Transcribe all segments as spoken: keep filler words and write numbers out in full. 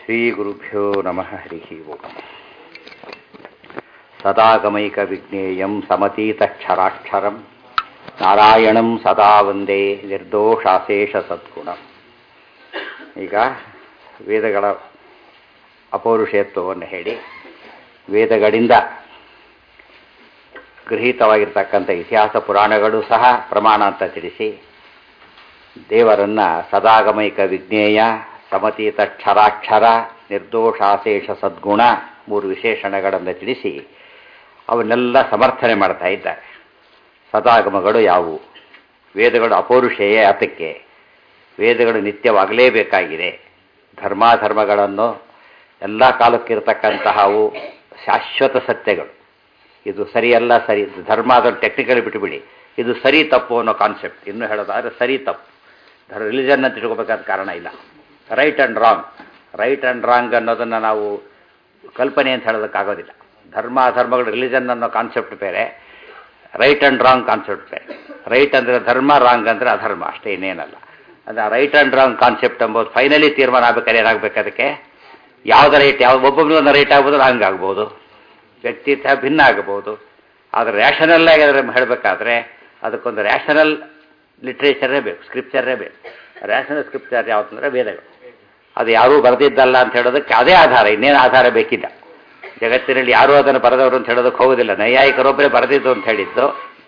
ಶ್ರೀಗುರುಭ್ಯೋ ನಮಃ ಹರಿ ಓಂ. ಸದಾಗಮೈಕವಿಜ್ಞೇಯಂ ಸಮತೀತಕ್ಷರಾಕ್ಷರಂ ನಾರಾಯಣಂ ಸದಾ ವಂದೇ ನಿರ್ದೋಷಾಶೇಷ ಸದ್ಗುಣಂ. ಈಗ ವೇದಗಳ ಅಪೌರುಷೇಯತ್ವವನ್ನು ಹೇಳಿ ವೇದಗಳಿಂದ ಗೃಹೀತವಾಗಿರ್ತಕ್ಕಂಥ ಇತಿಹಾಸ ಪುರಾಣಗಳು ಸಹ ಪ್ರಮಾಣ ಅಂತ ತಿಳಿಸಿ ದೇವರನ್ನ ಸದಾಗಮೈಕ ವಿಜ್ಞೇಯ ಸಮತೀತ ಕ್ಷರಾಕ್ಷರ ನಿರ್ದೋಷಾಶೇಷ ಸದ್ಗುಣ ಮೂರು ವಿಶೇಷಣಗಳನ್ನು ತಿಳಿಸಿ ಅವನ್ನೆಲ್ಲ ಸಮರ್ಥನೆ ಮಾಡ್ತಾ ಇದ್ದಾರೆ. ಸದಾಗಮಗಳು ಯಾವುವು? ವೇದಗಳು ಅಪೌರುಷೇಯ ಯಾತಕ್ಕೆ? ವೇದಗಳು ನಿತ್ಯವಾಗಲೇಬೇಕಾಗಿದೆ. ಧರ್ಮಾಧರ್ಮಗಳನ್ನು ಎಲ್ಲ ಕಾಲಕ್ಕಿರತಕ್ಕಂತಹವು ಶಾಶ್ವತ ಸತ್ಯಗಳು. ಇದು ಸರಿಯಲ್ಲ, ಸರಿ ಧರ್ಮ ಅದನ್ನು ಟೆಕ್ನಿಕಲಿ ಬಿಟ್ಟುಬಿಡಿ. ಇದು ಸರಿ ತಪ್ಪು ಅನ್ನೋ ಕಾನ್ಸೆಪ್ಟ್ ಇನ್ನೂ ಹೇಳೋದಾದ್ರೆ ಸರಿ ತಪ್ಪು ರಿಲಿಜನ್ ಅಂತ ತಿಳ್ಕೊಬೇಕಾದ ಕಾರಣ ಇಲ್ಲ. Right and wrong right and wrong ಅನ್ನೋದನ್ನು ನಾವು ಕಲ್ಪನೆ ಅಂತ ಹೇಳೋದಕ್ಕಾಗೋದಿಲ್ಲ. ಧರ್ಮ ಧರ್ಮಗಳು ರಿಲಿಜನ್ ಅನ್ನೋ ಕಾನ್ಸೆಪ್ಟ್ ಬೇರೆ, ರೈಟ್ ಆ್ಯಂಡ್ ರಾಂಗ್ ಕಾನ್ಸೆಪ್ಟ್ ಬೇರೆ. ರೈಟ್ ಅಂದರೆ ಧರ್ಮ, ರಾಂಗ್ ಅಂದರೆ ಅಧರ್ಮ, ಅಷ್ಟೇ ಇನ್ನೇನಲ್ಲ. ಅದು ರೈಟ್ ಆ್ಯಂಡ್ ರಾಂಗ್ ಕಾನ್ಸೆಪ್ಟ್ ಎಂಬುದು ಫೈನಲಿ ತೀರ್ಮಾನ ಆಗಬೇಕಾದ್ರೆ ಏನಾಗಬೇಕು? ಅದಕ್ಕೆ ಯಾವುದ ರೈಟ್, ಯಾವ ಒಬ್ಬೊಬ್ಬರು ರೈಟ್ ಆಗ್ಬೋದು, ರಾಂಗ್ ಆಗ್ಬೋದು, ವ್ಯಕ್ತಿತ್ವ ಭಿನ್ನ ಆಗಬಹುದು. ಆದರೆ ರ್ಯಾಷನಲ್ ಆಗಿ ಅದರ ಹೇಳಬೇಕಾದ್ರೆ ಅದಕ್ಕೊಂದು ರ್ಯಾಷನಲ್ ಲಿಟ್ರೇಚರೇ ಬೇಕು, ಸ್ಕ್ರಿಪ್ಚರೇ ಬೇಕು. ರ್ಯಾಷನಲ್ ಸ್ಕ್ರಿಪ್ಚರ್ ಯಾವುದಂದ್ರೆ ವೇದಗಳು. ಅದು ಯಾರೂ ಬರೆದಿದ್ದಲ್ಲ ಅಂತ ಹೇಳೋದಕ್ಕೆ ಅದೇ ಆಧಾರ, ಇನ್ನೇನು ಆಧಾರ ಬೇಕಿಲ್ಲ. ಜಗತ್ತಿನಲ್ಲಿ ಯಾರೂ ಅದನ್ನು ಬರೆದವರು ಅಂತ ಹೇಳೋದಕ್ಕೆ ಹೋಗೋದಿಲ್ಲ. ನೈಯಾಯಿಕರೊಬ್ಬರೇ ಬರೆದಿದ್ದು ಅಂತ ಹೇಳಿದ್ದು,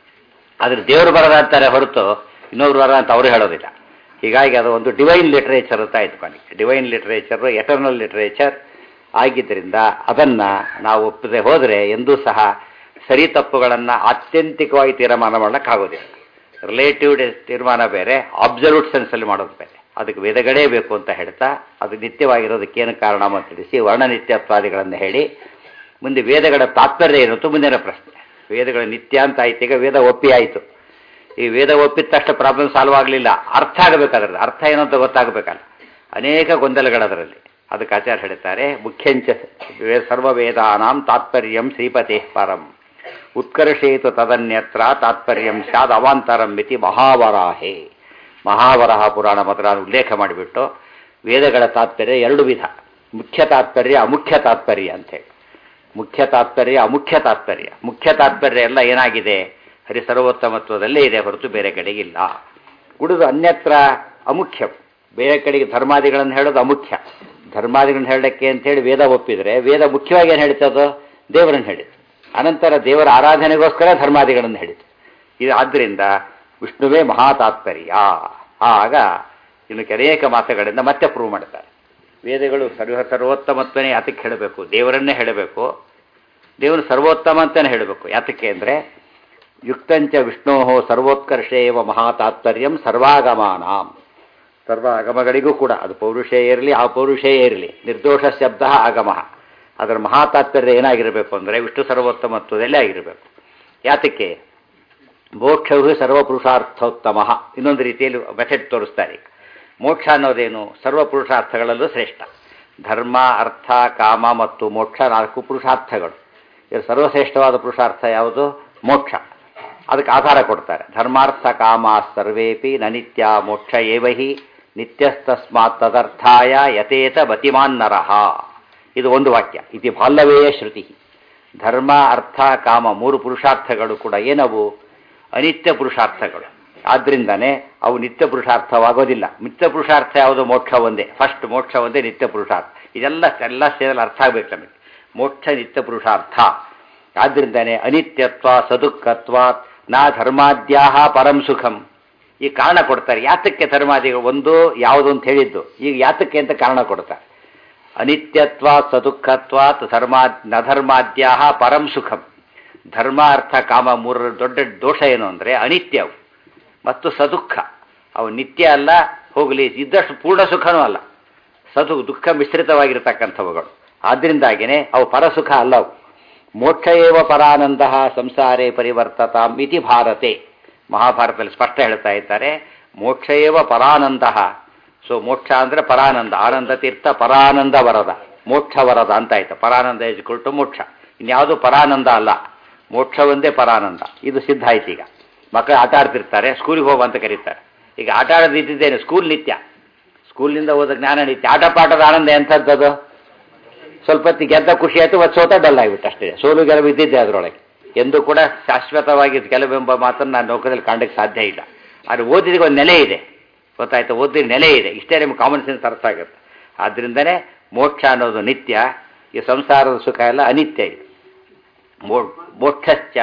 ಆದರೆ ದೇವರು ಬರದ ಅಂತಾರೆ ಹೊರತು ಇನ್ನೊಬ್ರು ಬರದ ಅಂತ ಅವರು ಹೇಳೋದಿಲ್ಲ. ಹೀಗಾಗಿ ಅದು ಒಂದು ಡಿವೈನ್ ಲಿಟ್ರೇಚರ್ ಅಂತ ಇಟ್ಕೊಂಡು, ಡಿವೈನ್ ಲಿಟ್ರೇಚರ್ ಎಟರ್ನಲ್ ಲಿಟ್ರೇಚರ್ ಆಗಿದ್ದರಿಂದ ಅದನ್ನು ನಾವು ಒಪ್ಪದೆ ಹೋದರೆ ಎಂದೂ ಸಹ ಸರಿ ತಪ್ಪುಗಳನ್ನು ಆತ್ಯಂತಿಕವಾಗಿ ತೀರ್ಮಾನ ಮಾಡೋಕ್ಕಾಗೋದಿಲ್ಲ. ರಿಲೇಟಿವ್ ತೀರ್ಮಾನ ಬೇರೆ, ಅಬ್ಸಲ್ಯೂಟ್ ಸೆನ್ಸಲ್ಲಿ ಮಾಡೋದು ಬೇರೆ. ಅದಕ್ಕೆ ವೇದಗಳೇ ಬೇಕು ಅಂತ ಹೇಳ್ತಾ ಅದು ನಿತ್ಯವಾಗಿರೋದಕ್ಕೇನು ಕಾರಣ ಅಂತ ತಿಳಿಸಿ ವರ್ಣನಿತ್ಯತ್ವಾದಿಗಳನ್ನು ಹೇಳಿ ಮುಂದೆ ವೇದಗಳ ತಾತ್ಪರ್ಯ ಏನಿತ್ತು ಮುಂದಿನ ಪ್ರಶ್ನೆ. ವೇದಗಳ ನಿತ್ಯ ಅಂತ ಆಯ್ತು, ಈಗ ವೇದ ಒಪ್ಪಿ ಆಯಿತು. ಈ ವೇದ ಒಪ್ಪಿದ ತಕ್ಷಣ ಪ್ರಾಬ್ಲಮ್ ಸಾಲ್ವ್ ಆಗಲಿಲ್ಲ, ಅರ್ಥ ಆಗಬೇಕಾದ್ರೆ ಅರ್ಥ ಏನು ಅಂತ ಗೊತ್ತಾಗಬೇಕಲ್ಲ. ಅನೇಕ ಗೊಂದಲಗಳದರಲ್ಲಿ. ಅದಕ್ಕೆ ಆಚಾರ್ಯ ಹೇಳ್ತಾರೆ, ಮುಖ್ಯಂಚ ಸರ್ವವೇದಾನಾಂ ತಾತ್ಪರ್ಯಂ ಶ್ರೀಪತೇ ಪರಂ ಉತ್ಕರ್ಷೇತು ತದನ್ಯತ್ರ ತಾತ್ಪರ್ಯಂ ಸ್ಯಾದ್ ಅವಾಂತರಂ ಮಿತಿ ಮಹಾವರಾಹೇ. ಮಹಾವರಾಹ ಪುರಾಣ ಮೊದಲಾದ ಉಲ್ಲೇಖ ಮಾಡಿಬಿಟ್ಟು ವೇದಗಳ ತಾತ್ಪರ್ಯ ಎರಡು ವಿಧ, ಮುಖ್ಯ ತಾತ್ಪರ್ಯ ಅಮುಖ್ಯ ತಾತ್ಪರ್ಯ ಅಂತೇಳಿ. ಮುಖ್ಯ ತಾತ್ಪರ್ಯ ಅಮುಖ್ಯ ತಾತ್ಪರ್ಯ. ಮುಖ್ಯ ತಾತ್ಪರ್ಯ ಎಲ್ಲ ಏನಾಗಿದೆ? ಹರಿ ಸರ್ವೋತ್ತಮತ್ವದಲ್ಲೇ ಇದೆ ಹೊರತು ಬೇರೆ ಕಡೆಗಿಲ್ಲ. ಉಳಿದು ಅನ್ಯತ್ರ ಅಮುಖ್ಯ, ಬೇರೆ ಕಡೆಗೆ ಧರ್ಮಾದಿಗಳನ್ನು ಹೇಳೋದು ಅಮುಖ್ಯ. ಧರ್ಮಾದಿಗಳನ್ನು ಹೇಳಕ್ಕೆ ಅಂತೇಳಿ ವೇದ ಒಪ್ಪಿದರೆ ವೇದ ಮುಖ್ಯವಾಗಿ ಏನು ಹೇಳ್ತದೋ ದೇವರನ್ನು ಹೇಳಿತು. ಅನಂತರ ದೇವರ ಆರಾಧನೆಗೋಸ್ಕರ ಧರ್ಮಾದಿಗಳನ್ನು ಹೇಳಿತು. ಇದು ಆದ್ದರಿಂದ ವಿಷ್ಣುವೇ ಮಹಾತಾತ್ಪರ್ಯ. ಆಗ ಇನ್ನು ಅನೇಕ ಮಾತುಗಳಿಂದ ಮತ್ತೆ ಪ್ರೂವ್ ಮಾಡ್ತಾರೆ. ವೇದಗಳು ಸರ್ವ ಸರ್ವೋತ್ತಮತ್ವನೇ ಯಾತಕ್ಕೆ ಹೇಳಬೇಕು? ದೇವರನ್ನೇ ಹೇಳಬೇಕು. ದೇವರು ಸರ್ವೋತ್ತಮ ಅಂತಲೇ ಹೇಳಬೇಕು. ಯಾತಕ್ಕೆ ಅಂದರೆ ಯುಕ್ತಂಚ ವಿಷ್ಣೋ ಸರ್ವೋತ್ಕರ್ಷೇವ ಮಹಾತಾತ್ಪರ್ಯಂ ಸರ್ವಾಗಮಾನಾಂ. ಸರ್ವ ಆಗಮಗಳಿಗೂ ಕೂಡ ಅದು ಪೌರುಷೇ ಇರಲಿ ಅಪೌರುಷೇ ಇರಲಿ, ನಿರ್ದೋಷ ಶಬ್ದ ಆಗಮ. ಅದರ ಮಹಾತಾತ್ಪರ್ಯ ಏನಾಗಿರಬೇಕು ಅಂದರೆ ವಿಷ್ಣು ಸರ್ವೋತ್ತಮತ್ವದಲ್ಲೇ ಆಗಿರಬೇಕು. ಯಾತಕ್ಕೆ? ಮೋಕ್ಷವು ಸರ್ವಪುರುಷಾರ್ಥೋತ್ತಮ. ಇನ್ನೊಂದು ರೀತಿಯಲ್ಲಿ ಮೆಥಡ್ ತೋರಿಸ್ತಾರೆ. ಮೋಕ್ಷ ಅನ್ನೋದೇನು? ಸರ್ವಪುರುಷಾರ್ಥಗಳಲ್ಲೂ ಶ್ರೇಷ್ಠ. ಧರ್ಮ, ಅರ್ಥ, ಕಾಮ ಮತ್ತು ಮೋಕ್ಷ ನಾಲ್ಕು ಪುರುಷಾರ್ಥಗಳು. ಇದು ಸರ್ವಶ್ರೇಷ್ಠವಾದ ಪುರುಷಾರ್ಥ ಯಾವುದು? ಮೋಕ್ಷ. ಅದಕ್ಕೆ ಆಧಾರ ಕೊಡ್ತಾರೆ. ಧರ್ಮಾರ್ಥ ಕಾಮ ಸರ್ವೇಪಿ ನ ನಿತ್ಯ ಮೋಕ್ಷ ಏವಹಿ ನಿತ್ಯಸ್ತಸ್ಮಾತ್ ತದರ್ಥಾಯ ಯತೇತ ಬತಿಮಾನ್ ನರಹ. ಇದು ಒಂದು ವಾಕ್ಯ. ಇತಿ ಬಾಲ್ಲವೇಯ ಶ್ರುತಿ. ಧರ್ಮ, ಅರ್ಥ, ಕಾಮ ಮೂರು ಪುರುಷಾರ್ಥಗಳು ಕೂಡ ಏನವು? ಅನಿತ್ಯ ಪುರುಷಾರ್ಥಗಳು. ಆದ್ದರಿಂದನೇ ಅವು ನಿತ್ಯ ಪುರುಷಾರ್ಥವಾಗೋದಿಲ್ಲ. ನಿತ್ಯ ಪುರುಷಾರ್ಥ ಯಾವುದು? ಮೋಕ್ಷ ಒಂದೇ. ಫಸ್ಟ್ ಮೋಕ್ಷ ಒಂದೇ ನಿತ್ಯ ಪುರುಷಾರ್ಥ. ಇದೆಲ್ಲ ಎಲ್ಲ ಸೇರಲು ಅರ್ಥ ಆಗಬೇಕು ನಮಗೆ. ಮೋಕ್ಷ ನಿತ್ಯ ಪುರುಷಾರ್ಥ. ಆದ್ದರಿಂದನೇ ಅನಿತ್ಯತ್ವ ಸದುಃಖತ್ವ ನಾ ಧರ್ಮಾದ್ಯಾಹ ಪರಂ ಸುಖಂ. ಈ ಕಾರಣ ಕೊಡ್ತಾರೆ. ಯಾತಕ್ಕೆ ಧರ್ಮಾದಿಗಳು ಒಂದು ಯಾವುದು ಅಂತ ಹೇಳಿದ್ದು, ಈಗ ಯಾತಕ್ಕೆ ಅಂತ ಕಾರಣ ಕೊಡ್ತಾರೆ. ಅನಿತ್ಯತ್ವ ಸದುಃಖತ್ವಾತ್ ಧರ್ಮಾ ನ ಧರ್ಮಾದ್ಯಾಹ ಪರಂ ಸುಖಂ. ಧರ್ಮ, ಅರ್ಥ, ಕಾಮ ಮೂರರ ದೊಡ್ಡ ದೋಷ ಏನು ಅಂದರೆ ಅನಿತ್ಯವು ಮತ್ತು ಸದುಃಖ. ಅವು ನಿತ್ಯ ಅಲ್ಲ, ಹೋಗಲಿ ಇದ್ದಷ್ಟು ಪೂರ್ಣ ಸುಖನೂ ಅಲ್ಲ. ಸದು ದುಃಖ ಮಿಶ್ರಿತವಾಗಿರ್ತಕ್ಕಂಥವುಗಳು. ಆದ್ದರಿಂದಾಗಿಯೇ ಅವು ಪರಸುಖ ಅಲ್ಲವು. ಮೋಕ್ಷ ಏವ ಪರಾನಂದ ಸಂಸಾರೇ ಪರಿವರ್ತತಾಂ ಇತಿ ಭಾರತೆ. ಮಹಾಭಾರತದಲ್ಲಿ ಸ್ಪಷ್ಟ ಹೇಳ್ತಾ ಇದ್ದಾರೆ, ಮೋಕ್ಷ ಏವ ಪರಾನಂದ. ಸೊ ಮೋಕ್ಷ ಅಂದರೆ ಪರಾನಂದ. ಆನಂದ ತೀರ್ಥ ಪರಾನಂದ ವರದ, ಮೋಕ್ಷ ವರದ ಅಂತ ಆಯ್ತು. ಪರಾನಂದ ಇಸ್ಕೊಳ್ಟು ಮೋಕ್ಷ. ಇನ್ಯಾವುದು ಪರಾನಂದ ಅಲ್ಲ, ಮೋಕ್ಷ ಒಂದೇ ಪರಾನಂದ. ಇದು ಸಿದ್ಧ ಆಯ್ತು. ಈಗ ಮಕ್ಕಳು ಆಟ ಆಡ್ತಿರ್ತಾರೆ, ಸ್ಕೂಲಿಗೆ ಹೋಗುವ ಅಂತ ಕರೀತಾರೆ. ಈಗ ಆಟ ಆಡೋದು ಇದ್ದಿದ್ದೇನೆ, ಸ್ಕೂಲ್ ನಿತ್ಯ. ಸ್ಕೂಲಿನಿಂದ ಹೋದ ಜ್ಞಾನ ನಿತ್ಯ. ಆಟ ಪಾಠದ ಆನಂದ ಎಂಥದ್ದು? ಸ್ವಲ್ಪ ಹೊತ್ತಿಗೆ ಗೆದ್ದ ಖುಷಿ ಆಯಿತು, ಒಂದು ಸೋತ ಡಲ್ ಆಗಿಬಿಟ್ಟು ಅಷ್ಟೇ. ಸೋಲು ಗೆಲುವು ಇದ್ದಿದ್ದೆ ಅದರೊಳಗೆ. ಎಂದು ಕೂಡ ಶಾಶ್ವತವಾಗಿ ಗೆಲುವೆಂಬ ಮಾತನ್ನು ನಾನು ಲೋಕದಲ್ಲಿ ಕಾಣಕ್ಕೆ ಸಾಧ್ಯ ಇಲ್ಲ. ಆದರೆ ಓದಿದಿಗೆ ಒಂದು ನೆಲೆ ಇದೆ, ಗೊತ್ತಾಯ್ತು, ಓದಿದ ನೆಲೆ ಇದೆ. ಇಷ್ಟೇ ನಿಮ್ಗೆ ಕಾಮನ್ ಸೆನ್ಸ್ ಅರ್ಥ ಆಗುತ್ತೆ. ಆದ್ದರಿಂದನೇ ಮೋಕ್ಷ ಅನ್ನೋದು ನಿತ್ಯ, ಈ ಸಂಸಾರದ ಸುಖ ಎಲ್ಲ ಅನಿತ್ಯ ಇದೆ. ಮೋ ಮೋಕ್ಷಶ್ಚ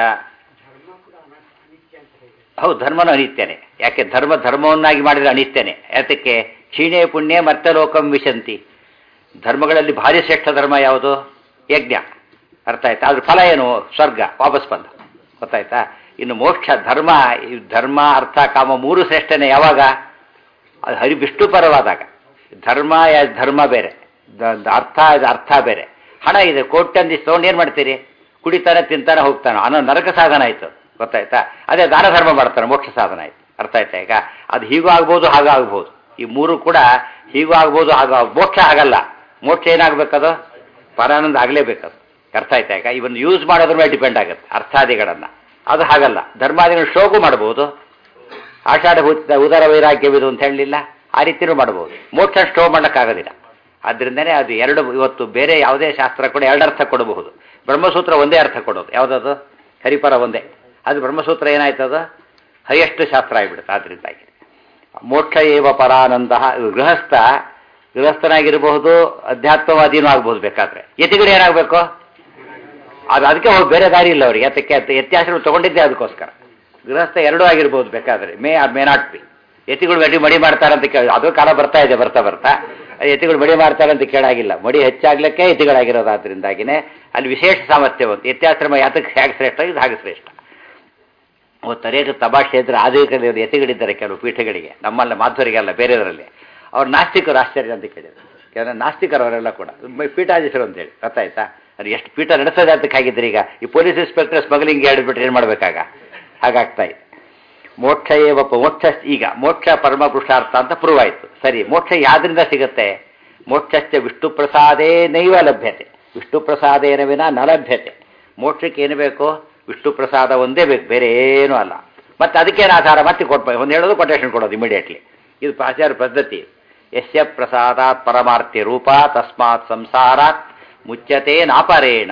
ಹೌದು, ಧರ್ಮನೂ ಅನಿತ್ಯನೇ. ಯಾಕೆ ಧರ್ಮ ಧರ್ಮವನ್ನಾಗಿ ಮಾಡಿದರೆ ಅನಿತ್ಯನೇ. ಯಾತಕ್ಕೆ? ಕ್ಷೀಣೇ ಪುಣ್ಯ ಮರ್ತಲೋಕಂ ವಿಶಂತಿ. ಧರ್ಮಗಳಲ್ಲಿ ಭಾರಿ ಶ್ರೇಷ್ಠ ಧರ್ಮ ಯಾವುದು? ಯಜ್ಞ. ಅರ್ಥ ಆಯ್ತಾ? ಅದ್ರ ಫಲ ಏನು? ಸ್ವರ್ಗ, ವಾಪಸ್ ಬಂದ. ಗೊತ್ತಾಯ್ತಾ? ಇನ್ನು ಮೋಕ್ಷ ಧರ್ಮ, ಧರ್ಮ ಅರ್ಥ ಕಾಮ ಮೂರು ಶ್ರೇಷ್ಠನೇ. ಯಾವಾಗ? ಅದು ಹರಿ ವಿಷ್ಣು ಪರವಾದಾಗ. ಧರ್ಮ ಧರ್ಮ ಬೇರೆ, ಅರ್ಥ ಅರ್ಥ ಬೇರೆ. ಹಣ ಇದೆ, ಕೋಟ್ಯಂದಿಷ್ಟು ತೊಗೊಂಡು ಏನು ಮಾಡ್ತೀರಿ? ಕುಡಿತಾನೆ, ತಿಂತಾನೆ, ಹೋಗ್ತಾನೆ, ಅನ್ನೋ ನರಕ ಸಾಧನ ಆಯಿತು. ಗೊತ್ತಾಯ್ತಾ? ಅದೇ ದಾನ ಧರ್ಮ ಮಾಡ್ತಾನೆ, ಮೋಕ್ಷ ಸಾಧನ ಆಯಿತು. ಅರ್ಥ ಆಯ್ತಾ? ಈಗ ಅದು ಹೀಗೂ ಆಗ್ಬೋದು, ಹಾಗೂ ಆಗ್ಬೋದು. ಈ ಮೂರು ಕೂಡ ಹೀಗೂ ಆಗ್ಬೋದು, ಹಾಗ ಮೋಕ್ಷ ಆಗಲ್ಲ. ಮೋಕ್ಷ ಏನಾಗಬೇಕದು? ಪರಾನಂದ ಆಗಲೇಬೇಕದು. ಅರ್ಥ ಆಯ್ತಾ? ಈಗ ಇವನ್ ಯೂಸ್ ಮಾಡೋದ್ರ ಮೇಲೆ ಡಿಪೆಂಡ್ ಆಗುತ್ತೆ ಅರ್ಥಾದಿಗಳನ್ನು. ಅದು ಹಾಗಲ್ಲ. ಧರ್ಮಾದಿಗಳು ಶೋಕು ಮಾಡ್ಬೋದು, ಆಷಾಢ ಉದರ ವೈರಾಗ್ಯವಿದು ಅಂತ ಹೇಳಲಿಲ್ಲ, ಆ ರೀತಿಯೂ ಮಾಡ್ಬೋದು. ಮೋಕ್ಷ ಸ್ಟೋ ಮಾಡೋಕ್ಕಾಗೋದಿಲ್ಲ. ಆದ್ದರಿಂದನೇ ಅದು ಎರಡು. ಇವತ್ತು ಬೇರೆ ಯಾವುದೇ ಶಾಸ್ತ್ರ ಕೂಡ ಎರಡು ಅರ್ಥ ಕೊಡಬಹುದು. ಬ್ರಹ್ಮಸೂತ್ರ ಒಂದೇ ಅರ್ಥ ಕೊಡೋದು. ಯಾವುದದು? ಹರಿಪರ ಒಂದೇ. ಅದು ಬ್ರಹ್ಮಸೂತ್ರ ಏನಾಯ್ತದು? ಹೈಯೆಸ್ಟ್ ಶಾಸ್ತ್ರ ಆಗಿಬಿಡುತ್ತೆ. ಆದ್ದರಿಂದಾಗಿ ಮೋಕ್ಷ ಏವ ಪರಾನಂದ. ಗೃಹಸ್ಥ ಗೃಹಸ್ಥನಾಗಿರಬಹುದು, ಅಧ್ಯಾತ್ಮವಾದಿನೂ ಆಗ್ಬೋದು. ಬೇಕಾದ್ರೆ ಯತಿಗಳು ಏನಾಗಬೇಕು? ಅದು ಅದಕ್ಕೆ ಹೋಗಿ ಬೇರೆ ದಾರಿ ಇಲ್ಲ ಅವ್ರಿಗೆ. ಅದಕ್ಕೆ ವ್ಯತ್ಯಾಸಗಳು ತೊಗೊಂಡಿದ್ದೆ ಅದಕ್ಕೋಸ್ಕರ. ಗೃಹಸ್ಥ ಎರಡೂ ಆಗಿರ್ಬೋದು ಬೇಕಾದ್ರೆ, may or may not be. ಯತಿಗಳು ಮಡಿ ಮಡಿ ಮಾಡ್ತಾರಂತ ಕೇಳಿ ಅದು ಕಾಲ ಬರ್ತಾ ಇದೆ, ಬರ್ತಾ ಬರ್ತಾ ಯತಿಗಳು ಮಡಿ ಮಾಡ್ತಾರಂತ ಕೇಳಾಗಿಲ್ಲ. ಮಡಿ ಹೆಚ್ಚಾಗ್ಲಿಕ್ಕೆ ಯತಿಗಳಾಗಿರೋದು. ಆದ್ದರಿಂದಾಗಿನೇ ಅಲ್ಲಿ ವಿಶೇಷ ಸಾಮರ್ಥ್ಯ ಬಂತು. ಯತ್ಯಾಶ್ರಮ ಯಾತಕ್ಕೆ ಹೇಗೆ ಶ್ರೇಷ್ಠ, ಇದು ಹಾಗೆ ಶ್ರೇಷ್ಠ. ಅವತ್ತು ಅನೇಕ ತಮಾಷೆ ಇದ್ರೆ ಆಧುನಿಕರು ಯತಿಗಳಿದ್ದಾರೆ ಕೆಲವು ಪೀಠಗಳಿಗೆ, ನಮ್ಮಲ್ಲ ಮಾಧ್ವರಿಗೆಲ್ಲ ಬೇರೆಯವರಲ್ಲಿ. ಅವ್ರು ನಾಸ್ತಿಕರು. ಆಶ್ಚರ್ಯ ಅಂತ ಕೇಳಿದ್ರು. ಕೆಲವು ನಾಸ್ತಿಕರು ಅವರೆಲ್ಲ ಕೂಡ ಪೀಠಾಧೀಶರು ಅಂತೇಳಿ. ಗೊತ್ತಾಯ್ತಾ? ಅದು ಎಷ್ಟು ಪೀಠ ನಡೆಸೋದು ಅದಕ್ಕಾಗಿದ್ದರೆ ಈಗ ಈ ಪೊಲೀಸ್ ಇನ್ಸ್ಪೆಕ್ಟರ್ ಸ್ಮಗ್ಲಿಂಗ್ ಹೇಳಿಬಿಟ್ರೆ ಏನು ಮಾಡಬೇಕಾಗ? ಹಾಗಾಗ್ತಾ ಇದೆ. ಮೋಕ್ಷ ಏವ ಮೋಕ್ಷ. ಈಗ ಮೋಕ್ಷ ಪರಮ ಪುರುಷಾರ್ಥ ಅಂತ ಪ್ರೂವ್ ಆಯಿತು. ಸರಿ, ಮೋಕ್ಷ ಯಾವ್ದ್ರಿಂದ ಸಿಗುತ್ತೆ? ಮೋಕ್ಷಶ್ಚ ವಿಷ್ಣು ಪ್ರಸಾದೇ ನೈವ ಲಭ್ಯತೆ. ವಿಷ್ಣು ಪ್ರಸಾದೇನ ವಿನ ನ ಲಭ್ಯತೆ. ಮೋಕ್ಷಕ್ಕೆ ಏನು ಬೇಕು? ವಿಷ್ಣು ಪ್ರಸಾದ ಒಂದೇ ಬೇಕು, ಬೇರೆ ಏನೂ ಅಲ್ಲ. ಮತ್ತೆ ಅದಕ್ಕೇನು ಆಧಾರ? ಮತ್ತೆ ಕೊಡ್ಬೇಕು. ಒಂದು ಹೇಳೋದು ಕೊಟೇಶನ್ ಕೊಡೋದು ಇಮಿಡಿಯೇಟ್ಲಿ. ಇದು ಆಚಾರ್ಯ ಪದ್ಧತಿ. ಯಸ್ಯ ಪ್ರಸಾದಾತ್ ಪರಮಾರ್ಥಿ ರೂಪ ತಸ್ಮಾತ್ ಸಂಸಾರಾತ್ ಮುಚ್ಯತೆ ನಾಪರೇಣ.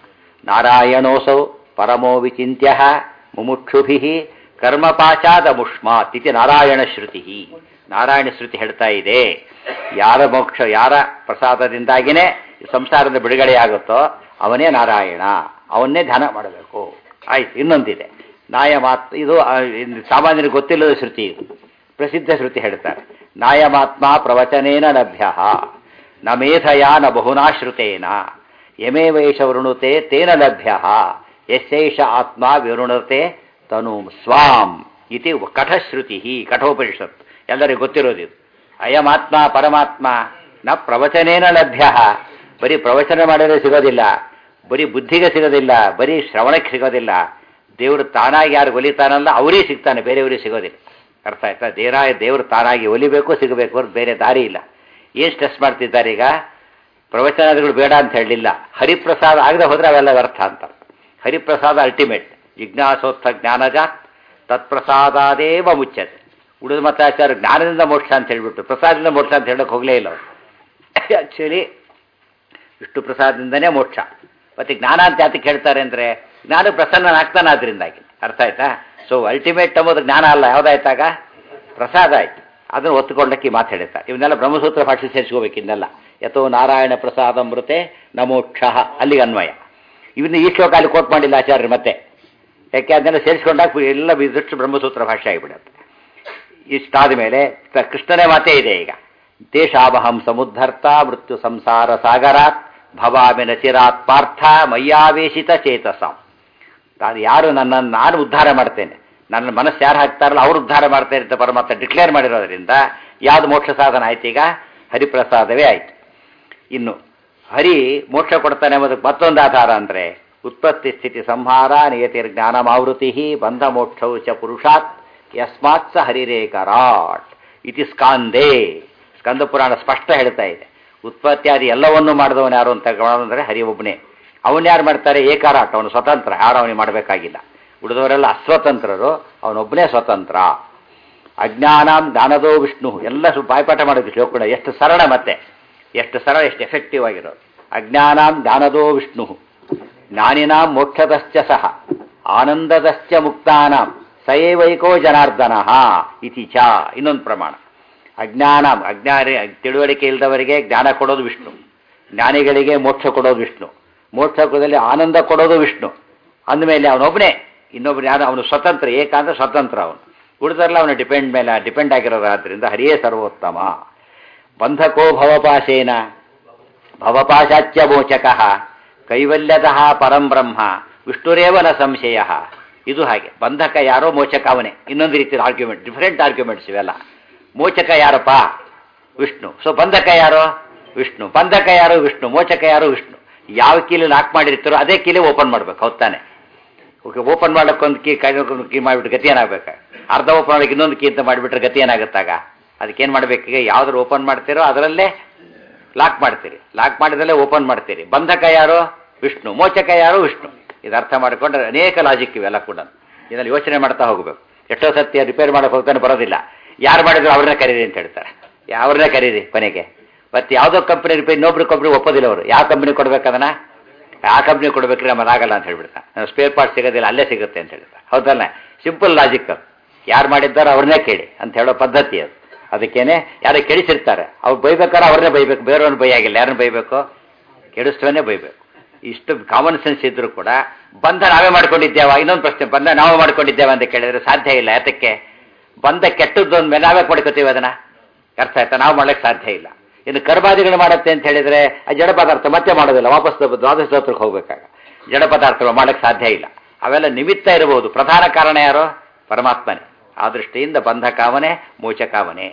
ನಾರಾಯಣೋಸೌ ಪರಮೋ ವಿಚಿಂತ್ಯ ಮುಮುಕ್ಷುಭಿ ಕರ್ಮಪಾಚಾದ ಮುಷ್ಮಾತ್ ಇತಿ ನಾರಾಯಣ ಶ್ರುತಿ. ನಾರಾಯಣ ಶ್ರುತಿ ಹೇಳ್ತಾ ಇದೆ, ಯಾರ ಮೋಕ್ಷ, ಯಾರ ಪ್ರಸಾದದಿಂದಾಗಿನೇ ಸಂಸಾರದ ಬಿಡುಗಡೆಯಾಗುತ್ತೋ ಅವನೇ ನಾರಾಯಣ, ಅವನ್ನೇ ಧ್ಯಾನ ಮಾಡಬೇಕು. ಆಯ್ತು. ಇನ್ನೊಂದಿದೆ ನಾಯ ಮಾತ್. ಇದು ಸಾಮಾನ್ಯರಿಗೆ ಗೊತ್ತಿಲ್ಲದ ಶ್ರುತಿ, ಇದು ಪ್ರಸಿದ್ಧ ಶ್ರುತಿ. ಹೇಳ್ತಾರೆ, ನಾಯಮಾತ್ಮ ಪ್ರವಚನೇನ ಲಭ್ಯ ನ ಮೇಧಯ ನ ಬಹುನಾ ಶ್ರುತೇನ ಯಮೇ ವೈಷ ವೃಣುತೆ ತೇನ ಲಭ್ಯ ಯಶೈಷ ಆತ್ಮ ವಿವೃಣತೆ ತನು ಸ್ವಾಂ ಇತಿ ಕಠಶ್ರುತಿ. ಕಠೋಪನಿಷತ್ ಎಲ್ಲರಿಗೂ ಗೊತ್ತಿರೋದಿದು. ಅಯಮಾತ್ಮ ಪರಮಾತ್ಮ ನ ಪ್ರವಚನೇನ ಲಭ್ಯ. ಬರೀ ಪ್ರವಚನ ಮಾಡಿದ್ರೆ ಸಿಗೋದಿಲ್ಲ, ಬರೀ ಬುದ್ಧಿಗೆ ಸಿಗೋದಿಲ್ಲ, ಬರೀ ಶ್ರವಣಕ್ಕೆ ಸಿಗೋದಿಲ್ಲ. ದೇವರು ತಾನಾಗಿ ಯಾರು ಒಲಿತಾನಲ್ಲ ಅವರಿಗೆ ಸಿಗ್ತಾನೆ, ಬೇರೆಯವರಿಗೆ ಸಿಗೋದಿಲ್ಲ. ಅರ್ಥ ಆಯ್ತಾ? ದೇರ ದೇವರು ತಾನಾಗಿ ಒಲಿಬೇಕು, ಸಿಗಬೇಕು, ಅವ್ರು ಬೇರೆ ದಾರಿ ಇಲ್ಲ. ಏನು ಸ್ಟ್ರೆಸ್ ಮಾಡ್ತಿದ್ದಾರೆ ಈಗ? ಪ್ರವಚನಗಳು ಬೇಡ ಅಂತ ಹೇಳಲಿಲ್ಲ, ಹರಿಪ್ರಸಾದ ಆಗದೆ ಹೋದರೆ ಅವೆಲ್ಲ ವ್ಯರ್ಥ ಅಂತ. ಹರಿಪ್ರಸಾದ ಅಲ್ಟಿಮೇಟ್. ಜಿಜ್ಞಾಸೋತ್ಥ ಜ್ಞಾನಜಾತ್ ತತ್ಪ್ರಸಾದೇವ ಮುಚ್ಚತೆ. ಉಳಿದ ಮತಾಚಾರ ಜ್ಞಾನದಿಂದ ಮೋಕ್ಷ ಅಂತ ಹೇಳಿಬಿಟ್ಟು ಪ್ರಸಾದದಿಂದ ಮೋಕ್ಷ ಅಂತ ಹೇಳೋಕೆ ಹೋಗಲೇ ಇಲ್ಲ ಅವರು. ಆ್ಯಕ್ಚುಲಿ ವಿಷ್ಣು ಪ್ರಸಾದದಿಂದನೇ ಮೋಕ್ಷ. ಮತ್ತು ಜ್ಞಾನ ಅಂತ ಯಾತಕ್ಕೆ ಹೇಳ್ತಾರೆ ಅಂದರೆ ಜ್ಞಾನ ಪ್ರಸನ್ನನಾಗ್ತಾನೆ. ಅದರಿಂದಾಗಿ ಅರ್ಥ ಆಯ್ತಾ? ಸೊ ಅಲ್ಟಿಮೇಟ್ ಅಂಬೋದು ಜ್ಞಾನ ಅಲ್ಲ, ಯಾವುದಾಯ್ತಾಗ? ಪ್ರಸಾದ ಆಯ್ತು. ಅದನ್ನು ಒತ್ತುಕೊಳ್ಳಕ್ಕೆ ಮಾತು ಹೇಳ್ತಾರೆ. ಇವನ್ನೆಲ್ಲ ಬ್ರಹ್ಮಸೂತ್ರ ಭಾಷೆ ಸೇರಿಸ್ಕೋಬೇಕು. ಇನ್ನೆಲ್ಲ ಯಥೋ ನಾರಾಯಣ ಪ್ರಸಾದ ಮೃತೆ ನಮೋಕ್ಷ ಅಲ್ಲಿಗೆ ಅನ್ವಯ. ಇವನ್ನ ಈ ಶ್ಲೋಕ ಅಲ್ಲಿ ಕೋಟ್ ಮಾಡಿಲ್ಲ ಆಚಾರ್ಯರು. ಮತ್ತೆ ಯಾಕೆ ಅದನ್ನೆಲ್ಲ ಸೇರಿಸ್ಕೊಂಡಾಗ ಎಲ್ಲ ಇದಷ್ಟು ಬ್ರಹ್ಮಸೂತ್ರ ಭಾಷೆ ಆಗಿಬಿಡುತ್ತೆ. ಇಷ್ಟಾದ ಮೇಲೆ ಕೃಷ್ಣನೇ ಮಾತೇ ಇದೆ ಈಗ. ದೇಶಾವಹಂ ಸಮುದ್ಧರ್ತ ಮೃತ್ಯು ಸಂಸಾರ ಸಾಗರಾತ್ ಭವಾಮಿನ ಚಿರಾತ್ ಪಾರ್ಥ ಮಯ್ಯಾವೇಶಿತ ಚೇತಸಾಂ. ನಾನು ಯಾರು ನನ್ನನ್ನು ನಾನು ಉದ್ಧಾರ ಮಾಡ್ತೇನೆ, ನನ್ನ ಮನಸ್ಸು ಯಾರು ಹಾಕ್ತಾರಲ್ಲ ಅವ್ರು ಉದ್ಧಾರ ಮಾಡ್ತೇನೆ ಅಂತ ಪರಮಾತ್ಮ ಡಿಕ್ಲೇರ್ ಮಾಡಿರೋದ್ರಿಂದ ಯಾವುದು ಮೋಕ್ಷ ಸಾಧನ ಆಯ್ತು? ಈಗ ಹರಿಪ್ರಸಾದವೇ ಆಯಿತು. ಇನ್ನು ಹರಿ ಮೋಕ್ಷ ಕೊಡ್ತಾನೆ ಎಂಬುದಕ್ಕೆ ಮತ್ತೊಂದು ಆಧಾರ ಅಂದರೆ ಉತ್ಪತ್ತಿ ಸ್ಥಿತಿ ಸಂಹಾರ ನಿಯತಿರ್ ಜ್ಞಾನಮಾವೃತಿ ಬಂಧ ಮೋಕ್ಷೌ ಚ ಪುರುಷಾತ್ ಯಸ್ಮಾತ್ ಸ ಹರಿರೇಕರಾಟ್ ಇತಿ ಸ್ಕಾಂದೇ. ಸ್ಕಂದ ಪುರಾಣ ಸ್ಪಷ್ಟ ಹೇಳ್ತಾ ಇದೆ. ಉತ್ಪತ್ತಿಯಾದಿ ಎಲ್ಲವನ್ನೂ ಮಾಡಿದವನು ಯಾರು ಅಂತ ಅಂದರೆ ಹರಿ ಒಬ್ಬನೇ. ಅವನು ಯಾರು ಮಾಡ್ತಾರೆ? ಏಕಾರಾಟ್. ಅವನು ಸ್ವತಂತ್ರ, ಯಾರು ಅವನಿಗೆ ಮಾಡಬೇಕಾಗಿಲ್ಲ. ಉಳಿದವರೆಲ್ಲ ಅಸ್ವತಂತ್ರರು, ಅವನೊಬ್ಬನೇ ಸ್ವತಂತ್ರ. ಅಜ್ಞಾನಾಂ ಜ್ಞಾನದೋ ವಿಷ್ಣು. ಎಲ್ಲ ಸ್ವಲ್ಪ ಬಾಯ್ಪಾಠ ಮಾಡೋದು ಶ್ಲೋಕ. ಎಷ್ಟು ಸರಳ, ಮತ್ತೆ ಎಷ್ಟು ಸರಳ, ಎಷ್ಟು ಎಫೆಕ್ಟಿವ್ ಆಗಿರೋದು. ಅಜ್ಞಾನಾಂ ಜ್ಞಾನದೋ ವಿಷ್ಣು ಜ್ಞಾನಿನಾಂ ಮೋಕ್ಷದಶ್ಚ ಸಹ ಆನಂದದಶ್ಚ ಮುಕ್ತಾನಾಂ ಸಯೇವೈಕೋ ಜನಾರ್ದನ ಇತಿ ಚ. ಇನ್ನೊಂದು ಪ್ರಮಾಣ, ಅಜ್ಞಾನ ಅಜ್ಞಾನ ತಿಳುವಳಿಕೆ ಇಲ್ಲದವರಿಗೆ ಜ್ಞಾನ ಕೊಡೋದು ವಿಷ್ಣು, ಜ್ಞಾನಿಗಳಿಗೆ ಮೋಕ್ಷ ಕೊಡೋದು ವಿಷ್ಣು, ಮೋಕ್ಷದಲ್ಲಿ ಆನಂದ ಕೊಡೋದು ವಿಷ್ಣು. ಅಂದಮೇಲೆ ಅವನೊಬ್ಬನೇ, ಇನ್ನೊಬ್ಬರು ಯಾರು ಅವನು ಸ್ವತಂತ್ರ, ಏಕಾಂತ ಸ್ವತಂತ್ರ. ಅವನು ಉಳಿದರಲ್ಲ ಅವನು ಡಿಪೆಂಡ್ ಮೇಲೆ ಡಿಪೆಂಡ್ ಆಗಿರೋದ್ರಿಂದ ಹರಿಯೇ ಸರ್ವೋತ್ತಮ. ಬಂಧಕೋ ಭವಪಾಶೇನ ಭವಪಾಶಾಚ್ಯ ಮೋಚಕಃ ಕೈವಲ್ಯತಃ ಪರಂ ಬ್ರಹ್ಮ ವಿಷ್ಣುರೇವ ನ ಸಂಶಯ. ಇದು ಹಾಗೆ, ಬಂಧಕ ಯಾರೋ, ಮೋಚಕ ಅವನೇ. ಇನ್ನೊಂದು ರೀತಿಯ ಆರ್ಗ್ಯುಮೆಂಟ್, ಡಿಫರೆಂಟ್ ಆರ್ಗ್ಯುಮೆಂಟ್ಸ್ ಇವೆಲ್ಲ. ಮೋಚಕ ಯಾರಪ್ಪ? ವಿಷ್ಣು. ಸೊ ಬಂಧಕ ಯಾರೋ? ವಿಷ್ಣು. ಬಂಧಕ ಯಾರು? ವಿಷ್ಣು. ಮೋಚಕ ಯಾರು? ವಿಷ್ಣು. ಯಾವ ಕೀಲಿ ಲಾಕ್ ಮಾಡಿರ್ತಾರೋ ಅದೇ ಕೀಲಿ ಓಪನ್ ಮಾಡ್ಬೇಕು, ಹೌದಾನೆ? ಓಕೆ, ಓಪನ್ ಮಾಡೋಕ್ಕೊಂದು ಕೀ ಕೈ ಕೀ ಮಾಡಿಬಿಟ್ಟು ಗತಿ ಏನಾಗಬೇಕು? ಅರ್ಧ ಓಪನ್ ಮಾಡೋಕೆ ಇನ್ನೊಂದು ಕೀ ಅಂತ ಮಾಡಿಬಿಟ್ರೆ ಗತಿ ಏನಾಗುತ್ತಾಗ? ಅದಕ್ಕೇನು ಮಾಡಬೇಕೀಗ? ಯಾವ್ದಾರು ಓಪನ್ ಮಾಡ್ತೀರೋ ಅದರಲ್ಲೇ ಲಾಕ್ ಮಾಡ್ತೀರಿ, ಲಾಕ್ ಮಾಡಿದಲ್ಲೇ ಓಪನ್ ಮಾಡ್ತೀರಿ. ಬಂಧಕ ಯಾರು? ವಿಷ್ಣು. ಮೋಚಕ ಯಾರು? ವಿಷ್ಣು. ಇದು ಅರ್ಥ ಮಾಡಿಕೊಂಡ್ರೆ ಅನೇಕ ಲಾಜಿಕ್ ಇವೆಲ್ಲ ಕೂಡ ಇದರಲ್ಲಿ ಯೋಚನೆ ಮಾಡ್ತಾ ಹೋಗಬೇಕು. ಎಷ್ಟೋ ಸತ್ಯ ರಿಪೇರ್ ಮಾಡೋಕೆ ಹೋಗ್ತಾನೆ ಬರೋದಿಲ್ಲ, ಯಾರು ಮಾಡಿದ್ರು ಅವ್ರನ್ನೇ ಕರೀರಿ ಅಂತ ಹೇಳ್ತಾರೆ. ಅವ್ರನ್ನೇ ಕರೀರಿ ಕೊನೆಗೆ. ಮತ್ತು ಯಾವುದೋ ಕಂಪ್ನಿ ರಿಪೇರ್ ಇನ್ನೊಬ್ರು ಕಂಪ್ನಿ ಒಪ್ಪೋದಿಲ್ಲ ಅವರು. ಯಾವ ಕಂಪ್ನಿ ಕೊಡ್ಬೇಕದನ್ನ? ಆ ಕಂಪ್ನಿ ಕೊಡ್ಬೇಕ್ರಿ, ನಮ್ಮದು ಆಗಲ್ಲ ಅಂತ ಹೇಳ್ಬಿಡ್ತಾರೆ. ಸ್ಪೇರ್ ಪಾರ್ಟ್ ಸಿಗೋದಿಲ್ಲ, ಅಲ್ಲೇ ಸಿಗುತ್ತೆ ಅಂತ ಹೇಳ್ತಾರೆ. ಹೌದಲ್ಲ? ಸಿಂಪಲ್ ಲಾಜಿಕ್ ಅದು. ಯಾರು ಮಾಡಿದ್ದಾರೋ ಅವ್ರನ್ನೇ ಕೇಳಿ ಅಂತ ಹೇಳೋ ಪದ್ಧತಿ ಅದು. ಅದಕ್ಕೇನೆ ಯಾರು ಕೆಡಿಸಿರ್ತಾರೆ ಅವ್ರು ಬೈಬೇಕಾದ್ರೆ ಅವ್ರನ್ನೇ ಬೈಬೇಕು, ಬೇರೆಯವ್ರನ್ನ ಬೈಯಾಗಿಲ್ಲ. ಯಾರನ್ನ ಬೈಬೇಕು? ಕೆಡಿಸ್ತವನ್ನೇ ಬೈಬೇಕು. ಇಷ್ಟು ಕಾಮನ್ ಸೆನ್ಸ್ ಇದ್ರೂ ಕೂಡ ಬಂಧ ನಾವೇ ಮಾಡ್ಕೊಂಡಿದ್ದೇವ? ಇನ್ನೊಂದು ಪ್ರಶ್ನೆ, ಬಂಧ ನಾವೇ ಮಾಡ್ಕೊಂಡಿದ್ದೇವ ಅಂತ ಕೇಳಿದ್ರೆ ಸಾಧ್ಯ ಇಲ್ಲ. ಯಾತಕ್ಕೆ? ಬಂಧ ಕೆಟ್ಟದ್ದು ಅಂದಮೇಲೆ ನಾವೇ ಮಾಡ್ಕೋತೀವಿ ಅದನ್ನ. ಅರ್ಥ ಆಯ್ತಾ? ನಾವು ಮಾಡ್ಲಿಕ್ಕೆ ಸಾಧ್ಯ ಇಲ್ಲ. ಇನ್ನು ಕರ್ಮಾದಿಗಳು ಮಾಡುತ್ತೆ ಅಂತ ಹೇಳಿದ್ರೆ ಆ ಜಡ ಪದಾರ್ಥ ಮತ್ತೆ ಮಾಡೋದಿಲ್ಲ, ವಾಪಸ್ ದ್ವಾದಶ ಸ್ತೋತ್ರಕ್ಕೆ ಹೋಗ್ಬೇಕಾಗ ಜಡ ಪದಾರ್ಥಗಳು ಮಾಡಕ್ಕೆ ಸಾಧ್ಯ ಇಲ್ಲ. ಅವೆಲ್ಲ ನಿಮಿತ್ತ ಇರಬಹುದು, ಪ್ರಧಾನ ಕಾರಣ ಯಾರೋ? ಪರಮಾತ್ಮನೇ. ಆ ದೃಷ್ಟಿಯಿಂದ ಬಂಧ ಕಾಮನೆ, ಮೋಚ ಕಾಮನೆ.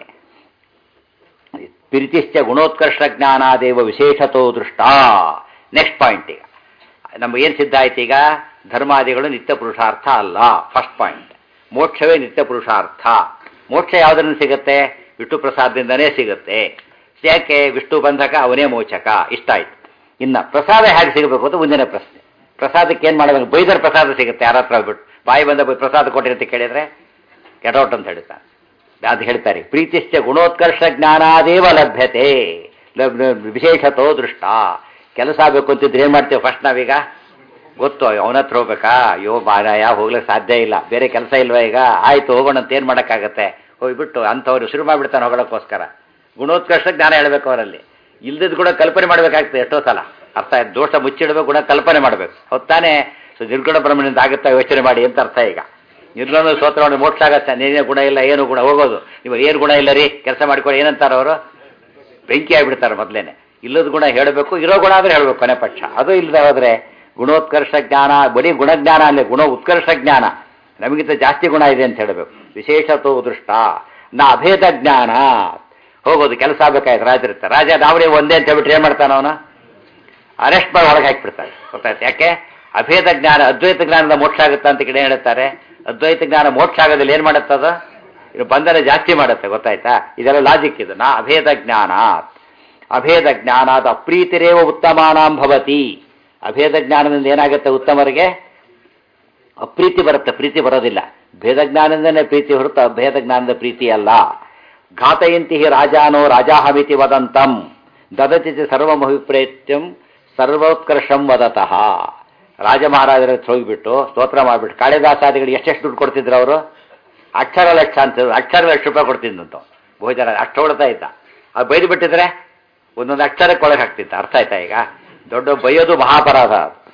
ಪ್ರೀತಿಶ್ಚ ಗುಣೋತ್ಕರ್ಷ ಜ್ಞಾನಾದೇವ ವಿಶೇಷತೋ ದೃಷ್ಟ. ನೆಕ್ಸ್ಟ್ ಪಾಯಿಂಟ್, ಈಗ ನಮಗೇನು ಸಿದ್ಧ ಆಯ್ತು? ಈಗ ಧರ್ಮಾದಿಗಳು ನಿತ್ಯ ಪುರುಷಾರ್ಥ ಅಲ್ಲ, ಫಸ್ಟ್ ಪಾಯಿಂಟ್. ಮೋಕ್ಷವೇ ನಿತ್ಯ ಪುರುಷಾರ್ಥ. ಮೋಕ್ಷ ಯಾವುದರಿಂದ ಸಿಗುತ್ತೆ? ವಿಷ್ಣು ಪ್ರಸಾದದಿಂದನೇ ಸಿಗುತ್ತೆ. ಯಾಕೆ? ವಿಷ್ಣು ಬಂಧಕ, ಅವನೇ ಮೋಚಕ. ಇಷ್ಟ ಆಯ್ತು. ಇನ್ನು ಪ್ರಸಾದ ಹೇಗೆ ಸಿಗಬೇಕು ಅಂತ ಮುಂದಿನ ಪ್ರಶ್ನೆ. ಪ್ರಸಾದಕ್ಕೆ ಏನು ಮಾಡಬೇಕು? ಬೈದರ ಪ್ರಸಾದ ಸಿಗುತ್ತೆ ಯಾರ ಹತ್ರ ಬಿಟ್ಟು. ಬಾಯಿ ಬಂದ ಪ್ರಸಾದ ಕೊಟ್ಟಿರಿ ಅಂತ ಕೇಳಿದರೆ ಕೆಟೌಟ್ ಅಂತ ಹೇಳ್ತಾರೆ. ಅದು ಹೇಳ್ತಾರೆ, ಪ್ರೀತಿಶ್ಚ ಗುಣೋತ್ಕರ್ಷ ಜ್ಞಾನಾದೇವ ಲಭ್ಯತೆ ವಿಶೇಷತೋ ದೃಷ್ಟ. ಕೆಲಸ ಆಗಬೇಕು ಅಂತಿದ್ರೆ ಏನು ಮಾಡ್ತೇವೆ ಫಸ್ಟ್ ನಾವೀಗ? ಗೊತ್ತು, ಅವನ ಹತ್ರ ಹೋಗ್ಬೇಕಾ? ಅಯ್ಯೋ ಮಾರಾಯ, ಹೋಗ್ಲಿಕ್ಕೆ ಸಾಧ್ಯ ಇಲ್ಲ, ಬೇರೆ ಕೆಲಸ ಇಲ್ವಾ ಈಗ? ಆಯಿತು ಹೋಗೋಣ ಅಂತ ಏನು ಮಾಡೋಕ್ಕಾಗತ್ತೆ? ಹೋಗ್ಬಿಟ್ಟು ಅಂಥವ್ರು ಶುರು ಮಾಡಿಬಿಡ್ತಾನೆ ಹೊಗಳಕ್ಕೋಸ್ಕರ. ಗುಣೋತ್ಕರ್ಷ ಜ್ಞಾನ ಹೇಳಬೇಕು ಅವರಲ್ಲಿ. ಇಲ್ದಿದ್ದು ಕೂಡ ಕಲ್ಪನೆ ಮಾಡಬೇಕಾಗ್ತದೆ ಎಷ್ಟೋ ಸಲ. ಅರ್ಥ ಆಯ್ತು? ದೋಷ ಮುಚ್ಚಿಡಬೇಕು, ಗುಣ ಕಲ್ಪನೆ ಮಾಡಬೇಕು. ಹೊತ್ತಾನೆ ಸೊ ನಿರ್ಗುಣ ಬ್ರಹ್ಮನಿಂದ ಆಗುತ್ತಾ ಯೋಚನೆ ಮಾಡಿ ಅಂತ ಅರ್ಥ. ಈಗ ನಿರ್ಗುಣ ಸ್ತೋತ್ರ ಮಾಡಿ ಮೋಕ್ಷ ಆಗತ್ತೆ, ನೀನೇ ಗುಣ ಇಲ್ಲ, ಏನು ಗುಣ ಹೋಗೋದು. ಇವಾಗ ಏನು ಗುಣ ಇಲ್ಲ ರೀ, ಕೆಲಸ ಮಾಡಿಕೊಳ್ಳಿ ಏನಂತಾರೆ ಅವರು? ಬೆಂಕಿ ಆಗಿಬಿಡ್ತಾರೆ ಮೊದಲೇನೆ. ಇಲ್ಲದ ಗುಣ ಹೇಳಬೇಕು, ಇರೋ ಗುಣ ಆದರೆ ಹೇಳಬೇಕು ಕೊನೆ ಪಕ್ಷ. ಅದು ಇಲ್ಲದೆ ಹೋದರೆ ಗುಣೋತ್ಕರ್ಷ ಜ್ಞಾನ, ಬರೀ ಗುಣಜ್ಞಾನ ಅಲ್ಲೇ ಗುಣ ಉತ್ಕರ್ಷ ಜ್ಞಾನ, ನಮಗಿಂತ ಜಾಸ್ತಿ ಗುಣ ಇದೆ ಅಂತ ಹೇಳಬೇಕು. ವಿಶೇಷತೋ ದೃಷ್ಟ ನಾ ಅಭೇದ ಜ್ಞಾನ. ಹೋಗೋದು ಕೆಲಸ ಆಗಬೇಕಾಯ್ತು, ರಾಜ ಇರ್ತಾರೆ. ರಾಜ ನಾವೇ ಒಂದೇ ಅಂತ ಹೇಳ್ಬಿಟ್ಟು ಏನು ಮಾಡ್ತಾನೆ ಅವನು? ಅರೆಸ್ಟ್ ಮಾಡಿ ಒಳಗೆ ಹಾಕಿಬಿಡ್ತಾರೆ. ಗೊತ್ತಾಯ್ತು? ಯಾಕೆ? ಅಭೇದ ಜ್ಞಾನ, ಅದ್ವೈತ ಜ್ಞಾನದ ಮೋಕ್ಷ ಆಗುತ್ತಾ ಅಂತ ಕಡೆ ಹೇಳ್ತಾರೆ. ಅದ್ವೈತ ಜ್ಞಾನ ಮೋಕ್ಷ ಆಗೋದಿಲ್ಲ, ಏನು ಮಾಡುತ್ತದ? ಇದು ಬಂಧನ ಜಾಸ್ತಿ ಮಾಡುತ್ತೆ. ಗೊತ್ತಾಯ್ತಾ? ಇದೆಲ್ಲ ಲಾಜಿಕ್ ಇದು. ನಾ ಅಭೇದ ಜ್ಞಾನ, ಅಭೇದ ಜ್ಞಾನಾದ ಅಪ್ರೀತಿರೇವ ಉತ್ತಮಾನಾಂ ಭವತಿ. ಅಭೇದ ಜ್ಞಾನದಿಂದ ಏನಾಗುತ್ತೆ? ಉತ್ತಮರಿಗೆ ಅಪ್ರೀತಿ ಬರುತ್ತೆ, ಪ್ರೀತಿ ಬರೋದಿಲ್ಲ. ಭೇದ ಜ್ಞಾನದಿಂದನೇ ಪ್ರೀತಿ ಹೊರತು ಅಭೇದ ಜ್ಞಾನದ ಪ್ರೀತಿ ಅಲ್ಲ. ಘಾತಯಂತಿ ರಾಜಾನೋ ರಾಜಾಹಮಿತಿ ವದಂತಂ ದದತಿ ಸರ್ವಮಭಿಪ್ರೇತ್ಯಂ ಸರ್ವೋತ್ಕರ್ಷಂ ವದತಃ. ರಾಜ ಮಹಾರಾಜರ ಹೋಗಿಬಿಟ್ಟು ಸ್ತೋತ್ರ ಮಾಡಿಬಿಟ್ಟು ಕಾಳಿದಾಸಾದಿಗಳಿಗೆ ಎಷ್ಟೆಷ್ಟು ದುಡ್ಡು ಕೊಡ್ತಿದ್ರು ಅವರು? ಅಕ್ಷರ ಲಕ್ಷ ಅಂತ, ಅಕ್ಷರ ಲಕ್ಷ ರೂಪಾಯಿ ಕೊಡ್ತಿದ್ದಂತ ಭೋಜನ. ಅಷ್ಟು ಹೊಡ್ತಾ ಇದ್ದ. ಅದು ಬೈದು ಬಿಟ್ಟಿದ್ರೆ ಒಂದೊಂದು ಅಕ್ಷರಕ್ಕೆ ಒಳಗೆ ಹಾಕ್ತಿದ್ದ. ಅರ್ಥ ಆಯ್ತಾ? ಈಗ ದೊಡ್ಡ ಬೈಯೋದು ಮಹಾಪರಾಧ.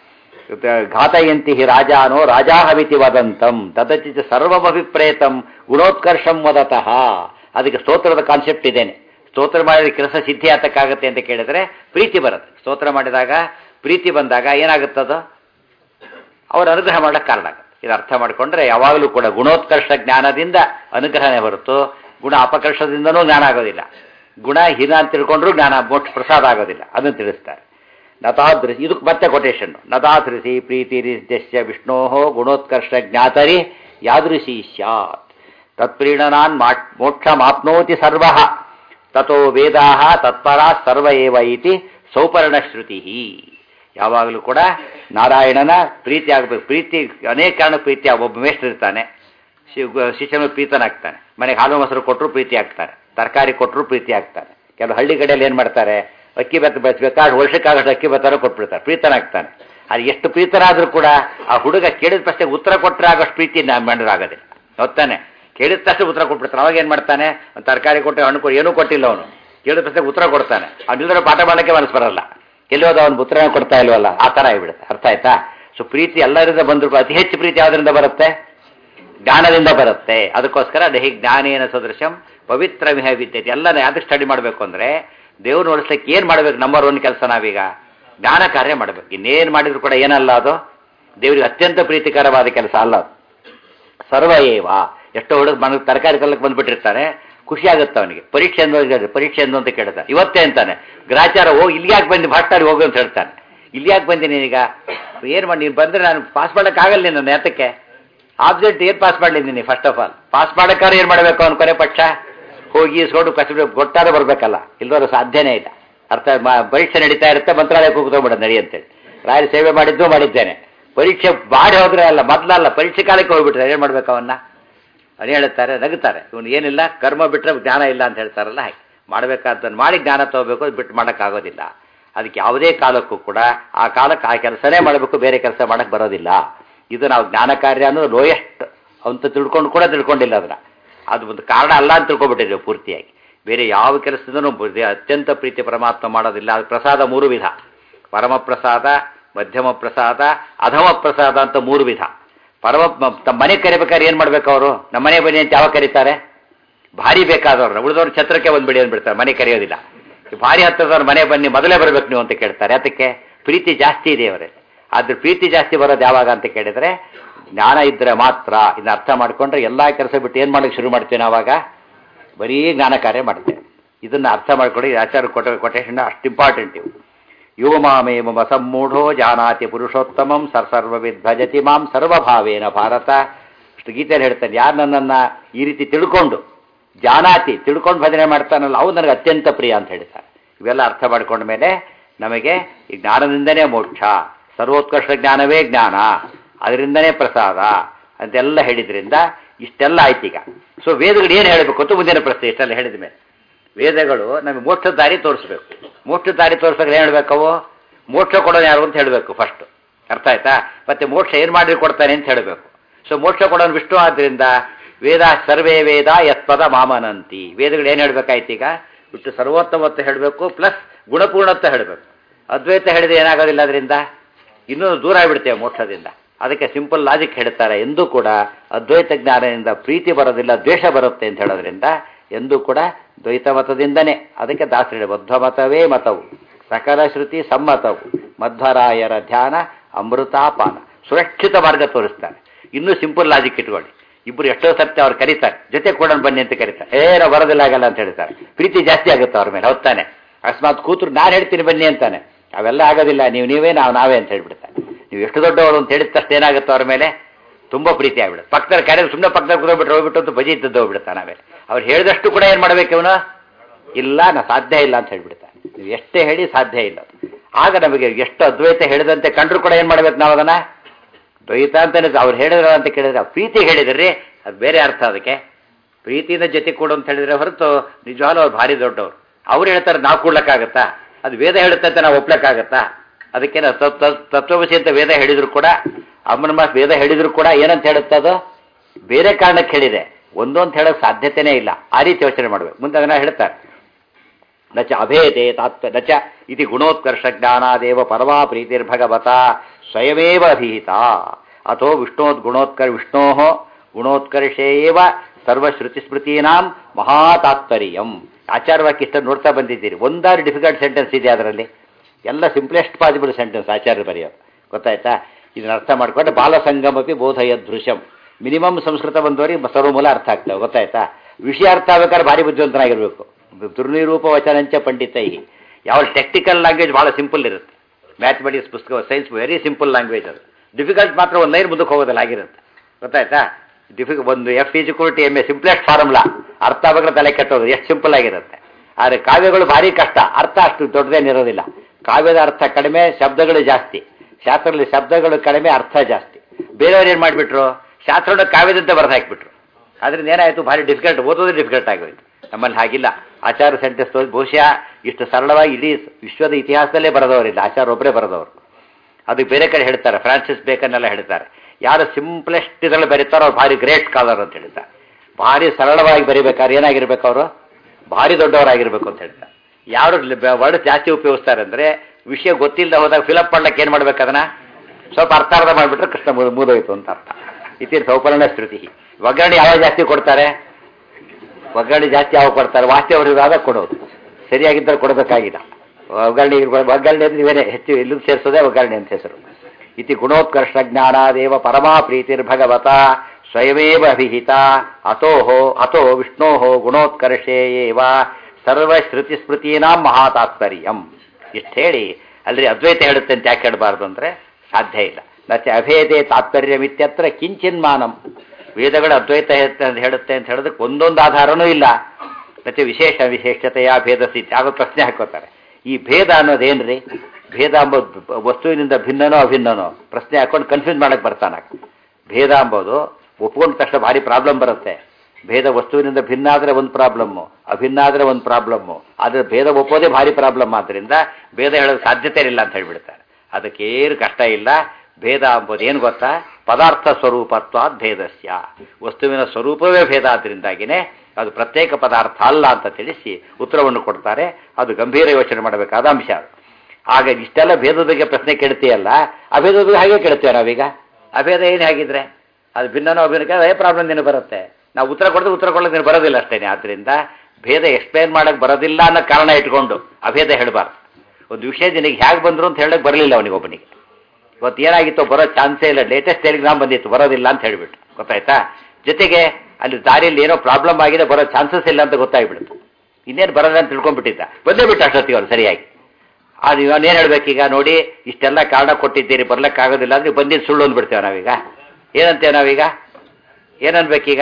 ಘಾತಯಂತಿ ರಾಜಾನೋ ರಾಜಾಹಮಿತಿ ವದಂತಂ ತದತಿ ಸರ್ವಮಭಿಪ್ರೇತಂ ಗುಣೋತ್ಕರ್ಷಂ ವದತಃ. ಅದಕ್ಕೆ ಸ್ತೋತ್ರದ ಕಾನ್ಸೆಪ್ಟ್ ಇದೇನೆ. ಸ್ತೋತ್ರ ಮಾಡಿದ ಕೆಲಸ ಸಿದ್ಧಿ ಆತಕ್ಕಾಗತ್ತೆ ಅಂತ ಕೇಳಿದ್ರೆ ಪ್ರೀತಿ ಬರುತ್ತೆ. ಸ್ತೋತ್ರ ಮಾಡಿದಾಗ ಪ್ರೀತಿ ಬಂದಾಗ ಏನಾಗುತ್ತದೋ ಅವರ ಅನುಗ್ರಹ ಮಾಡಕ್ಕೆ ಕಾರಣ ಆಗುತ್ತೆ. ಇದು ಅರ್ಥ ಮಾಡಿಕೊಂಡ್ರೆ ಯಾವಾಗಲೂ ಕೂಡ ಗುಣೋತ್ಕರ್ಷ ಜ್ಞಾನದಿಂದ ಅನುಗ್ರಹನೇ ಹೊರತು ಗುಣ ಅಪಕರ್ಷದಿಂದನೂ ಜ್ಞಾನ ಆಗೋದಿಲ್ಲ. ಗುಣ ಹೀನ ಅಂತ ತಿಳ್ಕೊಂಡ್ರೂ ಜ್ಞಾನ ಮೋಕ್ಷ ಪ್ರಸಾದ ಆಗೋದಿಲ್ಲ. ಅದನ್ನು ತಿಳಿಸ್ತಾರೆ. ನತಾದೃಶಿ, ಇದಕ್ಕೆ ಮತ್ತೆ ಕೊಟೇಶನ್. ನತಾದೃಶಿ ಪ್ರೀತಿರಿದ್ಯಸ್ಯ ವಿಷ್ಣೋ ಗುಣೋತ್ಕರ್ಷ ಜ್ಞಾತರಿ ಯಾದೃಶಿ ಸ್ಯಾತ್ ತತ್ಪ್ರೀಣನಾನ್ ಮೋಕ್ಷಮಾಪ್ನೋತಿ ಸರ್ವಃ ತಥೋ ವೇದಾಃ ತತ್ಪರಾ ಸರ್ವ ಏವ ಇತಿ ಸೌಪರ್ಣಶ್ರುತಿ. ಯಾವಾಗಲೂ ಕೂಡ ನಾರಾಯಣನ ಪ್ರೀತಿ ಆಗಬೇಕು. ಪ್ರೀತಿ ಅನೇಕ ಕಾರಣ ಪ್ರೀತಿ. ಒಬ್ಬ ಮೇಷ್ಟ್ರು ಇರ್ತಾನೆ, ಶಿಷ್ಯನು ಪ್ರೀತನಾಗ್ತಾನೆ. ಮನೆಗೆ ಹಾಲು ಮೊಸರು ಕೊಟ್ಟರು ಪ್ರೀತಿ ಆಗ್ತಾನೆ, ತರಕಾರಿ ಕೊಟ್ಟರು ಪ್ರೀತಿ ಆಗ್ತಾನೆ. ಕೆಲವು ಹಳ್ಳಿ ಕಡೆಯಲ್ಲಿ ಏನು ಮಾಡ್ತಾರೆ? ಅಕ್ಕಿ ಬೆತ್ತ ಬೆಳೆಸ್ಬೇಕಾದ್ರೆ ವರ್ಷಕ್ಕಾಗಷ್ಟು ಅಕ್ಕಿ ಬೆತ್ತನ ಕೊಟ್ಬಿಡ್ತಾರೆ, ಪ್ರೀತನಾಗ್ತಾನೆ. ಅದು ಎಷ್ಟು ಪ್ರೀತನಾದರೂ ಕೂಡ ಆ ಹುಡುಗ ಕೇಳಿದ ಪ್ರಶ್ನೆ ಉತ್ತರ ಕೊಟ್ಟರೆ ಆಗೋಷ್ಟು ಪ್ರೀತಿ ಆಗೋದಿಲ್ಲ. ಹೊತ್ತಾನೆ ಕೇಳಿದ ತಕ್ಷಣ ಉತ್ತರ ಕೊಟ್ಬಿಡ್ತಾನೆ. ಅವಾಗ ಏನು ಮಾಡ್ತಾನೆ, ಒಂದು ತರಕಾರಿ ಕೊಟ್ಟೆ, ಹಣ್ಣು ಕೊಟ್ಟು ಏನೂ ಕೊಟ್ಟಿಲ್ಲ ಅವನು, ಕೇಳಿದ ಪ್ರಶ್ನೆ ಉತ್ತರ ಕೊಡ್ತಾನೆ. ಅವ್ನಿಲ್ಲದ್ರೆ ಪಾಠ ಮಾಡೋಕ್ಕೆ ಮನಸ್ಸು ಬರಲ್ಲ, ಎಲ್ಲಿ ಹೋದ ಅವನು ಉತ್ತರ ಕೊಡ್ತಾ ಇಲ್ವಲ್ಲ, ಆ ಥರ ಆಗಿಬಿಡುತ್ತೆ. ಅರ್ಥ ಆಯ್ತಾ? ಸೊ ಪ್ರೀತಿ ಎಲ್ಲರಿಂದ ಬಂದರೂ ಅತಿ ಹೆಚ್ಚು ಪ್ರೀತಿ ಯಾವುದರಿಂದ ಬರುತ್ತೆ? ಜ್ಞಾನದಿಂದ ಬರುತ್ತೆ. ಅದಕ್ಕೋಸ್ಕರ ದೇಹಿ ಜ್ಞಾನೇನ ಸದೃಶಂ ಪವಿತ್ರ ಮಿಹ ವಿದ್ಯತೆ. ಎಲ್ಲ ಯಾವ್ದಕ್ಕೆ ಸ್ಟಡಿ ಮಾಡಬೇಕು ಅಂದರೆ ದೇವ್ರು ನೋಡಿಸ್ಲಿಕ್ಕೆ ಏನು ಮಾಡಬೇಕು? ನಂಬರ್ ಒನ್ ಕೆಲಸ ನಾವೀಗ ಜ್ಞಾನ ಕಾರ್ಯ ಮಾಡಬೇಕು. ಇನ್ನೇನು ಮಾಡಿದ್ರು ಕೂಡ ಏನಲ್ಲ ಅದು ದೇವರಿಗೆ ಅತ್ಯಂತ ಪ್ರೀತಿಕರವಾದ ಕೆಲಸ ಅಲ್ಲ ಅದು. ಸರ್ವ ಏವ. ಎಷ್ಟೋ ಹುಡುಗ ಮನ ತರಕಾರಿ ತಲ್ಲಕ್ಕೆ ಬಂದುಬಿಟ್ಟಿರ್ತಾನೆ, ಖುಷಿ ಆಗುತ್ತೆ ಅವನಿಗೆ. ಪರೀಕ್ಷೆ ಎಂದು ಪರೀಕ್ಷೆ ಎಂದು ಅಂತ ಕೇಳ್ತಾನೆ. ಇವತ್ತೇ ಅಂತಾನೆ ಗ್ರಾಚಾರ ಹೋಗಿ ಇಲ್ಲಿ ಯಾಕೆ ಬಂದು ಭಾಷ್ಟಾರಿ ಹೋಗು ಅಂತ ಹೇಳ್ತಾನೆ. ಇಲ್ಲಿ ಯಾಕೆ ಬಂದಿ ನೀನೀಗ? ಏನು ಮಾಡಿ ನೀನು ಬಂದರೆ ನಾನು ಪಾಸ್ ಮಾಡೋಕ್ಕಾಗಲ್ಲ ನನ್ನ ನೇತಕ್ಕೆ. ಆಬ್ಜೆಕ್ಟ್ ಏನು ಪಾಸ್ ಮಾಡಲಿದ್ದೀನಿ? ಫಸ್ಟ್ ಆಫ್ ಆಲ್ ಪಾಸ್ ಮಾಡೋಕ್ಕಾದ್ರೆ ಏನು ಮಾಡಬೇಕು? ಅವ್ನು ಕೊನೆ ಪಕ್ಷ ಹೋಗಿ ಇಸ್ಕೊಂಡು ಕಷ್ಟ ಗೊಟ್ಟಾದ್ರೆ ಬರಬೇಕಲ್ಲ, ಇಲ್ಲದವರು ಸಾಧ್ಯನೇ ಇಲ್ಲ. ಅರ್ಥ ಪರೀಕ್ಷೆ ನಡೀತಾ ಇರುತ್ತೆ, ಮಂತ್ರಾಲಯಕ್ಕೆ ಕೂತ್ಕೊಂಡ್ಬಿಡೋದು ನಡಿ ಅಂತೇಳಿ. ರಾಯರ ಸೇವೆ ಮಾಡಿದ್ದು ಮಾಡಿದ್ದೇನೆ, ಪರೀಕ್ಷೆ ಮಾಡಿ ಹೋದ್ರೆ ಅಲ್ಲ, ಮೊದಲಲ್ಲ ಪರೀಕ್ಷೆ ಕಾಲಕ್ಕೆ ಹೋಗ್ಬಿಟ್ರೆ ಏನು ಮಾಡ್ಬೇಕು ಅವನ್ನ? ಅದು ಹೇಳುತ್ತಾರೆ, ನಗುತ್ತಾರೆ. ಇವನು ಏನಿಲ್ಲ ಕರ್ಮ ಬಿಟ್ಟರೆ ಜ್ಞಾನ ಇಲ್ಲ ಅಂತ ಹೇಳ್ತಾರಲ್ಲ, ಹಾಗೆ ಮಾಡಬೇಕಾದ್ದನ್ನು ಮಾಡಿ ಜ್ಞಾನ ತಗೋಬೇಕು, ಅದು ಬಿಟ್ಟು ಮಾಡೋಕ್ಕಾಗೋದಿಲ್ಲ. ಅದಕ್ಕೆ ಯಾವುದೇ ಕಾಲಕ್ಕೂ ಕೂಡ ಆ ಕಾಲಕ್ಕೆ ಆ ಕೆಲಸನೇ ಮಾಡಬೇಕು, ಬೇರೆ ಕೆಲಸ ಮಾಡೋಕ್ಕೆ ಬರೋದಿಲ್ಲ. ಇದು ನಾವು ಜ್ಞಾನ ಕಾರ್ಯ ಅನ್ನೋದು ಲೋಯೆಸ್ಟ್ ಅಂತ ತಿಳ್ಕೊಂಡು ಕೂಡ ತಿಳ್ಕೊಂಡಿಲ್ಲ. ಅದರ ಅದು ಒಂದು ಕಾರಣ ಅಲ್ಲ ಅಂತ ತಿಳ್ಕೊಬಿಟ್ಟಿದ್ದೇವೆ ಪೂರ್ತಿಯಾಗಿ. ಬೇರೆ ಯಾವ ಕೆಲಸದೂ ಅತ್ಯಂತ ಪ್ರೀತಿ ಪರಮಾತ್ಮ ಮಾಡೋದಿಲ್ಲ. ಅದು ಪ್ರಸಾದ ಮೂರು ವಿಧ: ಪರಮ ಪ್ರಸಾದ, ಮಧ್ಯಮ ಪ್ರಸಾದ, ಅಧಮ ಪ್ರಸಾದ ಅಂತ ಮೂರು ವಿಧ. ಪರಮ ತಮ್ಮ ಮನೆ ಕರಿಬೇಕಾದ್ರೆ ಏನು ಮಾಡ್ಬೇಕು ಅವರು? ನಮ್ಮ ಮನೆ ಬನ್ನಿ ಅಂತ ಯಾವಾಗ ಕರೀತಾರೆ? ಭಾರಿ ಬೇಕಾದವ್ರನ್ನ. ಉಳಿದವ್ರು ಛತ್ರಕ್ಕೆ ಬಂದುಬಿಡಿ ಅಂದ್ಬಿಡ್ತಾರೆ, ಮನೆ ಕರೆಯೋದಿಲ್ಲ. ಭಾರಿ ಹತ್ತದವ್ರು ಮನೆ ಬನ್ನಿ ಮೊದಲೇ ಬರಬೇಕು ನೀವು ಅಂತ ಕೇಳ್ತಾರೆ. ಅದಕ್ಕೆ ಪ್ರೀತಿ ಜಾಸ್ತಿ ಇದೆ ಅವರಲ್ಲಿ. ಆದ್ರೆ ಪ್ರೀತಿ ಜಾಸ್ತಿ ಬರೋದು ಯಾವಾಗ ಅಂತ ಕೇಳಿದರೆ ಜ್ಞಾನ ಇದ್ದರೆ ಮಾತ್ರ. ಇದನ್ನ ಅರ್ಥ ಮಾಡಿಕೊಂಡ್ರೆ ಎಲ್ಲ ಕೆಲಸ ಬಿಟ್ಟು ಏನು ಮಾಡೋಕ್ಕೆ ಶುರು ಮಾಡ್ತೀವಿ ನಾವಾಗ? ಬರೀ ಜ್ಞಾನ ಕಾರ್ಯ ಮಾಡ್ತೇವೆ. ಇದನ್ನು ಅರ್ಥ ಮಾಡ್ಕೊಳ್ಳಿ. ಆಚಾರ್ಯ ಕೊಟ ಕೊಟೇಶನ್ ಅಷ್ಟು ಇಂಪಾರ್ಟೆಂಟ್ ಇವು. ಯೋ ಮಾಮೇವ ಸಮ್ಮೂಢೋ ಜಾನಾತಿ ಪುರುಷೋತ್ತಮಂ ಸರ್ವವಿದ್ ಭಜತಿ ಮಾಂ ಸರ್ವಭಾವೇನ ಭಾರತ. ಅಷ್ಟು ಗೀತೆಯಲ್ಲಿ ಹೇಳ್ತಾನೆ, ಯಾರು ನನ್ನನ್ನು ಈ ರೀತಿ ತಿಳ್ಕೊಂಡು ಜಾನಾತಿ ತಿಳ್ಕೊಂಡು ಭಜನೆ ಮಾಡ್ತಾನಲ್ಲ ಅವ್ನು ನನಗೆ ಅತ್ಯಂತ ಪ್ರಿಯ ಅಂತ ಹೇಳ್ತಾರೆ. ಇವೆಲ್ಲ ಅರ್ಥ ಮಾಡ್ಕೊಂಡ ಮೇಲೆ ನಮಗೆ ಈ ಜ್ಞಾನದಿಂದನೇ ಮೋಕ್ಷ, ಸರ್ವೋತ್ಕೃಷ್ಟ ಜ್ಞಾನವೇ ಜ್ಞಾನ, ಅದರಿಂದನೇ ಪ್ರಸಾದ ಅಂತೆಲ್ಲ ಹೇಳಿದ್ರಿಂದ ಇಷ್ಟೆಲ್ಲ ಆಯ್ತು ಈಗ. ಸೊ ವೇದಗಳು ಏನು ಹೇಳಬೇಕು ಅಂತ ಮುಂದಿನ ಪ್ರಶ್ನೆ. ಇಷ್ಟೆಲ್ಲ ಹೇಳಿದ ಮೇಲೆ ವೇದಗಳು ನಮಗೆ ಮೋಕ್ಷ ದಾರಿ ತೋರಿಸ್ಬೇಕು. ಮೋಕ್ಷ ದಾರಿ ತೋರಿಸ್ಬೇಕು ಏನು ಹೇಳಬೇಕವು? ಮೋಕ್ಷ ಕೊಡೋನು ಯಾರು ಅಂತ ಹೇಳಬೇಕು ಫಸ್ಟ್. ಅರ್ಥ ಆಯ್ತಾ? ಮತ್ತೆ ಮೋಕ್ಷ ಏನು ಮಾಡಿ ಕೊಡ್ತಾನೆ ಅಂತ ಹೇಳಬೇಕು. ಸೊ ಮೋಕ್ಷ ಕೊಡೋನು ವಿಷ್ಣು. ಆದ್ದರಿಂದ ವೇದ ಸರ್ವೇ ವೇದ ಯತ್ಪದ ಮಾಮನಂತಿ. ವೇದಗಳು ಏನು ಹೇಳಬೇಕಾಯ್ತು ಈಗ? ಬಿಟ್ಟು ಸರ್ವೋತ್ತಮತ್ವ ಹೇಳಬೇಕು, ಪ್ಲಸ್ ಗುಣಪೂರ್ಣತ್ವ ಹೇಳಬೇಕು. ಅದ್ವೈತ ಹೇಳಿದ್ರೆ ಏನಾಗೋದಿಲ್ಲ, ಅದರಿಂದ ಇನ್ನೂ ದೂರ ಆಗಿಬಿಡ್ತೇವೆ ಮೋಕ್ಷದಿಂದ. ಅದಕ್ಕೆ ಸಿಂಪಲ್ ಲಾಜಿಕ್ ಹೇಳ್ತಾರೆ, ಎಂದೂ ಕೂಡ ಅದ್ವೈತ ಜ್ಞಾನದಿಂದ ಪ್ರೀತಿ ಬರೋದಿಲ್ಲ, ದ್ವೇಷ ಬರುತ್ತೆ ಅಂತ ಹೇಳೋದ್ರಿಂದ ಎಂದೂ ಕೂಡ ದ್ವೈತ ಮತದಿಂದನೇ. ಅದಕ್ಕೆ ದಾಸರಿ ಬದ್ಧಮತವೇ ಮತವು, ಸಕಲ ಶ್ರುತಿ ಸಮ್ಮತವು, ಮಧ್ವರಾಯರ ಧ್ಯಾನ ಅಮೃತಾಪಾನ. ಸುರಕ್ಷಿತ ಮಾರ್ಗ ತೋರಿಸ್ತಾರೆ. ಇನ್ನೂ ಸಿಂಪಲ್ ಲಾಜಿಕ್ ಇಟ್ಕೊಳ್ಳಿ. ಇಬ್ಬರು ಎಷ್ಟೋ ಸರ್ತಿ ಅವ್ರು ಕರೀತಾರೆ, ಜೊತೆ ಕೂಡ ಬನ್ನಿ ಅಂತ ಕರೀತಾರೆ. ಏನೋ ಬರೋದಿಲ್ಲ ಆಗಲ್ಲ ಅಂತ ಹೇಳ್ತಾರೆ. ಪ್ರೀತಿ ಜಾಸ್ತಿ ಆಗುತ್ತೆ ಅವ್ರ ಮೇಲೆ. ಹೊತ್ತಾನೆ ಅಕಸ್ಮಾತ್ ಕೂತರು ನಾನು ಹೇಳ್ತೀನಿ ಬನ್ನಿ ಅಂತಾನೆ, ಅವೆಲ್ಲ ಆಗೋದಿಲ್ಲ, ನೀವು ನೀವೇ ನಾವು ನಾವೇ ಅಂತ ಹೇಳ್ಬಿಡ್ತಾರೆ. ನೀವು ಎಷ್ಟು ದೊಡ್ಡವರು ಅಂತ ಹೇಳಿದ ತಕ್ಷಣ ಏನಾಗುತ್ತೆ ಅವ್ರ ಮೇಲೆ? ತುಂಬ ಪ್ರೀತಿ ಆಗ್ಬಿಡುತ್ತೆ. ಪಕ್ಕದಲ್ಲಿ ಕರೆದು ಸುಮ್ಮನೆ ಪಕ್ಕದಲ್ಲಿ ಕೂತ್ಬಿಟ್ರೆ ಹೋಗ್ಬಿಟ್ಟು ಅಂತ ಬಜಿ ಇದ್ದದ್ದು ಹೋಗ್ಬಿಡ್ತಾನೆ. ಆಮೇಲೆ ಅವ್ರು ಹೇಳಿದಷ್ಟು ಕೂಡ ಏನು ಮಾಡಬೇಕು ಇವನು? ಇಲ್ಲ, ನಾ ಸಾಧ್ಯ ಇಲ್ಲ ಅಂತ ಹೇಳ್ಬಿಡ್ತಾನೆ. ನೀವು ಎಷ್ಟೇ ಹೇಳಿ ಸಾಧ್ಯ ಇಲ್ಲ. ಆಗ ನಮಗೆ ಎಷ್ಟು ಅದ್ವೈತ ಹೇಳಿದಂತೆ ಕಂಡ್ರು ಕೂಡ ಏನು ಮಾಡ್ಬೇಕು ನಾವು? ಅದನ್ನು ದ್ವೈತ ಅಂತಾನೆ ಅವ್ರು ಹೇಳಿದ್ರ ಅಂತ ಕೇಳಿದ್ರೆ, ಪ್ರೀತಿ ಹೇಳಿದ್ರಿ ಅದು ಬೇರೆ ಅರ್ಥ. ಅದಕ್ಕೆ ಪ್ರೀತಿಯಿಂದ ಜೊತೆ ಕೊಡು ಅಂತ ಹೇಳಿದ್ರೆ ಹೊರತು ನಿಜವಾಗ್ಲೂ ಅವ್ರು ಭಾರಿ ದೊಡ್ಡವರು. ಅವ್ರು ಹೇಳ್ತಾರೆ ನಾವು ಕೊಡ್ಲಿಕ್ಕಾಗತ್ತಾ? ಅದು ವೇದ ಹೇಳುತ್ತೆ ಅಂತ ನಾವು ಒಪ್ಲಕ್ಕಾಗತ್ತಾ? ಅದಕ್ಕೆ ತತ್ವಮಸಿ ಅಂತ ವೇದ ಹೇಳಿದ್ರು ಕೂಡ, ಅಮ್ಮನ ಮಾತು ವೇದ ಹೇಳಿದ್ರು ಕೂಡ ಏನಂತ ಹೇಳುತ್ತೆ? ಅದು ಬೇರೆ ಕಾರಣಕ್ಕೆ ಹೇಳಿದೆ, ಒಂದು ಅಂತ ಹೇಳೋಕ್ಕೆ ಸಾಧ್ಯತೆಯೇ ಇಲ್ಲ. ಆ ರೀತಿ ಯೋಚನೆ ಮಾಡಬೇಕು. ಮುಂದೆ ಅದನ್ನ ಹೇಳ್ತಾರೆ, ನಚ ಅಭೇದೆ ತಾತ್ವ ನಚ ಇತಿ ಗುಣೋತ್ಕರ್ಷ ಜ್ಞಾನಾದೇವ ಪರಮಾ ಪ್ರೀತಿರ್ಭಗವತ ಸ್ವಯಮೇವ ಅಭಿಹಿತ ಅಥೋ ವಿಷ್ಣೋದ್ ಗುಣೋತ್ಕರ್ ವಿಷ್ಣೋ ಗುಣೋತ್ಕರ್ಷೇವ ಸರ್ವಶ್ರುತಿಸ್ಮೃತೀನಾಂ ಮಹಾತಾತ್ಪರ್ಯಂ. ಆಚಾರ್ಯವಾಕ್ಯ ಇಷ್ಟ ನೋಡ್ತಾ ಬಂದಿದ್ದೀರಿ. ಒಂದಾರು ಡಿಫಿಕಲ್ಟ್ ಸೆಂಟೆನ್ಸ್ ಇದೆ ಅದರಲ್ಲಿ, ಎಲ್ಲ ಸಿಂಪ್ಲೆಸ್ಟ್ ಪಾಸಿಬಲ್ ಸೆಂಟೆನ್ಸ್ ಆಚಾರ್ಯ ಬರೆಯೋದು. ಗೊತ್ತಾಯ್ತಾ? ಇದನ್ನ ಅರ್ಥ ಮಾಡ್ಕೊಂಡ್ರೆ ಬಾಲಸಂಗಮಪಿ ಬೋಧಯ ದೃಶ್ಯಂ. ಮಿನಿಮಮ್ ಸಂಸ್ಕೃತ ಬಂದವರಿಗೆ ಸರ್ವಮೂಲ ಅರ್ಥ ಆಗ್ತವೆ. ಗೊತ್ತಾಯ್ತಾ? ವಿಷಯ ಅರ್ಥ ಆಗ್ಬೇಕಾದ್ರೆ ಭಾರಿ ಬುದ್ಧಿವಂತನಾಗಿರ್ಬೇಕು. ದುರ್ನಿರೂಪ ವಚನಂಚ ಪಂಡಿತೈ. ಯಾವ ಟೆಕ್ನಿಕಲ್ ಲ್ಯಾಂಗ್ವೇಜ್ ಭಾಳ ಸಿಂಪಲ್ ಇರುತ್ತೆ. ಮ್ಯಾಥಮೆಟಿಕ್ಸ್ ಪುಸ್ತಕ, ಸೈನ್ಸ್ ವೆರಿ ಸಿಂಪಲ್ ಲ್ಯಾಂಗ್ವೇಜ್. ಅದು ಡಿಫಿಕಲ್ಟ್ ಮಾತ್ರ ಒಂದು ಲೈನ್ ಮುಂದಕ್ಕೆ ಹೋಗೋದಿಲ್ಲ ಆಗಿರುತ್ತೆ. ಗೊತ್ತಾಯ್ತಾ? ಡಿಫಿಕ ಒಂದು F equal to M A simplest formula ಅರ್ಥ ಆಗಬೇಕಾದ್ರೆ ತಲೆ ಕೆಟ್ಟೋದು, ಎಷ್ಟು ಸಿಂಪಲ್ ಆಗಿರುತ್ತೆ. ಆದರೆ ಕಾವ್ಯಗಳು ಭಾರಿ ಕಷ್ಟ, ಅರ್ಥ ಅಷ್ಟು ದೊಡ್ಡದೇನಿರೋದಿಲ್ಲ. ಕಾವ್ಯದ ಅರ್ಥ ಕಡಿಮೆ, ಶಬ್ದಗಳು ಜಾಸ್ತಿ. ಶಾಸ್ತ್ರದಲ್ಲಿ ಶಬ್ದಗಳು ಕಡಿಮೆ, ಅರ್ಥ ಜಾಸ್ತಿ. ಬೇರೆಯವ್ರು ಏನು ಮಾಡಿಬಿಟ್ರು? ಶಾಸ್ತ್ರವನ್ನು ಕಾವ್ಯದಂತೆ ಬರೆದು ಹಾಕಿಬಿಟ್ರು. ಅದರಿಂದ ಏನಾಯಿತು? ಭಾರಿ ಡಿಫಿಕಲ್ಟ್, ಓದೋದೇ ಡಿಫಿಕಲ್ಟ್ ಆಗೋಯ್ತು. ನಮ್ಮಲ್ಲಿ ಹಾಗಿಲ್ಲ. ಆಚಾರ್ಯ ಸೆಂಟೆನ್ಸ್ ತೋರಿಸಿ ಬಹುಶಃ ಇಷ್ಟು ಸರಳವಾಗಿ ಇಡೀ ವಿಶ್ವದ ಇತಿಹಾಸದಲ್ಲೇ ಬರೆದವರಿಲ್ಲ, ಆಚಾರ್ಯ ಒಬ್ಬರೇ ಬರೆದವರು. ಅದು ಬೇರೆ ಕಡೆ ಹೇಳ್ತಾರೆ, ಫ್ರಾನ್ಸಿಸ್ ಬೇಕನ್ನೆಲ್ಲ ಹೇಳ್ತಾರೆ. ಯಾರು ಸಿಂಪ್ಲೆಸ್ಟ್ ಇದರಲ್ಲಿ ಬರೀತಾರೋ ಅವ್ರು ಭಾರಿ ಗ್ರೇಟ್ ಸ್ಕಾಲರ್ ಅಂತ ಹೇಳ್ತಾರೆ. ಭಾರಿ ಸರಳವಾಗಿ ಬರೀಬೇಕಾದ್ರೆ ಏನಾಗಿರ್ಬೇಕು, ಅವರು ಭಾರಿ ದೊಡ್ಡವರಾಗಿರ್ಬೇಕು ಅಂತ ಹೇಳ್ತಾರೆ. ಯಾರು ವರ್ಡ್ ಜಾಸ್ತಿ ಉಪಯೋಗಿಸ್ತಾರೆ ಅಂದರೆ ವಿಷಯ ಗೊತ್ತಿಲ್ಲದೆ ಹೋದಾಗ ಫಿಲಪ್ ಮಾಡ್ಲಿಕ್ಕೆ ಏನು ಮಾಡ್ಬೇಕು, ಅದನ್ನ ಸ್ವಲ್ಪ ಅರ್ಥಾರ್ಥ ಮಾಡಿಬಿಟ್ರೆ ಕೃಷ್ಣ ಮುಗಿದೋಯ್ತು ಅಂತ ಅರ್ಥ. ಇತಿ ಸೌಪರ್ಣ ಶ್ರುತಿ. ಒಗ್ಗರಣೆ ಯಾವಾಗ ಜಾಸ್ತಿ ಕೊಡ್ತಾರೆ, ಒಗ್ಗರಣೆ ಜಾಸ್ತಿ ಯಾವಾಗ ಕೊಡ್ತಾರೆ, ವಾಸ್ತವ್ಯವಾದಾಗ ಕೊಡೋದು, ಸರಿಯಾಗಿದ್ದರೆ ಕೊಡಬೇಕಾಗಿಲ್ಲ. ಒಗ್ಗರಣೆ ಒಗ್ಗರಣೆ ಅಂದ್ರೆ ನೀವೇನೆ ಹೆಚ್ಚು ಇಲ್ಲಿಂದ ಸೇರಿಸೋದೇ ಒಗ್ಗರಣೆ ಅಂತ ಹೆಸರು. ಇತಿ ಗುಣೋತ್ಕರ್ಷ ಜ್ಞಾನಾದೇವ ಪರಮಾ ಪ್ರೀತಿರ್ಭಗವತ ಸ್ವಯಮೇವ ಅಭಿಹಿತ ಅತೋಹೋ ಅಥೋ ವಿಷ್ಣೋಹೋ ಗುಣೋತ್ಕರ್ಷೇ ಏವ ಸರ್ವಶ್ರುತಿ ಸ್ಮೃತೀನಾಂ ಮಹಾತಾತ್ಪರ್ಯಂ. ಇಷ್ಟು ಹೇಳಿ ಅಲ್ರಿ ಅದ್ವೈತ ಹೇಳುತ್ತೆ ಅಂತ ಯಾಕೆ ಹೇಳಬಾರ್ದು ಅಂದರೆ ಸಾಧ್ಯ ಇಲ್ಲ. ನಚ ಅಭೇದೇ ತಾತ್ಪರ್ಯಮಿತ್ಯತ್ರ ಕಿಂಚಿನ್ಮಾನಂ. ವೇದಗಳು ಅದ್ವೈತ ಹೇಳುತ್ತೆ ಅಂತ ಹೇಳೋದಕ್ಕೆ ಒಂದೊಂದು ಆಧಾರನೂ ಇಲ್ಲ. ಮತ್ತೆ ವಿಶೇಷ ವಿಶೇಷತೆಯ ಭೇದ ಸ್ಥಿತಿ ಆಗೋ ಪ್ರಶ್ನೆ ಹಾಕೋತಾರೆ. ಈ ಭೇದ ಅನ್ನೋದೇನ್ರಿ, ಭೇದ ಅಂಬೋದು ವಸ್ತುವಿನಿಂದ ಭಿನ್ನನೋ ಅಭಿನ್ನನೋ ಪ್ರಶ್ನೆ ಹಾಕೊಂಡು ಕನ್ಫ್ಯೂಸ್ ಮಾಡಕ್ಕೆ ಬರ್ತಾನೆ. ಭೇದ ಅಂಬೋದು ಒಪ್ಕೊಂಡ ತಕ್ಷಣ ಭಾರಿ ಪ್ರಾಬ್ಲಮ್ ಬರುತ್ತೆ. ಭೇದ ವಸ್ತುವಿನಿಂದ ಭಿನ್ನ ಆದರೆ ಒಂದು ಪ್ರಾಬ್ಲಮ್ಮು, ಅಭಿನ್ನ ಆದರೆ ಒಂದು ಪ್ರಾಬ್ಲಮ್ಮು. ಆದರೆ ಭೇದ ಒಪ್ಪೋದೇ ಭಾರಿ ಪ್ರಾಬ್ಲಮ್. ಆದ್ದರಿಂದ ಭೇದ ಹೇಳೋದು ಸಾಧ್ಯತೆ ಇಲ್ಲ ಅಂತ ಹೇಳ್ಬಿಡ್ತಾರೆ. ಅದಕ್ಕೇನು ಕಷ್ಟ ಇಲ್ಲ. ಭೇದ ಅಂಬೋದು ಏನು ಗೊತ್ತಾ, ಪದಾರ್ಥ ಸ್ವರೂಪತ್ವಾದ್ ಭೇದಸ್ಯ. ವಸ್ತುವಿನ ಸ್ವರೂಪವೇ ಭೇದ ಆದ್ದರಿಂದಾಗಿನೇ ಅದು ಪ್ರತ್ಯೇಕ ಪದಾರ್ಥ ಅಲ್ಲ ಅಂತ ತಿಳಿಸಿ ಉತ್ತರವನ್ನು ಕೊಡ್ತಾರೆ. ಅದು ಗಂಭೀರ ಯೋಚನೆ ಮಾಡಬೇಕಾದ ಅಂಶ. ಆಗ ಇಷ್ಟೆಲ್ಲ ಭೇದದ ಬಗ್ಗೆ ಪ್ರಶ್ನೆ ಕೇಳ್ತೀಯಲ್ಲ, ಅಭೇದದ ಬಗ್ಗೆ ಹಾಗೆ ಕೇಳ್ತೇವೆ ನಾವೀಗ. ಅಭೇದ ಏನು ಹೇಗಿದ್ರೆ ಅದು ಭಿನ್ನನೋ ಅಭಿನ್ನಕ್ಕೆ ಅದೇ ಪ್ರಾಬ್ಲಮ್ ಏನು ಬರುತ್ತೆ. ನಾವು ಉತ್ತರ ಕೊಡೋದು ಉತ್ತರ ಕೊಡೋದು ಏನು ಬರೋದಿಲ್ಲ ಅಷ್ಟೇ. ಆದ್ದರಿಂದ ಭೇದ ಎಕ್ಸ್ಪ್ಲೇನ್ ಮಾಡಕ್ಕೆ ಬರೋದಿಲ್ಲ ಅನ್ನೋ ಕಾರಣ ಇಟ್ಕೊಂಡು ಅಭೇದ ಹೇಳಬಾರ್ದು. ಒಂದು ವಿಷಯ ನಿನಗೆ ಹೇಗೆ ಬಂದರು ಅಂತ ಹೇಳಕ್ಕೆ ಬರಲಿಲ್ಲ ಅವನಿಗೆ ಒಬ್ಬನಿಗೆ. ಇವತ್ತು ಏನಾಗಿತ್ತು, ಬರೋ ಚಾನ್ಸೇ ಇಲ್ಲ, ಲೇಟೆಸ್ಟ್ ಟೆಲಿಗ್ರಾಮ್ ಬಂದಿತ್ತು, ಬರೋದಿಲ್ಲ ಅಂತ ಹೇಳಿಬಿಟ್ಟು ಗೊತ್ತಾಯ್ತಾ. ಜೊತೆಗೆ ಅಲ್ಲಿ ದಾರಿಯಲ್ಲಿ ಏನೋ ಪ್ರಾಬ್ಲಮ್ ಆಗಿದೆ, ಬರೋ ಚಾನ್ಸಸ್ ಇಲ್ಲ ಅಂತ ಗೊತ್ತಾಗ್ಬಿಡ್ತು. ಇನ್ನೇನು ಬರೋಲ್ಲ ಅಂತ ತಿಳ್ಕೊಂಡ್ಬಿಟ್ಟಿದ್ದ, ಬಂದೇ ಬಿಟ್ಟು ಅಷ್ಟೊತ್ತಿಗೆ ಅವನು ಸರಿಯಾಗಿ. ಅದು ಇವನೇನು ಹೇಳ್ಬೇಕೀಗ, ನೋಡಿ ಇಷ್ಟೆಲ್ಲ ಕಾರಣ ಕೊಟ್ಟಿದ್ದೀರಿ ಬರ್ಲಿಕ್ಕಾಗೋದಿಲ್ಲ ಅಂದರೆ ಬಂದಿದ್ದು ಸುಳ್ಳು ಅಂದ್ಬಿಡ್ತೇವೆ ನಾವೀಗ. ಏನಂತೇವೆ ನಾವೀಗ, ಏನನ್ಬೇಕೀಗ,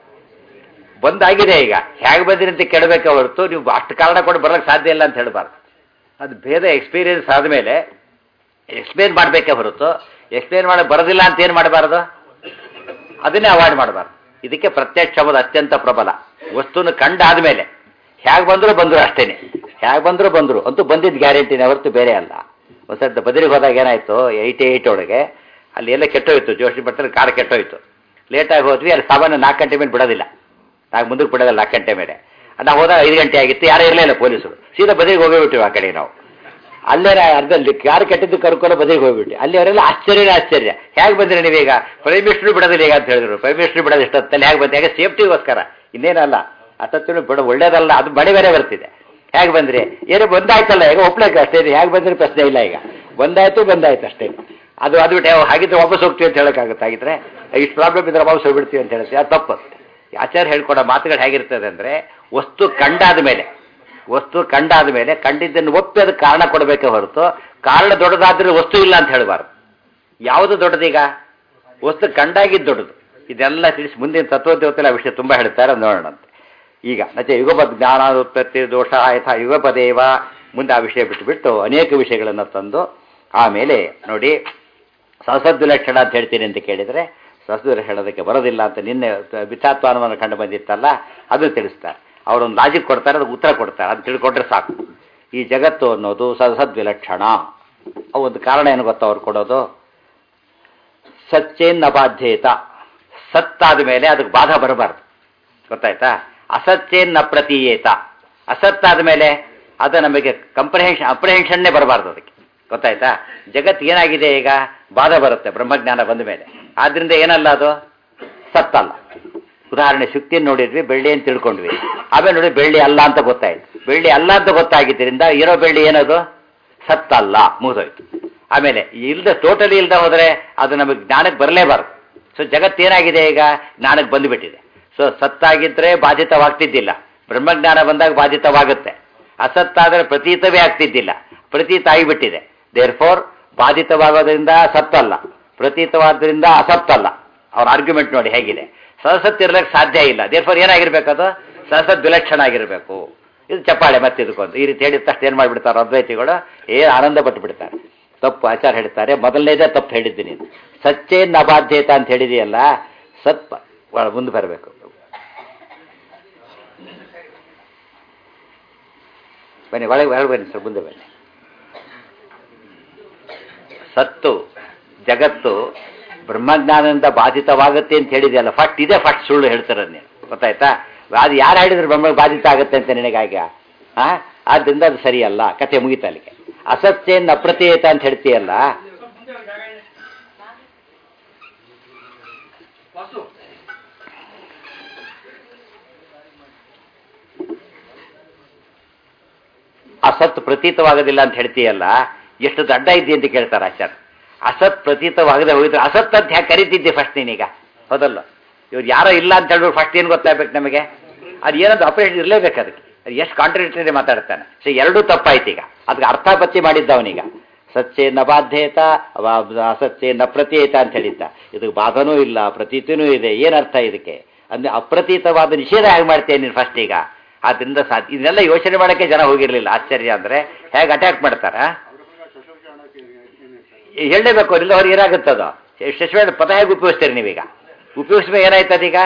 ಬಂದಾಗಿದೆ ಈಗ ಹೇಗೆ ಬಂದಿರಿ ಅಂತ ಕೇಳಬೇಕೆ ಹೊರತು ನೀವು ಅಷ್ಟು ಕಾರಣ ಕೊಟ್ಟು ಬರೋಕ್ಕೆ ಸಾಧ್ಯ ಇಲ್ಲ ಅಂತ ಹೇಳಬಾರ್ದು. ಅದು ಭೇದ ಎಕ್ಸ್ಪೀರಿಯನ್ಸ್ ಆದಮೇಲೆ ಎಕ್ಸ್ಪ್ಲೇನ್ ಮಾಡಬೇಕೇ ಹೊರತು ಎಕ್ಸ್ಪ್ಲೇನ್ ಮಾಡಕ್ಕೆ ಬರೋದಿಲ್ಲ ಅಂತ ಏನು ಮಾಡಬಾರ್ದು, ಅದನ್ನೇ ಅವಾಯ್ಡ್ ಮಾಡಬಾರ್ದು. ಇದಕ್ಕೆ ಪ್ರತ್ಯಕ್ಷ ಎಂಬುದು ಅತ್ಯಂತ ಪ್ರಬಲ. ವಸ್ತುನ ಕಂಡಾದ ಮೇಲೆ ಹೇಗೆ ಬಂದರೂ ಬಂದರು ಅಷ್ಟೇನೆ, ಹೇಗೆ ಬಂದರೂ ಬಂದರು ಅಂತೂ ಬಂದಿದ್ದು ಗ್ಯಾರಂಟಿನೇ ಹೊರತು ಬೇರೆ ಅಲ್ಲ. ಒಂದು ಸರ್ತಿ ಬದಲಿಗೆ ಹೋದಾಗ ಏನಾಯಿತು, ಏಯ್ಟಿ ಏಯ್ಟ್ ಒಳಗೆ ಅಲ್ಲಿ ಎಲ್ಲ ಕೆಟ್ಟೋಯ್ತು, ಜೋಶಿ ಭಟ್ಟಲ್ಲಿ ಕಾರ್ ಕೆಟ್ಟೋಯ್ತು. ಲೇಟಾಗಿ ಹೋದ್ವಿ, ಅಲ್ಲಿ ಸಾಮಾನ್ಯ ನಾಲ್ಕು ಗಂಟೆ ಮೇಲೆ ಬಿಡೋದಿಲ್ಲ, ನಾಲ್ಕು ಮುಂದಕ್ಕೆ ಬಿಡೋದಿಲ್ಲ ನಾಲ್ಕು ಗಂಟೆ ಮೇಲೆ. ನಾವು ಹೋದಾಗ ಐದು ಗಂಟೆ ಆಗಿತ್ತು, ಯಾರೂ ಇರಲಿಲ್ಲ ಪೊಲೀಸರು. ಸೀದಾ ಬದಲಿಗೆ ಹೋಗಿಬಿಟ್ಟಿವಿ ಆ ಕಡೆ ನಾವು. ಅಲ್ಲೇ ಅರ್ಧಲ್ಲಿ ಯಾರು ಕೆಟ್ಟಿದ್ದು ಕರ್ಕೊಂಡು ಬದಲಿಗೆ ಹೋಗ್ಬಿಟ್ಟು ಅಲ್ಲಿ ಅವರೆಲ್ಲ ಆಶ್ಚರ್ಯನೇ ಆಶ್ಚರ್ಯ. ಹೇಗೆ ಬಂದರೆ ನೀವೀಗ ಪ್ರೈಮ್ ಮಿನಿಸ್ಟ್ರು ಬಿಡೋದಿಲ್ಲ ಈಗ ಅಂತ ಹೇಳಿದ್ರು. ಪ್ರೈಮ್ ಮಿನಿಸ್ಟ್ರು ಬಿಡೋದು ಇಷ್ಟೊತ್ತಲ್ಲಿ ಹೇಗೆ ಬಂದೆ, ಹೇಗೆ ಸೇಫ್ಟಿಗೋಸ್ಕರ, ಇನ್ನೇನಲ್ಲ. ಅಷ್ಟೊತ್ತಿನ ಬಿಡ ಒಳ್ಳೇದಲ್ಲ, ಅದು ಮಳೆ ಬೇರೆ ಬರ್ತಿದೆ. ಹೇಗೆ ಬಂದರೆ ಏನೋ ಬಂದಾಯ್ತಲ್ಲ, ಈಗ ಒಪ್ಲಕ್ಕೆ ಅಷ್ಟೇ. ಹೇಗೆ ಬಂದರೆ ಪ್ರಶ್ನೆ ಇಲ್ಲ, ಈಗ ಬಂದಾಯ್ತು ಬಂದಾಯ್ತು ಅಷ್ಟೇ. ಅದು ಅದು ಬಿಟ್ಟು ಹಾಗಿದ್ರೆ ವಾಪಸ್ ಹೋಗ್ತೀವಿ ಅಂತ ಹೇಳೋಕ್ಕಾಗುತ್ತೆ. ಆಗಿದ್ರೆ ಇಷ್ಟು ಪ್ರಾಬ್ಲಮ್ ಇದ್ರೆ ವಾಪಸ್ ಹೋಗ್ಬಿಡ್ತೀವಿ ಅಂತ ಹೇಳ್ತೀವಿ, ಅದು ತಪ್ಪು. ಆಚಾರ್ಯ ಹೇಳ್ಕೊಡೋ ಮಾತುಗಳು ಹೇಗಿರ್ತದೆ ಅಂದರೆ, ವಸ್ತು ಕಂಡಾದ ಮೇಲೆ ವಸ್ತು ಕಂಡಾದ ಮೇಲೆ ಕಂಡಿದ್ದನ್ನು ಒಪ್ಪಿ ಅದಕ್ಕೆ ಕಾರಣ ಕೊಡಬೇಕೇ ಹೊರತು ಕಾರಣ ದೊಡ್ಡದಾದ್ರೆ ವಸ್ತು ಇಲ್ಲ ಅಂತ ಹೇಳಬಾರ್ದು. ಯಾವುದು ದೊಡ್ಡದೀಗ, ವಸ್ತು ಕಂಡಾಗಿದ್ದು ದೊಡ್ಡದು. ಇದೆಲ್ಲ ತಿಳಿಸಿ ಮುಂದಿನ ತತ್ವದೇವತೆಲ್ಲ ವಿಷಯ ತುಂಬ ಹೇಳ್ತಾರೆ, ನೋಡೋಣಂತೆ. ಈಗ ನಚೆ ಯುಗಪದ ಜ್ಞಾನೋತ್ಪತ್ತಿ ದೋಷ ಆಯ್ತಾ ಯುಗಪದೇವ, ಮುಂದೆ ಆ ವಿಷಯ ಬಿಟ್ಟುಬಿಟ್ಟು ಅನೇಕ ವಿಷಯಗಳನ್ನು ತಂದು ಆಮೇಲೆ ನೋಡಿ ಸಸದ್ವಿಲಕ್ಷಣ ಅಂತ ಹೇಳ್ತೀನಿ ಅಂತ ಕೇಳಿದರೆ ಸಸದ್ವಿಲಕ್ಷಣ ಹೇಳೋದಕ್ಕೆ ಬರೋದಿಲ್ಲ ಅಂತ ನಿನ್ನೆ ವಿಚಾತ್ವಾನವನ್ನು ಕಂಡು ಬಂದಿತ್ತಲ್ಲ, ಅದನ್ನು ತಿಳಿಸ್ತಾರೆ. ಅವರೊಂದು ಲಾಜಿಕ್ ಕೊಡ್ತಾರೆ, ಅದಕ್ಕೆ ಉತ್ತರ ಕೊಡ್ತಾರೆ, ಅದು ತಿಳ್ಕೊಂಡ್ರೆ ಸಾಕು. ಈ ಜಗತ್ತು ಅನ್ನೋದು ಸದ್ವಿಲಕ್ಷಣ. ಅವು ಒಂದು ಕಾರಣ ಏನು ಗೊತ್ತಾ ಅವ್ರು ಕೊಡೋದು, ಸಚ್ಚೇನ್ನ ಬಾಧ್ಯೇತ. ಸತ್ತಾದ ಮೇಲೆ ಅದಕ್ಕೆ ಬಾಧ ಬರಬಾರ್ದು, ಗೊತ್ತಾಯ್ತಾ. ಅಸತ್ಯೇನ್ನ ಪ್ರತೀಯೇತ. ಅಸತ್ತಾದ ಮೇಲೆ ಅದು ನಮಗೆ ಕಂಪ್ರಹೆನ್ಷನ್ ಅಪ್ರಹೆನ್ಷನ್ನೇ ಬರಬಾರ್ದು ಅದಕ್ಕೆ, ಗೊತ್ತಾಯ್ತಾ. ಜಗತ್ತು ಏನಾಗಿದೆ ಈಗ, ಬಾಧ ಬರುತ್ತೆ ಬ್ರಹ್ಮಜ್ಞಾನ ಬಂದ ಮೇಲೆ. ಆದ್ದರಿಂದ ಏನಲ್ಲ ಅದು ಸತ್ತಲ್ಲ. ಉದಾಹರಣೆ ಶುಕ್ತಿಯನ್ನು ನೋಡಿದ್ವಿ, ಬೆಳ್ಳಿ ಅಂತ ತಿಳ್ಕೊಂಡ್ವಿ. ಆಮೇಲೆ ನೋಡಿ ಬೆಳ್ಳಿ ಅಲ್ಲ ಅಂತ ಗೊತ್ತಾಯ್ತು. ಬೆಳ್ಳಿ ಅಲ್ಲ ಅಂತ ಗೊತ್ತಾಗಿದ್ದರಿಂದ ಇರೋ ಬೆಳ್ಳಿ ಏನದು ಸತ್ತಲ್ಲ, ಮುಗಿದೋಯ್ತು. ಆಮೇಲೆ ಇಲ್ಲದೆ ಟೋಟಲಿ ಇಲ್ಲದೆ ಹೋದರೆ ಅದು ನಮಗೆ ಜ್ಞಾನಕ್ಕೆ ಬರಲೇಬಾರ್ದು. ಸೊ ಜಗತ್ತೇನಾಗಿದೆ ಈಗ, ಜ್ಞಾನಕ್ಕೆ ಬಂದುಬಿಟ್ಟಿದೆ. ಸೊ ಸತ್ತಾಗಿದ್ದರೆ ಬಾಧಿತವಾಗ್ತಿದ್ದಿಲ್ಲ, ಬ್ರಹ್ಮಜ್ಞಾನ ಬಂದಾಗ ಬಾಧಿತವಾಗುತ್ತೆ. ಅಸತ್ತಾದರೆ ಪ್ರತೀತವೇ ಆಗ್ತಿದ್ದಿಲ್ಲ, ಪ್ರತೀತ ಆಗಿಬಿಟ್ಟಿದೆ. ದೇರ್ ಫೋರ್ ಬಾಧಿತವಾಗೋದ್ರಿಂದ ಸತ್ತಲ್ಲ, ಪ್ರತೀತವಾದ್ರಿಂದ ಅಸತ್ತಲ್ಲ. ಅವ್ರ ಆರ್ಗ್ಯುಮೆಂಟ್ ನೋಡಿ ಹೇಗಿದೆ. ಸದಸತ್ ಇರ್ಲಿಕ್ಕೆ ಸಾಧ್ಯ ಇಲ್ಲ. ದೇರ್ ಫೋರ್ ಏನಾಗಿರ್ಬೇಕದು, ಸದಸತ್ ವಿಲಕ್ಷಣ ಆಗಿರಬೇಕು. ಇದು ಚಪ್ಪಾಳೆ ಮತ್ತೆ ಇದಕ್ಕೊಂದು ಈ ರೀತಿ ಹೇಳಿದ ತಕ್ಷಣ ಏನು ಮಾಡಿಬಿಡ್ತಾರೆ ಅದ್ವೈತಿಗಳು, ಏನು ಆನಂದ ಪಟ್ಟು ಬಿಡ್ತಾರೆ. ತಪ್ಪು ಆಚಾರ ಹೇಳ್ತಾರೆ, ಮೊದಲನೇದೇ ತಪ್ಪು ಹೇಳಿದ್ದೀನಿ. ಸಚ್ಚೇನ್ ಅಬಾಧ್ಯತ ಅಂತ ಹೇಳಿದೆಯಲ್ಲ, ಸತ್ ಮುಂದೆ ಬರಬೇಕು. ಬನ್ನಿ ಒಳಗೆ ಒಳಗೆ ಬನ್ನಿ ಸರ್, ಮುಂದೆ ಬನ್ನಿ. ಸತ್ತು ಜಗತ್ತು ಬ್ರಹ್ಮಜ್ಞಾನದಿಂದ ಬಾಧಿತವಾಗುತ್ತೆ ಅಂತ ಹೇಳಿದೆಯಲ್ಲ, ಫಸ್ಟ್ ಇದೆ ಫಸ್ಟ್ ಸುಳ್ಳು ಹೇಳ್ತಾರೆ ನೀನು, ಗೊತ್ತಾಯ್ತಾ? ಅದು ಯಾರು ಹೇಳಿದ್ರು ಬ್ರಹ್ಮ ಬಾಧಿತ ಆಗುತ್ತೆ ಅಂತ ನಿನಗಾಗ? ಹಾ, ಆದ್ದರಿಂದ ಅದು ಸರಿಯಲ್ಲ, ಕಥೆ ಮುಗಿತ ಅಲ್ಲಿಗೆ. ಅಸತ್ಯೇನ ಅಪ್ರತೀಯತ ಅಂತ ಹೇಳ್ತೀಯಲ್ಲ, ಅಸತ್ ಪ್ರತೀತವಾಗೋದಿಲ್ಲ ಅಂತ ಹೇಳ್ತೀಯಲ್ಲ, ಎಷ್ಟು ದಡ್ಡ ಇದ್ದಿ ಅಂತ ಕೇಳ್ತಾರೆ ಆಚಾರ್ಯ. ಅಸತ್ ಪ್ರತೀತವಾಗದೆ ಹೋಗಿದ್ರೆ ಅಸತ್ ಅಂತ ಹ್ಯಾಕೆ ಕರಿತಿದ್ದೆ ಫಸ್ಟ್ ನೀನೀಗ? ಹೌದಲ್ಲ, ಇವ್ರು ಯಾರೋ ಇಲ್ಲ ಅಂತ ಹೇಳಿದ್ರು ಫಸ್ಟ್ ಏನು ಗೊತ್ತಾಗ್ಬೇಕು ನಮಗೆ? ಅದು ಏನಂತ ಆಪರೇಷನ್ ಇರಲೇಬೇಕು ಅದಕ್ಕೆ. ಅದು ಎಷ್ಟು ಕಾಂಟ್ರಡಿಕ್ಟರಿ ಮಾತಾಡ್ತಾನೆ. ಸೊ ಎರಡೂ ತಪ್ಪಾಯ್ತು. ಈಗ ಅದಕ್ಕೆ ಅರ್ಥಾಪತ್ತಿ ಮಾಡಿದ್ದವನೀಗ. ಸತ್ಯೇ ನ ಬಾಧ್ಯೇತ ಅಸತ್ಯೇ ನ ಪ್ರತೀತ ಅಂತ ಹೇಳಿದ್ದ. ಇದಕ್ಕೆ ಬಾಧನೂ ಇಲ್ಲ, ಪ್ರತೀತಿನೂ ಇದೆ. ಏನರ್ಥ ಇದಕ್ಕೆ ಅಂದರೆ ಅಪ್ರತೀತವಾದ ನಿಷೇಧ ಹೇಗೆ ಮಾಡ್ತೇನೆ ನೀನು ಫಸ್ಟ್ ಈಗ? ಆದ್ದರಿಂದ ಸಾಧ್ಯ ಇದನ್ನೆಲ್ಲ ಯೋಚನೆ ಮಾಡೋಕ್ಕೆ ಜನ ಹೋಗಿರಲಿಲ್ಲ. ಆಶ್ಚರ್ಯ ಅಂದರೆ ಹೇಗೆ ಅಟ್ಯಾಕ್ ಮಾಡ್ತಾರ? ಹೇಳಲೇಬೇಕು, ಇಲ್ಲ ಅವ್ರಿಗೆ ಏನಾಗುತ್ತದೋ. ಶಶಿವೇಣ ಪದ ಹೇಗೆ ಉಪಯೋಗಿಸ್ತೀರಿ ನೀವೀಗ? ಉಪಯೋಗಿಸ್ಬೇಕು ಏನಾಯ್ತದೀಗ?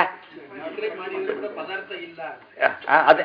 ಅದೇ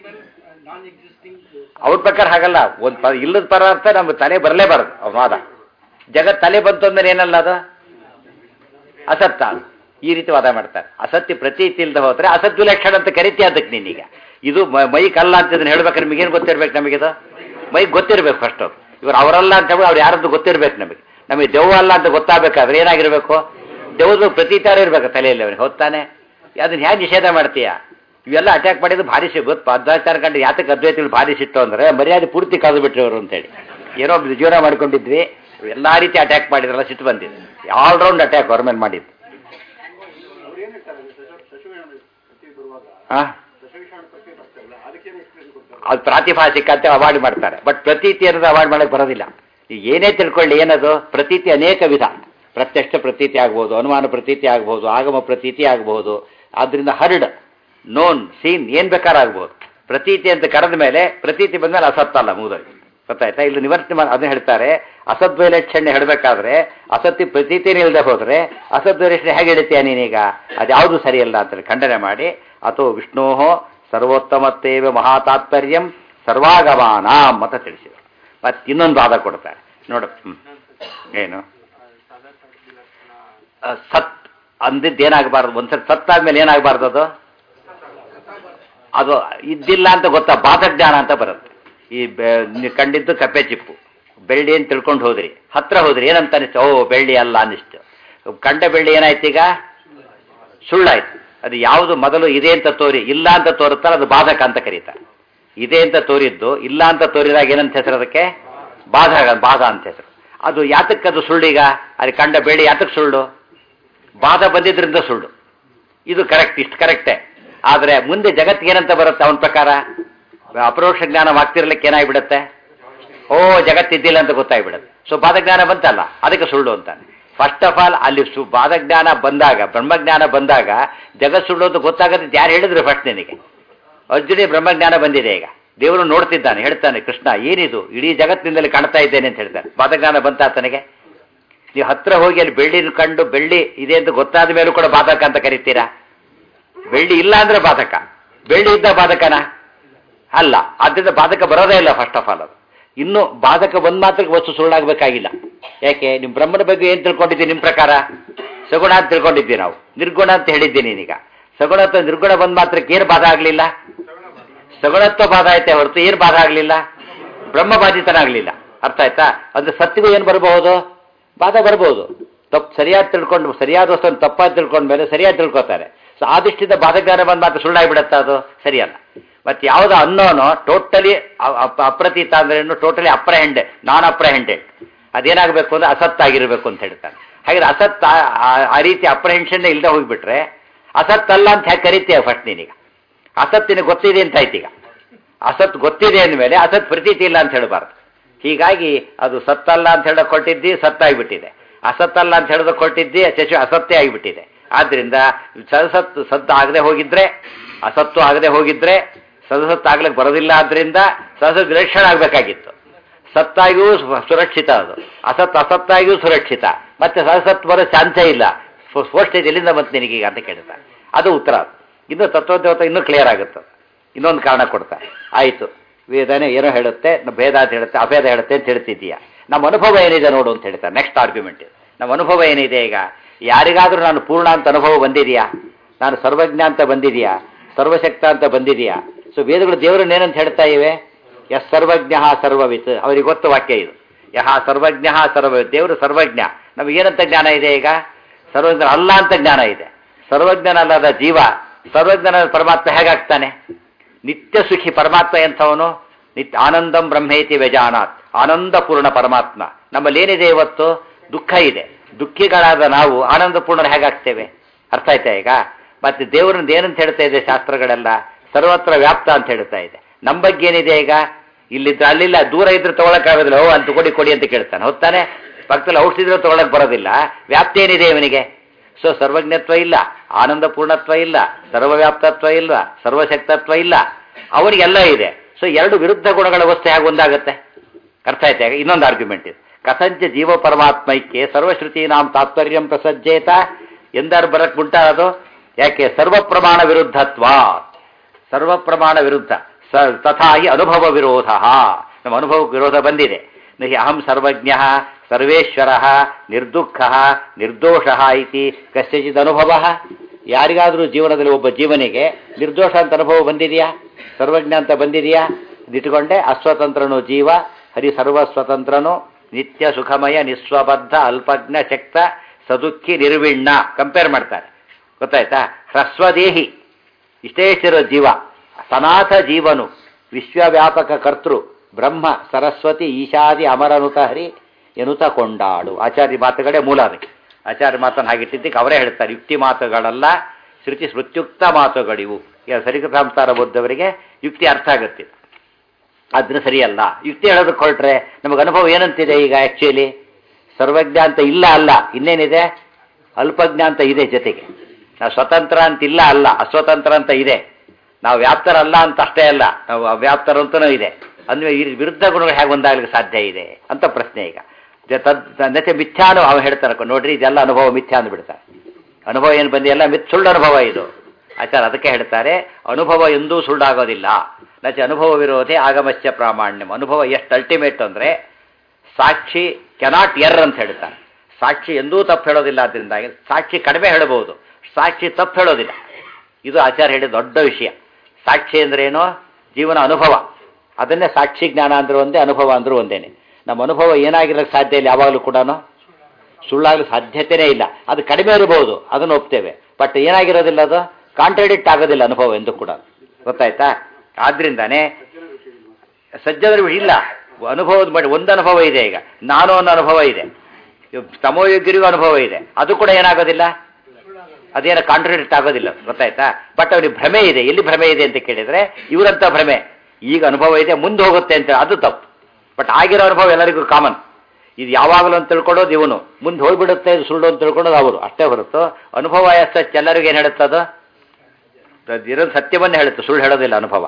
ಅವ್ರ ಪ್ರಕಾರ ಹಾಗಲ್ಲ. ಒಂದು ಪ ಇಲ್ಲದ ಪದಾರ್ಥ ನಮ್ಮ ತಲೆ ಬರಲೇಬಾರದು. ಅವ್ರ ವಾದ ಜಗತ್ ತಲೆ ಬಂತು ಅಂದ್ರೆ ಏನಲ್ಲ ಅದು ಅಸತ್ತ. ಈ ರೀತಿ ವಾದ ಮಾಡ್ತಾರೆ. ಅಸತ್ಯ ಪ್ರತೀತಿ ಇಲ್ಲದೆ ಹೋದ್ರೆ ಅಸತ್ಯ ಲಕ್ಷಣ ಅಂತ ಕರಿತೀಯ ಅದಕ್ಕೆ ನೀನೀಗ. ಇದು ಮೈಕ್ ಅಲ್ಲ ಅಂತ ಇದನ್ನ ಹೇಳ್ಬೇಕಾದ್ರೆ ನಮಗೇನು ಗೊತ್ತಿರ್ಬೇಕು? ನಮಗಿದು ಮೈಕ್ ಗೊತ್ತಿರ್ಬೇಕು ಫಸ್ಟ್. ಇವ್ರು ಅವರಲ್ಲ ಅಂತ ಹೇಳಿ ಅವ್ರು ಯಾರದ್ದು ಗೊತ್ತಿರ್ಬೇಕು ನಮಗೆ. ನಮಗೆ ದೆವ್ವ ಅಲ್ಲ ಅಂತ ಗೊತ್ತಾಗಬೇಕಾದ್ರೆ ಏನಾಗಿರ್ಬೇಕು? ದೆವ್ವದ ಪ್ರತೀತಾರ ಇರ್ಬೇಕು ತಲೆಯಲ್ಲಿ ಅವನಿಗೆ. ಹೊತ್ತಾನೆ ಅದನ್ನ ಹೇಗೆ ನಿಷೇಧ ಮಾಡ್ತೀಯ? ಇವೆಲ್ಲ ಅಟ್ಯಾಕ್ ಮಾಡಿದ್ದು ಭಾರಿ ಸಿ ಗೊತ್ತು. ಅದ್ವೈತಾರ ಕಂಡು ಯಾತಕ್ಕೆ ಅದ್ವೈತಗಳು ಭಾರಿ ಸಿಟ್ಟು ಅಂದರೆ ಮರ್ಯಾದೆ ಪೂರ್ತಿ ಕಾದು ಬಿಟ್ರು ಅವರು ಅಂತೇಳಿ. ಏನೋ ಜೀವನ ಮಾಡ್ಕೊಂಡಿದ್ವಿ, ಎಲ್ಲ ರೀತಿ ಅಟ್ಯಾಕ್ ಮಾಡಿದ್ರಲ್ಲ, ಸಿಟ್ಟು ಬಂದಿದೆ. ಆಲ್ರೌಂಡ್ ಅಟ್ಯಾಕ್ ಅವ್ರ ಮೇಲೆ ಮಾಡಿದ್ದು. ಹಾಂ, ಅದು ಪ್ರಾತಿಭಾಸಿಕ ಅಂತ ಅವಾಯ್ಡ್ ಮಾಡ್ತಾರೆ. ಬಟ್ ಪ್ರತೀತಿ ಅನ್ನೋದು ಅವಾಯ್ಡ್ ಮಾಡಕ್ಕೆ ಬರೋದಿಲ್ಲ. ಈಗ ಏನೇ ತಿಳ್ಕೊಳ್ಳಿ, ಏನದು ಪ್ರತೀತಿ ಅನೇಕ ವಿಧ. ಪ್ರತ್ಯಕ್ಷ ಪ್ರತೀತಿ ಆಗ್ಬೋದು, ಅನುಮಾನ ಪ್ರತೀತಿ ಆಗ್ಬೋದು, ಆಗಮ ಪ್ರತೀತಿ ಆಗ್ಬೋದು. ಆದ್ದರಿಂದ ಹರ್ಡ್ ನೋನ್ ಸೀನ್ ಏನು ಬೇಕಾರಾಗ್ಬೋದು. ಪ್ರತೀತಿ ಅಂತ ಕರೆದ ಮೇಲೆ ಪ್ರತೀತಿ ಬಂದಮೇಲೆ ಅಸತ್ತಲ್ಲ, ಮುಗಿದೋಯ್ತು. ಗೊತ್ತಾಯ್ತಾ? ಇಲ್ಲಿ ನಿವರ್ತನೆ ಮಾಡಿ ಅದನ್ನ ಹೇಳ್ತಾರೆ. ಅಸದ್ವೈಲಕ್ಷಣ್ಯ ಹೇಳಬೇಕಾದ್ರೆ ಅಸತ್ಯ ಪ್ರತೀತಿನೇ ಇಲ್ಲದೆ ಹೋದರೆ ಅಸದ್ವೈಲಕ್ಷಣ್ಯ ಹೇಗೆ ಹೇಳ್ತೀಯ ನೀನೀಗ? ಅದು ಯಾವುದು ಸರಿಯಲ್ಲ ಅಂತೇಳಿ ಖಂಡನೆ ಮಾಡಿ, ಅಥೋ ವಿಷ್ಣೋ ಸರ್ವೋತ್ತಮತ್ತೇವ ಮಹಾತಾತ್ಪರ್ಯಂ ಸರ್ವಾಗಮಾನಾಂ ಅಂತ ತಿಳಿಸಿದರು. ಮತ್ತೆ ಇನ್ನೊಂದು ವಾದ ಕೊಡ್ತಾರೆ ನೋಡು. ಏನು ಸತ್ ಅಂದಿದ್ದು ಏನಾಗಬಾರ್ದು? ಒಂದ್ಸರಿ ಸತ್ತಾದ್ಮೇಲೆ ಏನಾಗಬಾರ್ದು? ಅದು ಅದು ಇದ್ದಿಲ್ಲ ಅಂತ ಗೊತ್ತಾ, ಬಾಧಜ್ಞಾನ ಅಂತ ಬರುತ್ತೆ. ಈ ಕಂಡಿದ್ದು ಕಪ್ಪೆ ಚಿಪ್ಪು, ಬೆಳ್ಳಿ ಅಂತ ತಿಳ್ಕೊಂಡು ಹೋದ್ರಿ, ಹತ್ರ ಹೋದ್ರಿ, ಏನಂತ ಅನಿಸ್ತು? ಓ ಬೆಳ್ಳಿ ಅಲ್ಲ ಅನ್ನಿಸ್ತು. ಕಂಡ ಬೆಳ್ಳಿ ಏನಾಯ್ತು ಈಗ? ಸುಳ್ಳಾಯ್ತು. ಅದು ಯಾವುದು ಮೊದಲು ಇದೆ ಅಂತ ತೋರಿ ಇಲ್ಲ ಅಂತ ತೋರುತ್ತಾರೆ, ಅದು ಬಾಧಕ ಅಂತ ಕರೀತಾರೆ. ಇದೆ ಅಂತ ತೋರಿದ್ದು ಇಲ್ಲ ಅಂತ ತೋರಿದಾಗ ಏನಂತ ಹೆಸರು? ಅದಕ್ಕೆ ಬಾಧ ಬಾಧ ಅಂತ ಹೆಸರು. ಅದು ಯಾತಕ್ಕೆ ಅದು ಸುಳ್ಳೀಗ? ಅದು ಕಂಡ ಬೆಳ್ಳಿ ಯಾತಕ್ಕೆ ಸುಳ್ಳು? ಬಾಧ ಬಂದಿದ್ರಿಂದ ಸುಳ್ಳು. ಇದು ಕರೆಕ್ಟ್, ಇಷ್ಟು ಕರೆಕ್ಟೇ. ಆದರೆ ಮುಂದೆ ಜಗತ್ತಿಗೆ ಏನಂತ ಬರುತ್ತೆ ಅವನ ಪ್ರಕಾರ? ಅಪರೋಕ್ಷ ಜ್ಞಾನವಾಗ್ತಿರ್ಲಿಕ್ಕೆ ಏನಾಗ್ಬಿಡುತ್ತೆ? ಓ ಜಗತ್ತಿದ್ದಿಲ್ಲ ಅಂತ ಗೊತ್ತಾಗ್ಬಿಡುತ್ತೆ. ಸೊ ಬಾಧಜ್ಞಾನ ಬಂತಲ್ಲ, ಅದಕ್ಕೆ ಸುಳ್ಳು ಅಂತಾನೆ. ಫಸ್ಟ್ ಆಫ್ ಆಲ್ ಅಲ್ಲಿ ಸು ಬಾಧಜ್ಞಾನ ಬಂದಾಗ, ಬ್ರಹ್ಮಜ್ಞಾನ ಬಂದಾಗ ಜಗತ್ ಸುಳ್ಳು ಅಂತ ಗೊತ್ತಾಗತ್ತೆ ಯಾರು ಹೇಳಿದ್ರು ಫಸ್ಟ್ ನಿನಗೆ? ಅರ್ಜುನಿಗೆ ಬ್ರಹ್ಮಜ್ಞಾನ ಬಂದಿದೆ. ಈಗ ದೇವರು ನೋಡ್ತಿದ್ದಾನೆ, ಹೇಳ್ತಾನೆ ಕೃಷ್ಣ ಏನಿದು, ಇಡೀ ಜಗತ್ತಿನಿಂದಲೇ ಕಾಣ್ತಾ ಇದ್ದೇನೆ ಅಂತ ಹೇಳ್ತಾನೆ. ಬಾಧಜ್ಞಾನ ಬಂತ ಆತನಿಗೆ? ನೀವು ಹತ್ರ ಹೋಗಿ ಅಲ್ಲಿ ಬೆಳ್ಳಿನ ಕಂಡು ಬೆಳ್ಳಿ ಇದೆ ಅಂತ ಗೊತ್ತಾದ ಮೇಲೂ ಕೂಡ ಬಾಧಕ ಅಂತ ಕರಿತೀರಾ? ಬೆಳ್ಳಿ ಇಲ್ಲ ಅಂದ್ರೆ ಬಾಧಕ, ಬೆಳ್ಳಿ ಇದ್ದ ಬಾಧಕನ ಅಲ್ಲ. ಆದ್ದರಿಂದ ಬಾಧಕ ಬರೋದೇ ಇಲ್ಲ ಫಸ್ಟ್ ಆಫ್ ಆಲ್. ಅದು ಇನ್ನು ಬಾಧಕ ಬಂದ್ ಮಾತ್ರಕ್ಕೆ ವಸ್ತು ಸುಳ್ಳಾಗಬೇಕಾಗಿಲ್ಲ. ಯಾಕೆ? ನಿಮ್ಮ ಬ್ರಹ್ಮನ ಬಗ್ಗೆ ಏನು ತಿಳ್ಕೊಂಡಿದ್ದೀನಿ? ನಿಮ್ಮ ಪ್ರಕಾರ ಸಗುಣ ಅಂತ ತಿಳ್ಕೊಂಡಿದ್ದೀವಿ ನಾವು, ನಿರ್ಗುಣ ಅಂತ ಹೇಳಿದ್ದೀನಿ ನೀನೀಗ. ಸಗುಣತ್ವ ನಿರ್ಗುಣ ಬಂದ್ ಮಾತ್ರಕ್ಕೆ ಏನು ಬಾಧ ಆಗಲಿಲ್ಲ? ಸಗುಣತ್ವ ಬಾಧ ಆಯ್ತೆ ಹೊರತು ಏನು ಬಾಧ ಆಗಲಿಲ್ಲ? ಬ್ರಹ್ಮ ಬಾಧಿತನಾಗಲಿಲ್ಲ. ಅರ್ಥ ಆಯ್ತಾ? ಅಂದ್ರೆ ಸತ್ಯಗೂ ಏನು ಬರಬಹುದು? ಬಾಧ ಬರ್ಬೋದು. ತಪ್ಪು ಸರಿಯಾಗಿ ತಿಳ್ಕೊಂಡು, ಸರಿಯಾದ ವಸ್ತುವನ್ನು ತಪ್ಪಾಗಿ ತಿಳ್ಕೊಂಡ್ಮೇಲೆ ಸರಿಯಾಗಿ ತಿಳ್ಕೊತಾರೆ. ಸೊ ಆ ದೃಷ್ಟಿಯಿಂದ ಬಾಧಜ್ಞಾನ ಬಂದ್ ಮಾತ್ರ ಸುಳ್ಳಾಗಿಬಿಡತ್ತ? ಅದು ಸರಿಯಲ್ಲ. ಮತ್ತೆ ಯಾವುದೋ ಅನ್ನೋನು ಟೋಟಲಿ ಅಪ್ರತೀತ ಅಂದ್ರೇನು? ಟೋಟಲಿ ಅಪ್ರಹೆಂಡೆಡ್, ನಾನ್ ಅಪ್ರಹೆಂಡೆಡ್. ಅದೇನಾಗಬೇಕು ಅಂದ್ರೆ ಅಸತ್ತಾಗಿರ್ಬೇಕು ಅಂತ ಹೇಳ್ತಾನೆ. ಹಾಗೆ ಅಸತ್ ಆ ರೀತಿ ಅಪ್ರಹೆನ್ಷನ್ ಇಲ್ಲದೆ ಹೋಗಿಬಿಟ್ರೆ ಅಸತ್ ಅಲ್ಲ ಅಂತ ಹೇಗೆ ಕರಿತೀಯ ಫಸ್ಟ್ ನೀನೀಗ? ಅಸತ್ತಿನ ಗೊತ್ತಿದೆ ಅಂತ ಆಯ್ತು. ಈಗ ಅಸತ್ ಗೊತ್ತಿದೆ ಅಂದಮೇಲೆ ಅಸತ್ ಪ್ರತೀತಿ ಇಲ್ಲ ಅಂತ ಹೇಳಬಾರ್ದು. ಹೀಗಾಗಿ ಅದು ಸತ್ತಲ್ಲ ಅಂತ ಹೇಳೋಕೆ ಕೊಟ್ಟಿದ್ದಿ, ಸತ್ತಾಗಿಬಿಟ್ಟಿದೆ. ಅಸತ್ತಲ್ಲ ಅಂತ ಹೇಳೋದಕ್ಕೆ ಕೊಟ್ಟಿದ್ದಿ, ಶಶಿ ಅಸತ್ತೇ ಆಗಿಬಿಟ್ಟಿದೆ. ಆದ್ದರಿಂದ ಸದಸತ್ತು ಸತ್ತು ಆಗದೆ ಹೋಗಿದ್ರೆ, ಅಸತ್ತು ಆಗದೆ ಹೋಗಿದ್ರೆ ಸದಸತ್ತು ಆಗ್ಲಿಕ್ಕೆ ಬರೋದಿಲ್ಲ. ಆದ್ರಿಂದ ಸದಸತ್ ವಿಲಕ್ಷಣ ಆಗಬೇಕಾಗಿತ್ತು. ಸತ್ತಾಗಿಯೂ ಸುರಕ್ಷಿತ, ಅದು ಅಸತ್ ಅಸತ್ತಾಗಿಯೂ ಸುರಕ್ಷಿತ. ಮತ್ತೆ ಸದಸತ್ ಬರೋ ಚಾನ್ಸೇ ಇಲ್ಲ. ಫೋಸ್ಟೇಜ್ ಎಲ್ಲಿಂದ ಬಂತು ನಿನಗೀಗ ಅಂತ ಕೇಳ್ತಾರೆ. ಅದು ಉತ್ತರ. ಇನ್ನು ತತ್ವದೇವತೆ ಇನ್ನೂ ಕ್ಲಿಯರ್ ಆಗುತ್ತೆ. ಇನ್ನೊಂದು ಕಾರಣ ಕೊಡ್ತಾರೆ. ಆಯಿತು, ವೇದನೆ ಏನೋ ಹೇಳುತ್ತೆ, ಭೇದ ಅಂತ ಹೇಳುತ್ತೆ, ಅಭೇದ ಹೇಳುತ್ತೆ ಅಂತ ಹೇಳ್ತಿದ್ದೀಯ. ನಮ್ಮ ಅನುಭವ ಏನಿದೆ ನೋಡು ಅಂತ ಹೇಳ್ತಾರೆ. ನೆಕ್ಸ್ಟ್ ಆರ್ಗ್ಯುಮೆಂಟ್ ಇದು. ನಮ್ಮ ಅನುಭವ ಏನಿದೆ ಈಗ, ಯಾರಿಗಾದರೂ ನಾನು ಪೂರ್ಣ ಅಂತ ಅನುಭವ ಬಂದಿದೆಯಾ, ನಾನು ಸರ್ವಜ್ಞ ಅಂತ ಬಂದಿದೆಯಾ, ಸರ್ವಶಕ್ತ ಅಂತ ಬಂದಿದೆಯಾ? ಸೊ ವೇದಗಳು ದೇವರನ್ನ ಏನಂತ ಹೇಳ್ತಾ ಇವೆ? ಯಸ್ ಸರ್ವಜ್ಞ ಸರ್ವವಿತ್. ಅವರಿಗೆ ಗೊತ್ತು ವಾಕ್ಯ ಇದು. ಯಹ ಸರ್ವಜ್ಞ ಸರ್ವವಿತ್. ದೇವರು ಸರ್ವಜ್ಞ. ನಮಗೇನಂತ ಜ್ಞಾನ ಇದೆ ಈಗ? ಸರ್ವಜ್ಞ ಅಲ್ಲ ಅಂತ ಜ್ಞಾನ ಇದೆ. ಸರ್ವಜ್ಞನಲ್ಲದ ಜೀವ ಸರ್ವಜ್ಞನ ಪರಮಾತ್ಮ ಹೇಗಾಗ್ತಾನೆ? ನಿತ್ಯ ಸುಖಿ ಪರಮಾತ್ಮ ಎಂಥವನು? ನಿತ್ಯ ಆನಂದಂ ಬ್ರಹ್ಮೇತಿ ವ್ಯಜಾನಾತ್. ಆನಂದಪೂರ್ಣ ಪರಮಾತ್ಮ. ನಮ್ಮಲ್ಲಿ ಏನಿದೆ ಇವತ್ತು? ದುಃಖ ಇದೆ. ದುಃಖಿಗಳಾದ ನಾವು ಆನಂದಪೂರ್ಣರು ಹೇಗಾಗ್ತೇವೆ? ಅರ್ಥ ಆಯ್ತಾ ಈಗ? ಮತ್ತೆ ದೇವರನ್ನ ಏನಂತ ಹೇಳ್ತಾ ಇದೆ ಶಾಸ್ತ್ರಗಳೆಲ್ಲ? ಸರ್ವತ್ರ ವ್ಯಾಪ್ತ ಅಂತ ಹೇಳ್ತಾ ಇದೆ. ನಮ್ಮ ಬಗ್ಗೆ ಏನಿದೆ ಈಗ? ಇಲ್ಲಿದ್ರೆ ಅಲ್ಲಿಲ್ಲ, ದೂರ ಇದ್ರೆ ತೊಗೊಳಕ್ಕಾಗೋದಿಲ್ಲ. ಓ ಅಂತ ಕೊಡಿ ಕೊಡಿ ಅಂತ ಕೇಳ್ತಾನೆ, ಹೊತ್ತಾನೆ. ಪಕ್ಕದಲ್ಲಿ ಔಷಧಿದ್ರೆ ತೊಗೊಳಕ್ ಬರೋದಿಲ್ಲ. ವ್ಯಾಪ್ತಿ ಏನಿದೆ ಇವನಿಗೆ? ಸೊ ಸರ್ವಜ್ಞತ್ವ ಇಲ್ಲ, ಆನಂದ ಪೂರ್ಣತ್ವ ಇಲ್ಲ, ಸರ್ವವ್ಯಾಪ್ತತ್ವ ಇಲ್ಲ, ಸರ್ವಶಕ್ತತ್ವ ಇಲ್ಲ. ಅವನಿಗೆಲ್ಲ ಇದೆ. ಸೊ ಎರಡು ವಿರುದ್ಧ ಗುಣಗಳ ವಸ್ತು ಹೇಗೆ ಒಂದಾಗುತ್ತೆ? ಅರ್ಥ ಆಯ್ತಾ? ಇನ್ನೊಂದು ಆರ್ಗ್ಯುಮೆಂಟ್ ಇದೆ. ಕಥಂಚ ಜೀವ ಪರಮಾತ್ಮೈಕ್ಯ ಸರ್ವಶ್ರುತಿ ನಾಂ ತಾತ್ಪರ್ಯಂ ಪ್ರಸಜ್ಜೇತ ಎಂದಾರು ಬರಕ್ ಉಂಟಾರದು? ಯಾಕೆ? ಸರ್ವ ಪ್ರಮಾಣ ವಿರುದ್ಧತ್ವ. ಸರ್ವ ಪ್ರಮಾಣ ವಿರುದ್ಧ. ಸ ತಥಾಹಿ ಅನುಭವ ವಿರೋಧ. ನಮ್ಮ ಅನುಭವ ವಿರೋಧ ಬಂದಿದೆ. ನಹಿ ಅಹಂ ಸರ್ವಜ್ಞ ಸರ್ವೇಶ್ವರ ನಿರ್ದುಃಖ ನಿರ್ದೋಷ ಇತಿ ಕಸ್ಯಚಿತ್ ಅನುಭವ. ಯಾರಿಗಾದರೂ ಜೀವನದಲ್ಲಿ ಒಬ್ಬ ಜೀವನಿಗೆ ನಿರ್ದೋಷ ಅಂತ ಅನುಭವ ಬಂದಿದೆಯಾ? ಸರ್ವಜ್ಞ ಅಂತ ಬಂದಿದೆಯಾ? ಇಟ್ಕೊಂಡೆ ಅಸ್ವತಂತ್ರನು ಜೀವ, ಹರಿ ಸರ್ವಸ್ವತಂತ್ರನು, ನಿತ್ಯ ಸುಖಮಯ ನಿಸ್ವಬದ್ಧ ಅಲ್ಪಜ್ಞ ಶಕ್ತ ಸದುಃಖಿ ನಿರ್ವಿಣ್ಣ. ಕಂಪೇರ್ ಮಾಡ್ತಾರೆ, ಗೊತ್ತಾಯ್ತಾ? ಹ್ರಸ್ವದೇಹಿ ಇಷ್ಟೇ ಇಷ್ಟಿರೋ ಜೀವ, ಸನಾಥ ಜೀವನು, ವಿಶ್ವವ್ಯಾಪಕ ಕರ್ತೃ ಬ್ರಹ್ಮ ಸರಸ್ವತಿ ಈಶಾದಿ ಅಮರನುತ ಹರಿ ಎನ್ನುತ್ತ ಕೊಂಡಾಡು. ಆಚಾರ್ಯ ಮಾತುಗಳೇ ಮೂಲ. ಅದಕ್ಕೆ ಆಚಾರ್ಯ ಮಾತನ್ನು ಹಾಗಿಟ್ಟಿದ್ದಕ್ಕೆ ಅವರೇ ಹೇಳ್ತಾರೆ, ಯುಕ್ತಿ ಮಾತುಗಳಲ್ಲ ಶ್ರುತಿ ಸ್ಮೃತ್ಯುಕ್ತ ಮಾತುಗಳಿವು. ಸರಿಕೃತ ಸಂಸಾರ ಓದ್ದವರಿಗೆ ಯುಕ್ತಿ ಅರ್ಥ ಆಗುತ್ತೆ. ಅದನ್ನ ಸರಿಯಲ್ಲ. ಯುಕ್ತಿ ಹೇಳೋದಕ್ಕೆ ಹೊರಟ್ರೆ ನಮಗೆ ಅನುಭವ ಏನಂತಿದೆ ಈಗ? ಆ್ಯಕ್ಚುಲಿ ಸರ್ವಜ್ಞ ಅಂತ ಇಲ್ಲ, ಅಲ್ಲ, ಇನ್ನೇನಿದೆ? ಅಲ್ಪಜ್ಞ ಅಂತ ಇದೆ. ಜೊತೆಗೆ ನಾವು ಸ್ವತಂತ್ರ ಅಂತಿಲ್ಲ, ಅಲ್ಲ, ಅಸ್ವತಂತ್ರ ಅಂತ ಇದೆ. ನಾವು ವ್ಯಾಪ್ತರಲ್ಲ ಅಂತ ಅಷ್ಟೇ ಅಲ್ಲ, ನಾವು ಅವ್ಯಾಪ್ತರಂತನೂ ಇದೆ. ಅಂದ್ರೆ ಈ ವಿರುದ್ಧ ಗುಣಗಳು ಹೇಗೆ ಒಂದಾಗಲಿಕ್ಕೆ ಸಾಧ್ಯ ಇದೆ ಅಂತ ಪ್ರಶ್ನೆ ಈಗ. ತದ್ ನತೆ ಮಿಥ್ಯಾನು ಅವ ಹೇಳ್ತಾರೆ, ನೋಡ್ರಿ ಇದೆಲ್ಲ ಅನುಭವ ಮಿಥ್ಯಾ ಅಂದ್ಬಿಡ್ತಾರೆ. ಅನುಭವ ಏನು ಬಂದಿ ಎಲ್ಲ ಮಿಥ್ ಸುಳ್ಳು ಅನುಭವ ಇದು. ಆಚಾರ ಅದಕ್ಕೆ ಹೇಳ್ತಾರೆ, ಅನುಭವ ಎಂದೂ ಸುಳ್ಳಾಗೋದಿಲ್ಲ. ನಚೆ ಅನುಭವ ವಿರೋಧಿ ಆಗಮಶ್ಯ ಪ್ರಾಮಾಣ್ಯಂ. ಅನುಭವ ಎಷ್ಟು ಅಲ್ಟಿಮೇಟ್ ಅಂದರೆ ಸಾಕ್ಷಿ ಕೆನಾಟ್ ಎರ್ ಅಂತ ಹೇಳ್ತಾರೆ. ಸಾಕ್ಷಿ ಎಂದೂ ತಪ್ಪು ಹೇಳೋದಿಲ್ಲ. ಅದರಿಂದಾಗಿ ಸಾಕ್ಷಿ ಕಡಿಮೆ ಹೇಳಬಹುದು, ಸಾಕ್ಷಿ ತಪ್ಪು ಹೇಳೋದಿಲ್ಲ. ಇದು ಆಚಾರ್ಯ ಹೇಳಿದ ದೊಡ್ಡ ವಿಷಯ. ಸಾಕ್ಷಿ ಅಂದ್ರೇನು? ಜೀವನ ಅನುಭವ. ಅದನ್ನೇ ಸಾಕ್ಷಿ ಜ್ಞಾನ ಅಂದ್ರೂ ಒಂದೇ, ಅನುಭವ ಅಂದ್ರೂ ಒಂದೇನೆ. ನಮ್ಮ ಅನುಭವ ಏನಾಗಿರೋಕ್ಕೆ ಸಾಧ್ಯ ಇಲ್ಲ, ಯಾವಾಗಲೂ ಕೂಡ ಸುಳ್ಳಾಗಲು ಸಾಧ್ಯತೆಯೇ ಇಲ್ಲ. ಅದು ಕಡಿಮೆ ಇರಬಹುದು, ಅದನ್ನು ಒಪ್ತೇವೆ. ಬಟ್ ಏನಾಗಿರೋದಿಲ್ಲ, ಅದು ಕಾಂಟ್ರಾಡಿಕ್ಟ್ ಆಗೋದಿಲ್ಲ ಅನುಭವ ಎಂದು ಕೂಡ. ಗೊತ್ತಾಯ್ತಾ? ಆದ್ರಿಂದಾನೇ ಸಜ್ಜನರು ಇಲ್ಲ, ಅನುಭವದ ಮಾಡಿ ಒಂದು ಅನುಭವ ಇದೆ. ಈಗ ನಾನು ಅನ್ನೋ ಅನುಭವ ಇದೆ, ತಮೋಯೋಗ್ಯರಿಗೂ ಅನುಭವ ಇದೆ. ಅದು ಕೂಡ ಏನಾಗೋದಿಲ್ಲ, ಅದೇನೋ ಕಾಂಟ್ರಾಡಿಕ್ಟ್ ಆಗೋದಿಲ್ಲ. ಗೊತ್ತಾಯ್ತಾ? ಬಟ್ ಅವ್ರಿಗೆ ಭ್ರಮೆ ಇದೆ. ಎಲ್ಲಿ ಭ್ರಮೆ ಇದೆ ಅಂತ ಕೇಳಿದ್ರೆ ಇವರಂತ ಭ್ರಮೆ. ಈಗ ಅನುಭವ ಇದೆ, ಮುಂದೆ ಹೋಗುತ್ತೆ ಅಂತ, ಅದು ತಪ್ಪು. ಬಟ್ ಆಗಿರೋ ಅನುಭವ ಎಲ್ಲರಿಗೂ ಕಾಮನ್. ಇದು ಯಾವಾಗಲೂ ಅಂತ ತಿಳ್ಕೊಳ್ಳೋದು ಇವನು, ಮುಂದೆ ಹೋಗ್ಬಿಡುತ್ತೆ ಇದು ಸುಳ್ಳು ಅಂತ ತಿಳ್ಕೊಳ್ಳೋದು ಅವರು. ಅಷ್ಟೇ ಹೊರತು ಅನುಭವ ಎಷ್ಟು ಎಲ್ಲರಿಗೂ ಏನು ಹೇಳುತ್ತದು? ಇರೋದು ಸತ್ಯವನ್ನೇ ಹೇಳುತ್ತೆ, ಸುಳ್ಳು ಹೇಳೋದಿಲ್ಲ ಅನುಭವ.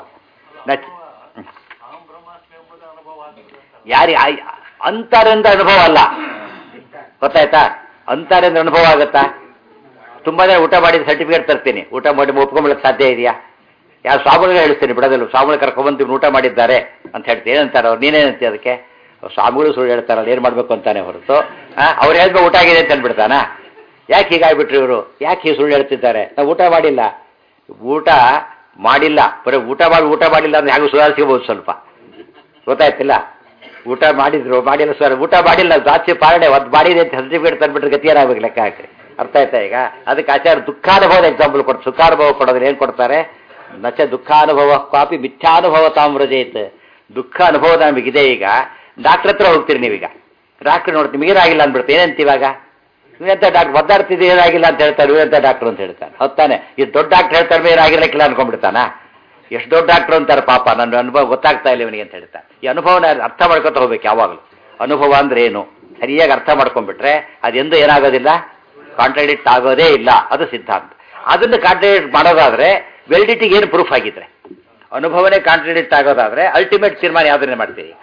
ಯಾರಿ ಅಂತರಿಂದ ಅನುಭವ ಅಲ್ಲ. ಗೊತ್ತಾಯ್ತಾ? ಅಂತರಿಂದ ಅನುಭವ ಆಗುತ್ತಾ? ತುಂಬಾ ಜನ ಊಟ ಮಾಡಿದ ಸರ್ಟಿಫಿಕೇಟ್ ತರ್ತೀನಿ, ಊಟ ಮಾಡಿ ಒಪ್ಕೊಂಡ್ಬಿಡಕ್ಕೆ ಸಾಧ್ಯ ಇದೆಯಾ? ಯಾರು ಸ್ವಾಮಿಗಳಿಗೆ ಹೇಳ್ತೀನಿ, ಬಿಡೋದಿಲ್ಲ. ಸ್ವಾಮಿಗಳು ಕರ್ಕೊಂಡ್ಬಂದು ಊಟ ಮಾಡಿದ್ದಾರೆ ಅಂತ ಹೇಳ್ತೀನಿ. ಏನಂತಾರೆ ಅವ್ರು? ನೀನೇನಂತೀಯ ಅದಕ್ಕೆ? ಸ್ವಾಮಿಗಳು ಸುಳ್ಳು ಹೇಳ್ತಾರಲ್ಲ, ಏನು ಮಾಡಬೇಕು ಅಂತಾನೆ ಹೊರತು ಅವ್ರು ಹೇಳಿದ್ರೆ ಊಟ ಆಗಿದೆ ಅಂತ ಅಂದ್ಬಿಡ್ತಾನ? ಯಾಕೆ ಹೀಗಾಗ್ಬಿಟ್ರಿ ಇವರು? ಯಾಕೆ ಹೀಗೆ ಸುಳ್ಳು ಹೇಳ್ತಿದ್ದಾರೆ? ನಾವು ಊಟ ಮಾಡಿಲ್ಲ, ಊಟ ಮಾಡಿಲ್ಲ, ಬರೀ ಊಟ ಮಾಡಿ ಊಟ ಮಾಡಿಲ್ಲ ಅಂದ್ರೆ ಹೇಗೂ ಸುಧಾರಿಸ್ಕೋಬಹುದು ಸ್ವಲ್ಪ. ಗೊತ್ತಾಯ್ತಿಲ್ಲ? ಊಟ ಮಾಡಿದ್ರು ಮಾಡಿಲ್ಲ ಸರ್, ಊಟ ಮಾಡಿಲ್ಲ ಜಾಸ್ತಿ ಪಾರಣೆ ಒಂದು ಮಾಡಿದೆ ಅಂತ ಸರ್ಟಿಫಿಕೇಟ್ ತಂದ್ಬಿಟ್ರೆ ಗತಿ ಏನಾಗಬೇಕು ಲೆಕ್ಕ ಹಾಕಿ. ಅರ್ಥ ಆಯ್ತಾ ಈಗ? ಅದಕ್ಕೆ ಆಚಾರ್ಯ ದುಃಖಾನುಭವದ ಎಕ್ಸಾಂಪಲ್ ಕೊಡ್ತಾರೆ. ಸುಖಾನುಭವ ಕೊಡೋದ್ರೆ ಏನು ಕೊಡ್ತಾರೆ? ನಚ ದುಃಖಾನುಭವ ಕಾಪಿ ಮಿಥ್ಯಾನುಭವ ತಾಮ್ರಜೇತ್. ದುಃಖ ಅನುಭವ ನಮಗಿದೆ. ಈಗ ಡಾಕ್ಟರ್ ಹತ್ರ ಹೋಗ್ತೀರಿ ನೀವೀಗ, ಡಾಕ್ಟರ್ ನೋಡ್ತೀವಿ ನಿಮಗೇನಾಗಿಲ್ಲ ಅಂದ್ಬಿಡ್ತೀವಿ. ಏನಂತ ಇವಾಗ ನೀವೆಂತ ಡಾಕ್ಟರ್ ಒದ್ದಾಡ್ತಿದ್ದು ಏನಾಗಿಲ್ಲ ಅಂತ ಹೇಳ್ತಾರೆ, ಇವಂತ ಡಾಕ್ಟರ್ ಅಂತ ಹೇಳ್ತಾರೆ. ಹೊತ್ತಾನೆ ಈ ದೊಡ್ಡ ಡಾಕ್ಟರ್ ಹೇಳ್ತಾರೆ ಏನಾಗಿರಕ್ಕಿಲ್ಲ ಅನ್ಕೊಂಡ್ಬಿಡ್ತಾನ? ಎಷ್ಟು ದೊಡ್ಡ ಡಾಕ್ಟರ್ ಅಂತಾರೆ, ಪಾಪ ನನ್ನ ಅನುಭವ ಗೊತ್ತಾಗ್ತಾ ಇಲ್ಲ ಇವನಿಗೆ ಅಂತ ಹೇಳ್ತಾರೆ. ಈ ಅನುಭವನ ಅರ್ಥ ಮಾಡ್ಕೊತ ಹೋಗ್ಬೇಕು ಯಾವಾಗಲೂ. ಅನುಭವ ಅಂದ್ರೆ ಏನು ಸರಿಯಾಗಿ ಅರ್ಥ ಮಾಡ್ಕೊಂಡ್ಬಿಟ್ರೆ ಅದೆಂದು ಏನಾಗೋದಿಲ್ಲ, ಕಾಂಟ್ರಾಡಿಕ್ಟ್ ಆಗೋದೇ ಇಲ್ಲ. ಅದು ಸಿದ್ಧಾಂತ. ಅದನ್ನು ಕಾಂಟ್ರಾಡಿಕ್ಟ್ ಮಾಡೋದಾದ್ರೆ ವೆಲಿಡಿಟಿಗೆ ಏನು ಪ್ರೂಫ್ ಆಗಿದ್ರೆ, ಅನುಭವನೇ ಕಾಂಟ್ರಾಡಿಕ್ಟ್ ಆಗೋದಾದ್ರೆ ಅಲ್ಟಿಮೇಟ್ ತೀರ್ಮಾನ ಯಾವ್ದನ್ನೇ ಮಾಡ್ತೀರಿ?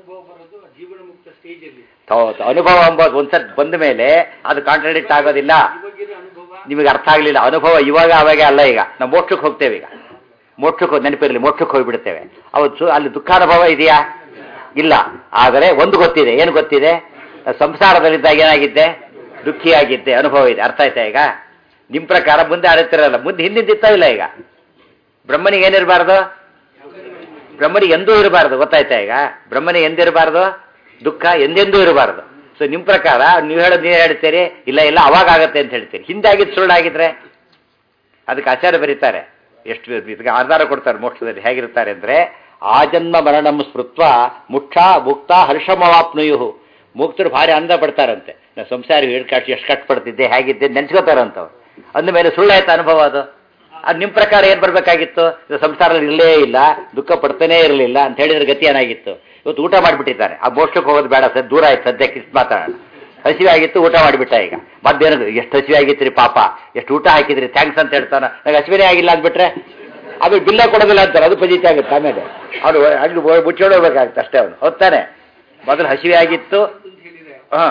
ಹೌದು, ಅನುಭವ ಎಂಬುದು ಒಂದ್ಸತ್ ಬಂದ ಮೇಲೆ ಅದು ಕಾಂಟ್ರಾಡಿಕ್ಟ್ ಆಗೋದಿಲ್ಲ. ನಿಮಗೆ ಅರ್ಥ ಆಗಲಿಲ್ಲ. ಅನುಭವ ಇವಾಗ ಅವಾಗೆ ಅಲ್ಲ. ಈಗ ನಾವು ಮೋಕ್ಷಕ್ಕೆ ಹೋಗ್ತೇವೆ. ಈಗ ಮೋಕ್ಷಕ್ಕೆ ನೆನಪಿರಲಿ, ಮೋಕ್ಷಕ್ಕೆ ಹೋಗಿಬಿಡ್ತೇವೆ. ಅವತ್ತು ಅಲ್ಲಿ ದುಃಖಾನುಭವ ಇದೆಯಾ? ಇಲ್ಲ. ಆದರೆ ಒಂದು ಗೊತ್ತಿದೆ. ಏನು ಗೊತ್ತಿದೆ? ಸಂಸಾರದಲ್ಲಿದ್ದಾಗ ಏನಾಗಿದ್ದೆ? ದುಃಖಿಯಾಗಿದ್ದೆ, ಅನುಭವ ಇದೆ. ಅರ್ಥ ಆಯ್ತಾ? ಈಗ ನಿಮ್ಮ ಪ್ರಕಾರ ಮುಂದೆ ಅಡುತ್ತಿರಲ್ಲ, ಮುಂದೆ ಹಿಂದಿದ್ದ ಇಲ್ಲ. ಈಗ ಬ್ರಹ್ಮನಿಗೆ ಏನಿರಬಾರ್ದು? ಬ್ರಹ್ಮನಿಗೆ ಎಂದೂ ಇರಬಾರ್ದು. ಗೊತ್ತಾಯ್ತಾ? ಈಗ ಬ್ರಹ್ಮನಿಗೆ ಎಂದಿರಬಾರ್ದು, ದುಃಖ ಎಂದೆಂದೂ ಇರಬಾರ್ದು. ಸೊ ನಿಮ್ಮ ಪ್ರಕಾರ ನೀವು ಹೇಳೋದು ನೀವು ಹೇಳ್ತೀರಿ, ಇಲ್ಲ ಇಲ್ಲ ಅವಾಗ ಆಗತ್ತೆ ಅಂತ ಹೇಳ್ತೀರಿ. ಹಿಂದಾಗಿದ್ದು ಸುಳ್ಳಾಗಿದ್ರೆ ಅದಕ್ಕೆ ಆಚಾರ್ಯ ಬರೀತಾರೆ, ಎಷ್ಟು ಇದಕ್ಕೆ ಆಧಾರ ಕೊಡ್ತಾರೆ ಮೋಕ್ಷದಲ್ಲಿ. ಹೇಗಿರ್ತಾರೆ ಅಂದರೆ, ಆಜನ್ಮ ಮರಣಂ ಸ್ಮೃತ್ವ ಮುಕ್ಷ ಮುಕ್ತ ಹರ್ಷಮವಾಪ್ನುಯು. ಮುಕ್ತರು ಭಾರಿ ಆನಂದ ಪಡ್ತಾರಂತೆ. ನಾವು ಸಂಸಾರ ಎಷ್ಟು ಕಟ್ ಎಷ್ಟು ಕಷ್ಟಪಡ್ತಿದ್ದೆ, ಹೇಗಿದ್ದೆ ನೆನ್ಸ್ಕೋತಾರಂತವ್ರು. ಅಂದಮೇಲೆ ಸುಳ್ಳಾಯ್ತು ಅನುಭವ. ಅದು ಅದು ನಿಮ್ಮ ಪ್ರಕಾರ ಏನು ಬರಬೇಕಾಗಿತ್ತು? ಇದು ಸಂಸಾರದಲ್ಲಿ ಇರಲೇ ಇಲ್ಲ, ದುಃಖ ಪಡ್ತಾನೇ ಇರಲಿಲ್ಲ ಅಂತ ಹೇಳಿದ್ರೆ ಗತಿ ಏನಾಗಿತ್ತು? ಇವತ್ತು ಊಟ ಮಾಡಿಬಿಟ್ಟಿದ್ದಾರೆ. ಆ ಮೋಕ್ಷಕ್ಕೆ ಹೋಗೋದು ಬೇಡ ಸರ್, ದೂರ ಆಯ್ತು ಸದ್ಯಕ್ಕೆ ಇಷ್ಟು ಮಾತಾಡೋಣ. ಹಸಿವೆ ಆಗಿತ್ತು, ಊಟ ಮಾಡಿಬಿಟ್ಟ. ಈಗ ಮಧ್ಯಾಹ್ನ ಎಷ್ಟು ಹಸಿವೆ ಆಗಿತ್ತು ರೀ ಪಾಪ, ಎಷ್ಟು ಊಟ ಹಾಕಿದ್ರಿ, ಥ್ಯಾಂಕ್ಸ್ ಅಂತ ಹೇಳ್ತಾನ. ನನಗೆ ಹಸಿವೆನೇ ಆಗಿಲ್ಲ ಅಂದ್ಬಿಟ್ರೆ ಆಮೇಲೆ ಬಿಲ್ಲ ಕೊಡೋದಿಲ್ಲ ಅಂತಾರೆ, ಅದು ಪಜಿತಿ ಆಗುತ್ತೆ. ಆಮೇಲೆ ಅವನು ಅಲ್ಲಿ ಮುಚ್ಚೋಡೋಗ್ಬೇಕಾಗುತ್ತೆ ಅಷ್ಟೇ. ಅವನು ಹೊತ್ತಾನೆ ಮೊದಲು ಹಸಿವೆ ಆಗಿತ್ತು. ಹಾಂ,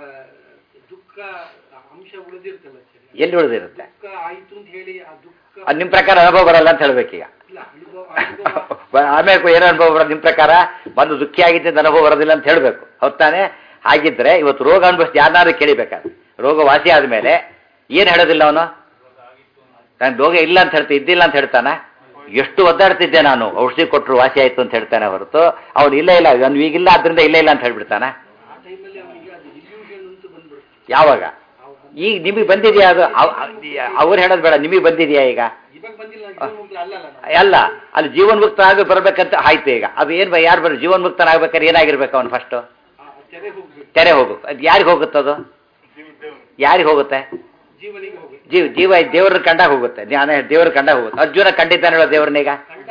ಎಲ್ಲಿ ಉಳಿದಿರುತ್ತೆ? ಅದು ನಿಮ್ಮ ಪ್ರಕಾರ ಅನುಭವ ಬರಲ್ಲ ಅಂತ ಹೇಳ್ಬೇಕೀಗ. ಆಮೇಲೆ ಏನೋ ಅನುಭವ ಬರೋದು ನಿಮ್ಮ ಪ್ರಕಾರ? ಬಂದು ದುಃಖಿ ಆಗಿದ್ದ ಅನುಭವ ಬರೋದಿಲ್ಲ ಅಂತ ಹೇಳಬೇಕು. ಹೊತ್ತಾನೆ ಹಾಗಿದ್ರೆ ಇವತ್ತು ರೋಗ ಅನುಭವಿಸಿ ಯಾರನ್ನಾದ್ರೂ ಕೇಳಿಬೇಕಾದ್ರೆ, ರೋಗ ವಾಸಿ ಆದಮೇಲೆ ಏನು ಹೇಳೋದಿಲ್ಲ ಅವನು? ನಾನು ರೋಗ ಇಲ್ಲ ಅಂತ ಹೇಳ್ತಾ ಇದ್ದಿಲ್ಲ ಅಂತ ಹೇಳ್ತಾನೆ. ಎಷ್ಟು ಒದ್ದಾಡ್ತಿದ್ದೆ ನಾನು, ಔಷಧಿ ಕೊಟ್ಟರು ವಾಸಿ ಆಯಿತು ಅಂತ ಹೇಳ್ತಾನೆ ಹೊರತು ಅವನು ಇಲ್ಲ ಇಲ್ಲ ನಾನು ಈಗಿಲ್ಲ ಅದರಿಂದ ಇಲ್ಲ ಇಲ್ಲ ಅಂತ ಹೇಳ್ಬಿಡ್ತಾನೆ. ಯಾವಾಗ? ಈಗ ನಿಮಗೆ ಬಂದಿದೆಯಾ ಅದು? ಅವ್ರು ಹೇಳೋದು ಬೇಡ, ನಿಮಗೆ ಬಂದಿದೆಯಾ ಈಗ? ಅಲ್ಲ, ಅಲ್ಲಿ ಜೀವನ್ಮುಕ್ತ ಆಗಿ ಬರ್ಬೇಕಂತ ಆಯ್ತು. ಈಗ ಅದು ಏನು ಯಾರು ಬರ ಜೀವನ್ಮುಕ್ತನಾಗ್ಬೇಕಾದ್ರೆ ಏನಾಗಿರ್ಬೇಕು ಅವನು? ಫಸ್ಟು ತೆರೆ ಹೋಗು. ಅದು ಯಾರಿಗೆ ಹೋಗುತ್ತದು? ಯಾರಿಗೆ ಹೋಗುತ್ತೆ? ಜೀವ ಜೀವ ದೇವ್ರ ಕಂಡಾಗ ಹೋಗುತ್ತೆ. ಜ್ಞಾನ ದೇವ್ರ ಕಂಡಾಗ ಹೋಗುತ್ತೆ. ಅರ್ಜುನ ಕಂಡಿದ್ದಾನೆ ಹೇಳೋ ದೇವ್ರನ್ನೀಗ.